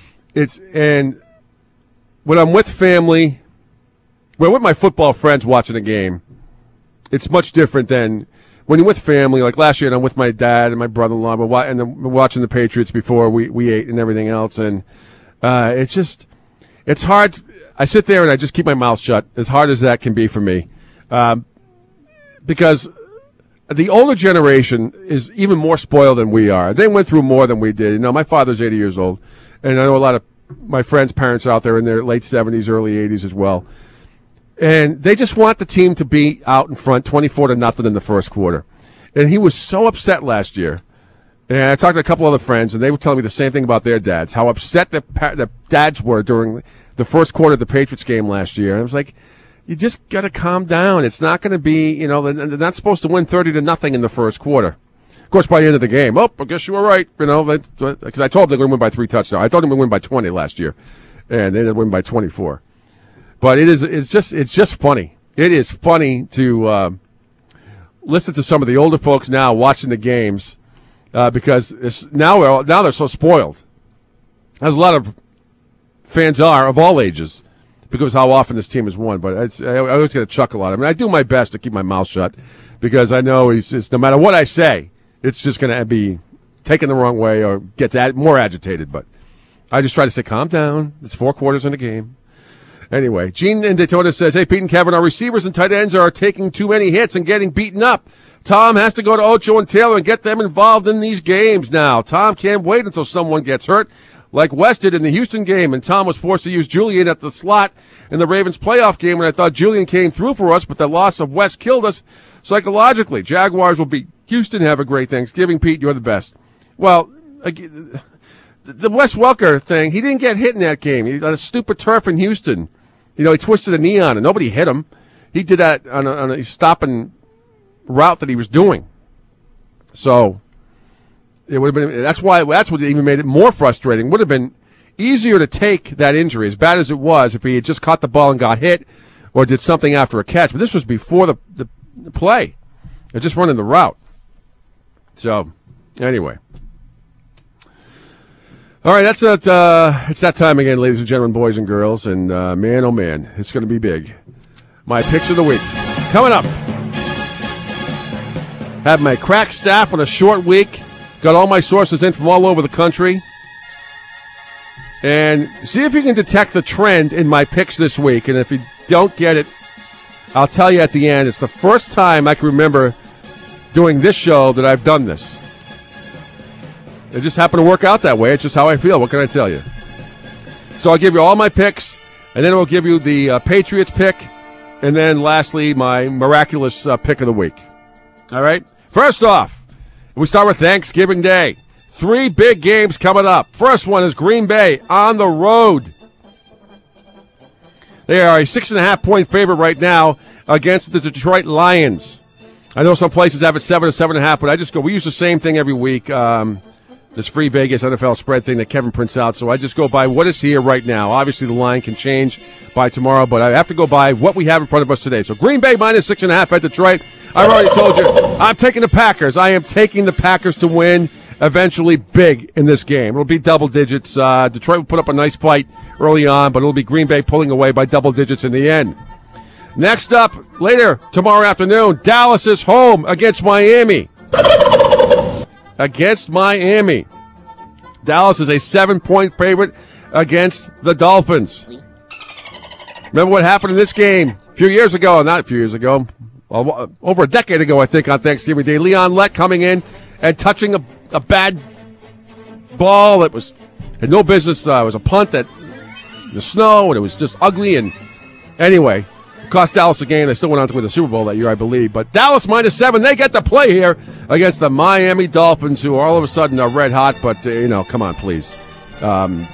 and when I'm with family, when I'm with my football friends watching a game, it's much different than when you're with family. Like last year, and I'm with my dad and my brother-in-law, and we're watching the Patriots before we ate and everything else, and it's hard. I sit there and I just keep my mouth shut, as hard as that can be for me, because the older generation is even more spoiled than we are. They went through more than we did. My father's 80 years old, and I know a lot of my friends' parents out there in their late 70s, early 80s as well. And they just want the team to be out in front 24-0 in the first quarter. And he was so upset last year. And I talked to a couple other friends, and they were telling me the same thing about their dads, how upset the dads were during the first quarter of the Patriots game last year. And I was like, you just got to calm down. It's not going to be, they're not supposed to win 30-0 in the first quarter. Of course, by the end of the game, I guess you were right, because I told them they were going to win by 3 touchdowns. I told them they would win by 20 last year, and they ended up winning by 24. But it's just funny. It is funny to listen to some of the older folks now watching the games because now they're so spoiled. As a lot of fans are of all ages because how often this team has won. But I always get a chuckle out of it. I do my best to keep my mouth shut because I know it's no matter what I say, it's just going to be taken the wrong way or gets more agitated. But I just try to say, calm down. It's 4 quarters in a game. Anyway, Gene in Daytona says, hey, Pete and Kevin, our receivers and tight ends are taking too many hits and getting beaten up. Tom has to go to Ocho and Taylor and get them involved in these games now. Tom can't wait until someone gets hurt, like West did in the Houston game, and Tom was forced to use Julian at the slot in the Ravens playoff game, and I thought Julian came through for us, but the loss of West killed us psychologically. Jaguars will beat Houston. Have a great Thanksgiving. Pete, you're the best. Well, the Wes Welker thing, he didn't get hit in that game. He got a stupid turf in Houston. He twisted a knee on it. Nobody hit him. He did that on a stopping route that he was doing. So it would have been. That's what even made it more frustrating. Would have been easier to take that injury, as bad as it was, if he had just caught the ball and got hit or did something after a catch. But this was before the play. They're just running the route. So, anyway. All right, it's that time again, ladies and gentlemen, boys and girls. And, man, oh, man, it's going to be big. My picks of the week. Coming up. Have my crack staff on a short week. Got all my sources in from all over the country. And see if you can detect the trend in my picks this week. And if you don't get it, I'll tell you at the end. It's the first time I can remember doing this show that I've done this. It just happened to work out that way. It's just how I feel. What can I tell you? So I'll give you all my picks, and then I'll give you the Patriots pick, and then lastly, my miraculous pick of the week. All right? First off, we start with Thanksgiving Day. 3 big games coming up. First one is Green Bay on the road. They are a 6.5-point favorite right now against the Detroit Lions. I know some places have it 7 or 7.5, but I just go, we use the same thing every week, this free Vegas NFL spread thing that Kevin prints out, so I just go by what is here right now. Obviously, the line can change by tomorrow, but I have to go by what we have in front of us today. So Green Bay minus 6.5 at Detroit. I've already told you, I'm taking the Packers. I am taking the Packers to win eventually big in this game. It'll be double digits. Detroit will put up a nice fight early on, but it'll be Green Bay pulling away by double digits in the end. Next up, later tomorrow afternoon, Dallas is home against Miami. Against Miami. Dallas is a 7-point favorite against the Dolphins. Remember what happened in this game a few years ago? Not a few years ago. Over a decade ago, I think, on Thanksgiving Day. Leon Lett coming in and touching a bad ball. It had no business. It was a punt that the snow, and it was just ugly. And anyway, it cost Dallas a game. They still went on to win the Super Bowl that year, I believe. But Dallas minus 7, they get the play here against the Miami Dolphins, who all of a sudden are red hot. But, come on, please. Don't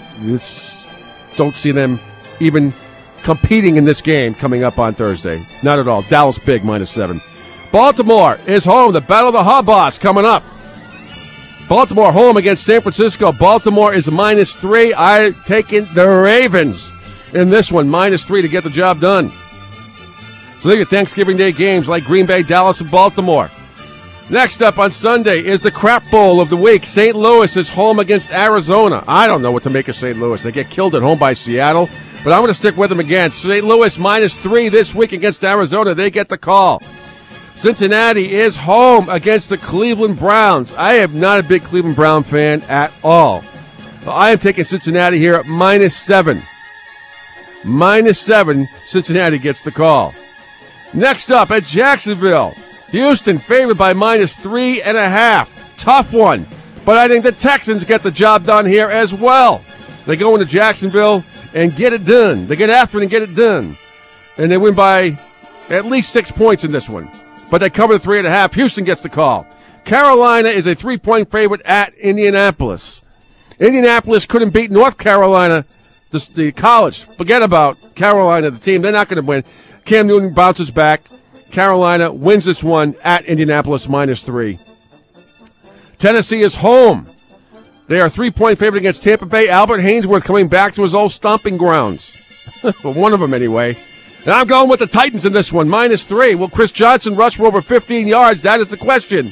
see them even competing in this game coming up on Thursday. Not at all. Dallas big minus 7. Baltimore is home. The Battle of the Hobos coming up. Baltimore home against San Francisco. Baltimore is minus 3. I'm taking the Ravens in this one, minus 3 to get the job done. So there are your Thanksgiving Day games like Green Bay, Dallas, and Baltimore. Next up on Sunday is the crap bowl of the week. St. Louis is home against Arizona. I don't know what to make of St. Louis. They get killed at home by Seattle, but I'm going to stick with them again. St. Louis minus 3 this week against Arizona. They get the call. Cincinnati is home against the Cleveland Browns. I am not a big Cleveland Brown fan at all. I am taking Cincinnati here at minus 7. Minus 7, Cincinnati gets the call. Next up at Jacksonville, Houston favored by minus 3.5. Tough one, but I think the Texans get the job done here as well. They go into Jacksonville and get it done. They get after it and get it done. And they win by at least 6 points in this one. But they cover the 3.5. Houston gets the call. Carolina is a 3-point favorite at Indianapolis. Indianapolis couldn't beat North Carolina, the college. Forget about Carolina, the team. They're not going to win. Cam Newton bounces back. Carolina wins this one at Indianapolis minus 3. Tennessee is home. They are a 3-point favorite against Tampa Bay. Albert Haynesworth coming back to his old stomping grounds. For one of them, anyway. And I'm going with the Titans in this one, minus 3. Will Chris Johnson rush for over 15 yards? That is the question.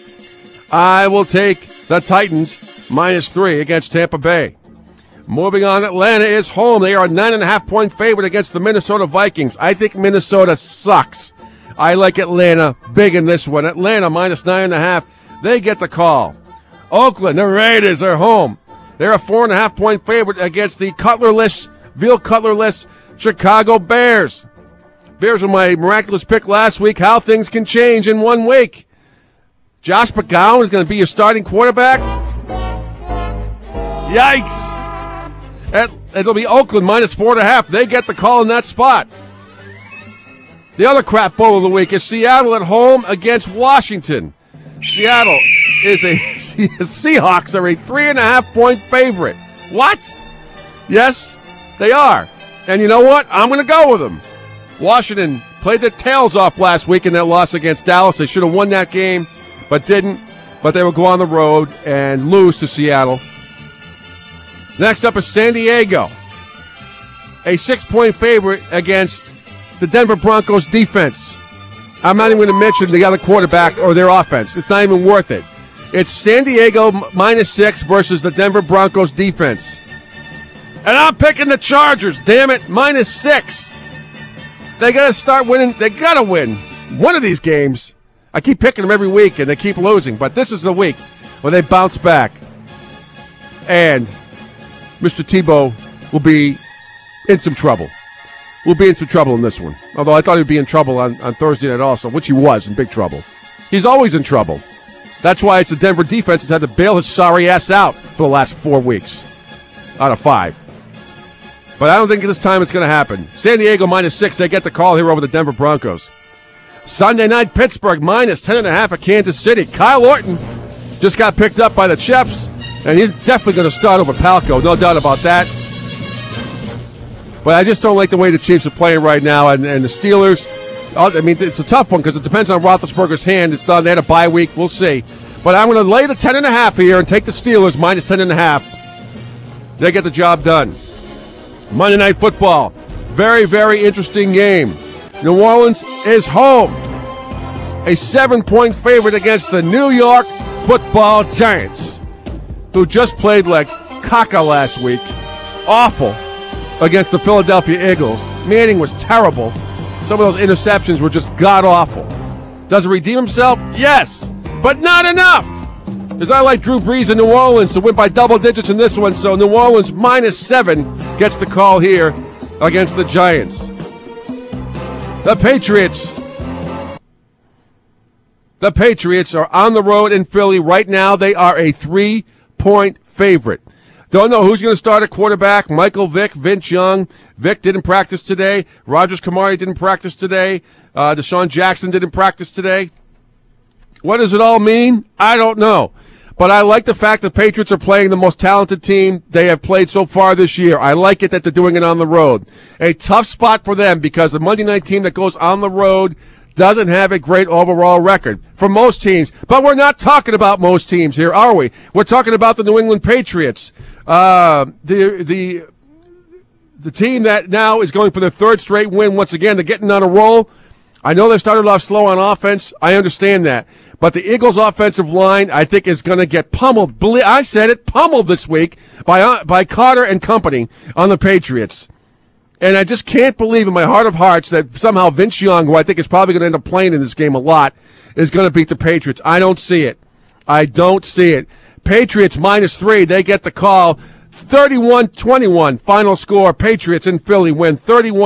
I will take the Titans, minus 3 against Tampa Bay. Moving on, Atlanta is home. They are a 9.5-point favorite against the Minnesota Vikings. I think Minnesota sucks. I like Atlanta big in this one. Atlanta, minus 9.5. They get the call. Oakland, the Raiders are home. They're a 4.5-point favorite against the Veal Cutlerless Chicago Bears. Bears were my miraculous pick last week. How things can change in 1 week. Josh McCown is going to be your starting quarterback. Yikes. It'll be Oakland minus 4.5. They get the call in that spot. The other crap bowl of the week is Seattle at home against Washington. Seattle is Seahawks are a 3.5-point favorite. What? Yes, they are. And you know what? I'm going to go with them. Washington played their tails off last week in their loss against Dallas. They should have won that game, but didn't. But they will go on the road and lose to Seattle. Next up is San Diego, a 6-point favorite against the Denver Broncos defense. I'm not even going to mention the other quarterback or their offense. It's not even worth it. It's San Diego -6 versus the Denver Broncos defense. And I'm picking the Chargers, damn it, -6. They got to start winning. They got to win one of these games. I keep picking them every week, and they keep losing. But this is the week where they bounce back. And Mr. Tebow will be in some trouble. Will be in some trouble in this one. Although I thought he'd be in trouble on Thursday night also, which he was in big trouble. He's always in trouble. That's why it's the Denver defense that's had to bail his sorry ass out for the last 4 weeks out of 5. But I don't think this time it's going to happen. San Diego -6. They get the call here over the Denver Broncos. Sunday night, Pittsburgh -10.5 at Kansas City. Kyle Orton just got picked up by the Chiefs, and he's definitely going to start over Palco. No doubt about that. But I just don't like the way the Chiefs are playing right now, and the Steelers. I mean, it's a tough one because it depends on Roethlisberger's hand. It's done. They had a bye week. We'll see. But I'm going to lay the 10.5 here and take the Steelers -10.5. They get the job done. Monday Night Football. Very, very interesting game. New Orleans is home. A 7-point favorite against the New York Football Giants, who just played like caca last week. Awful against the Philadelphia Eagles. Manning was terrible. Some of those interceptions were just god-awful. Does he redeem himself? Yes, but not enough. Because I like Drew Brees in New Orleans to win by double digits in this one, so New Orleans -7 gets the call here against the Giants. The Patriots are on the road in Philly right now. They are a 3-point favorite. Don't know who's going to start at quarterback. Michael Vick, Vince Young. Vick didn't practice today. Rogers Kamari didn't practice today. Deshaun Jackson didn't practice today. What does it all mean? I don't know. But I like the fact that the Patriots are playing the most talented team they have played so far this year. I like it that they're doing it on the road. A tough spot for them because the Monday night team that goes on the road doesn't have a great overall record for most teams. But we're not talking about most teams here, are we? We're talking about the New England Patriots. The team that now is going for their 3rd straight win. Once again, they're getting on a roll. I know they started off slow on offense. I understand that. But the Eagles' offensive line, I think, is going to get pummeled. I said it, pummeled this week by Carter and company on the Patriots. And I just can't believe in my heart of hearts that somehow Vince Young, who I think is probably going to end up playing in this game a lot, is going to beat the Patriots. I don't see it. I don't see it. Patriots -3. They get the call. 31-21 final score. Patriots in Philly win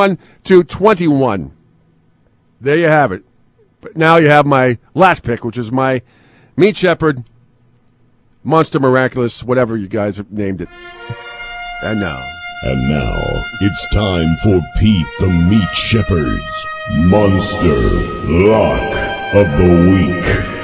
31-21. There you have it. But now you have my last pick, which is my Meat Shepherd, Monster Miraculous, whatever you guys have named it. And now, it's time for Pete the Meat Shepherd's Monster Lock of the Week.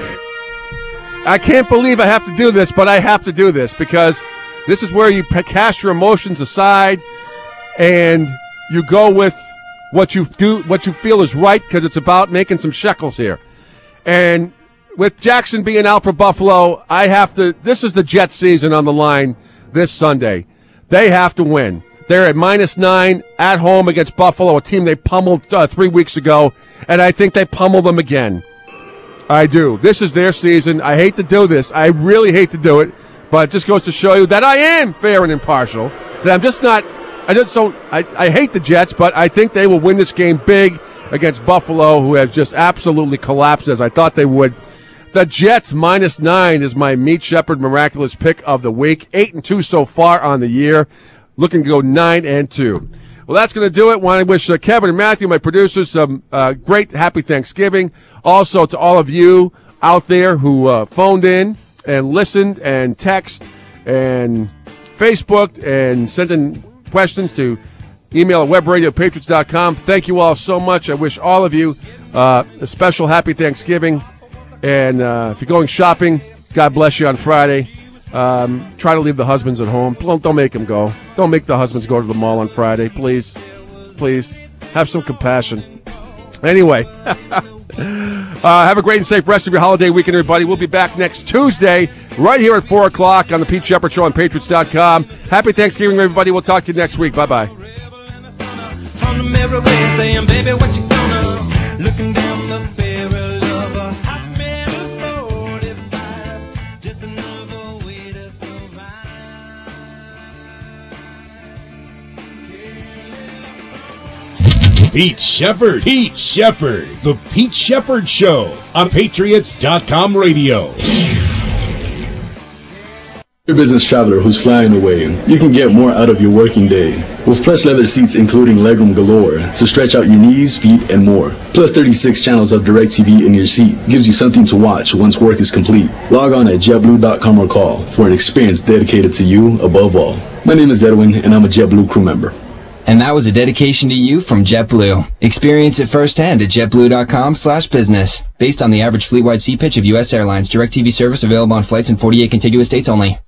I can't believe I have to do this, but I have to do this because this is where you cast your emotions aside and you go with what you feel is right, because it's about making some shekels here. And with Jackson being out for Buffalo, this is the Jets season on the line this Sunday. They have to win. They're at -9 at home against Buffalo, a team they pummeled 3 weeks ago, and I think they pummel them again. I do. This is their season. I hate to do this. I really hate to do it, but it just goes to show you that I am fair and impartial, that I'm just not I hate the Jets, but I think they will win this game big against Buffalo, who have just absolutely collapsed as I thought they would. The Jets -9 is my Meat Shepherd Miraculous pick of the week. 8-2 so far on the year. Looking to go 9-2. Well, that's going to do it. Want to wish Kevin and Matthew, my producers, some great happy Thanksgiving. Also to all of you out there who phoned in and listened and text and Facebooked and sent in questions to email at webradio@patriots.com. Thank you all so much. I wish all of you a special happy Thanksgiving. And if you're going shopping, God bless you on Friday. Try to leave the husbands at home. Don't make them go. Don't make the husbands go to the mall on Friday. Please. Please. Have some compassion. Anyway, have a great and safe rest of your holiday weekend, everybody. We'll be back next Tuesday right here at 4 o'clock on the Pete Shepard Show on Patriots.com. Happy Thanksgiving, everybody. We'll talk to you next week. Bye-bye. On the mirror saying, baby, what you gonna? Looking down the barrel of a hot metal 45. Just another way to survive. Pete Shepard. Pete Shepard. The Pete Shepard Show on Patriots.com radio. You're a business traveler who's flying away. You can get more out of your working day with plush leather seats including legroom galore to stretch out your knees, feet, and more. Plus 36 channels of DirecTV in your seat gives you something to watch once work is complete. Log on at JetBlue.com or call for an experience dedicated to you above all. My name is Edwin, and I'm a JetBlue crew member. And that was a dedication to you from JetBlue. Experience it firsthand at JetBlue.com/business. Based on the average fleet-wide seat pitch of U.S. Airlines, DirecTV service available on flights in 48 contiguous states only.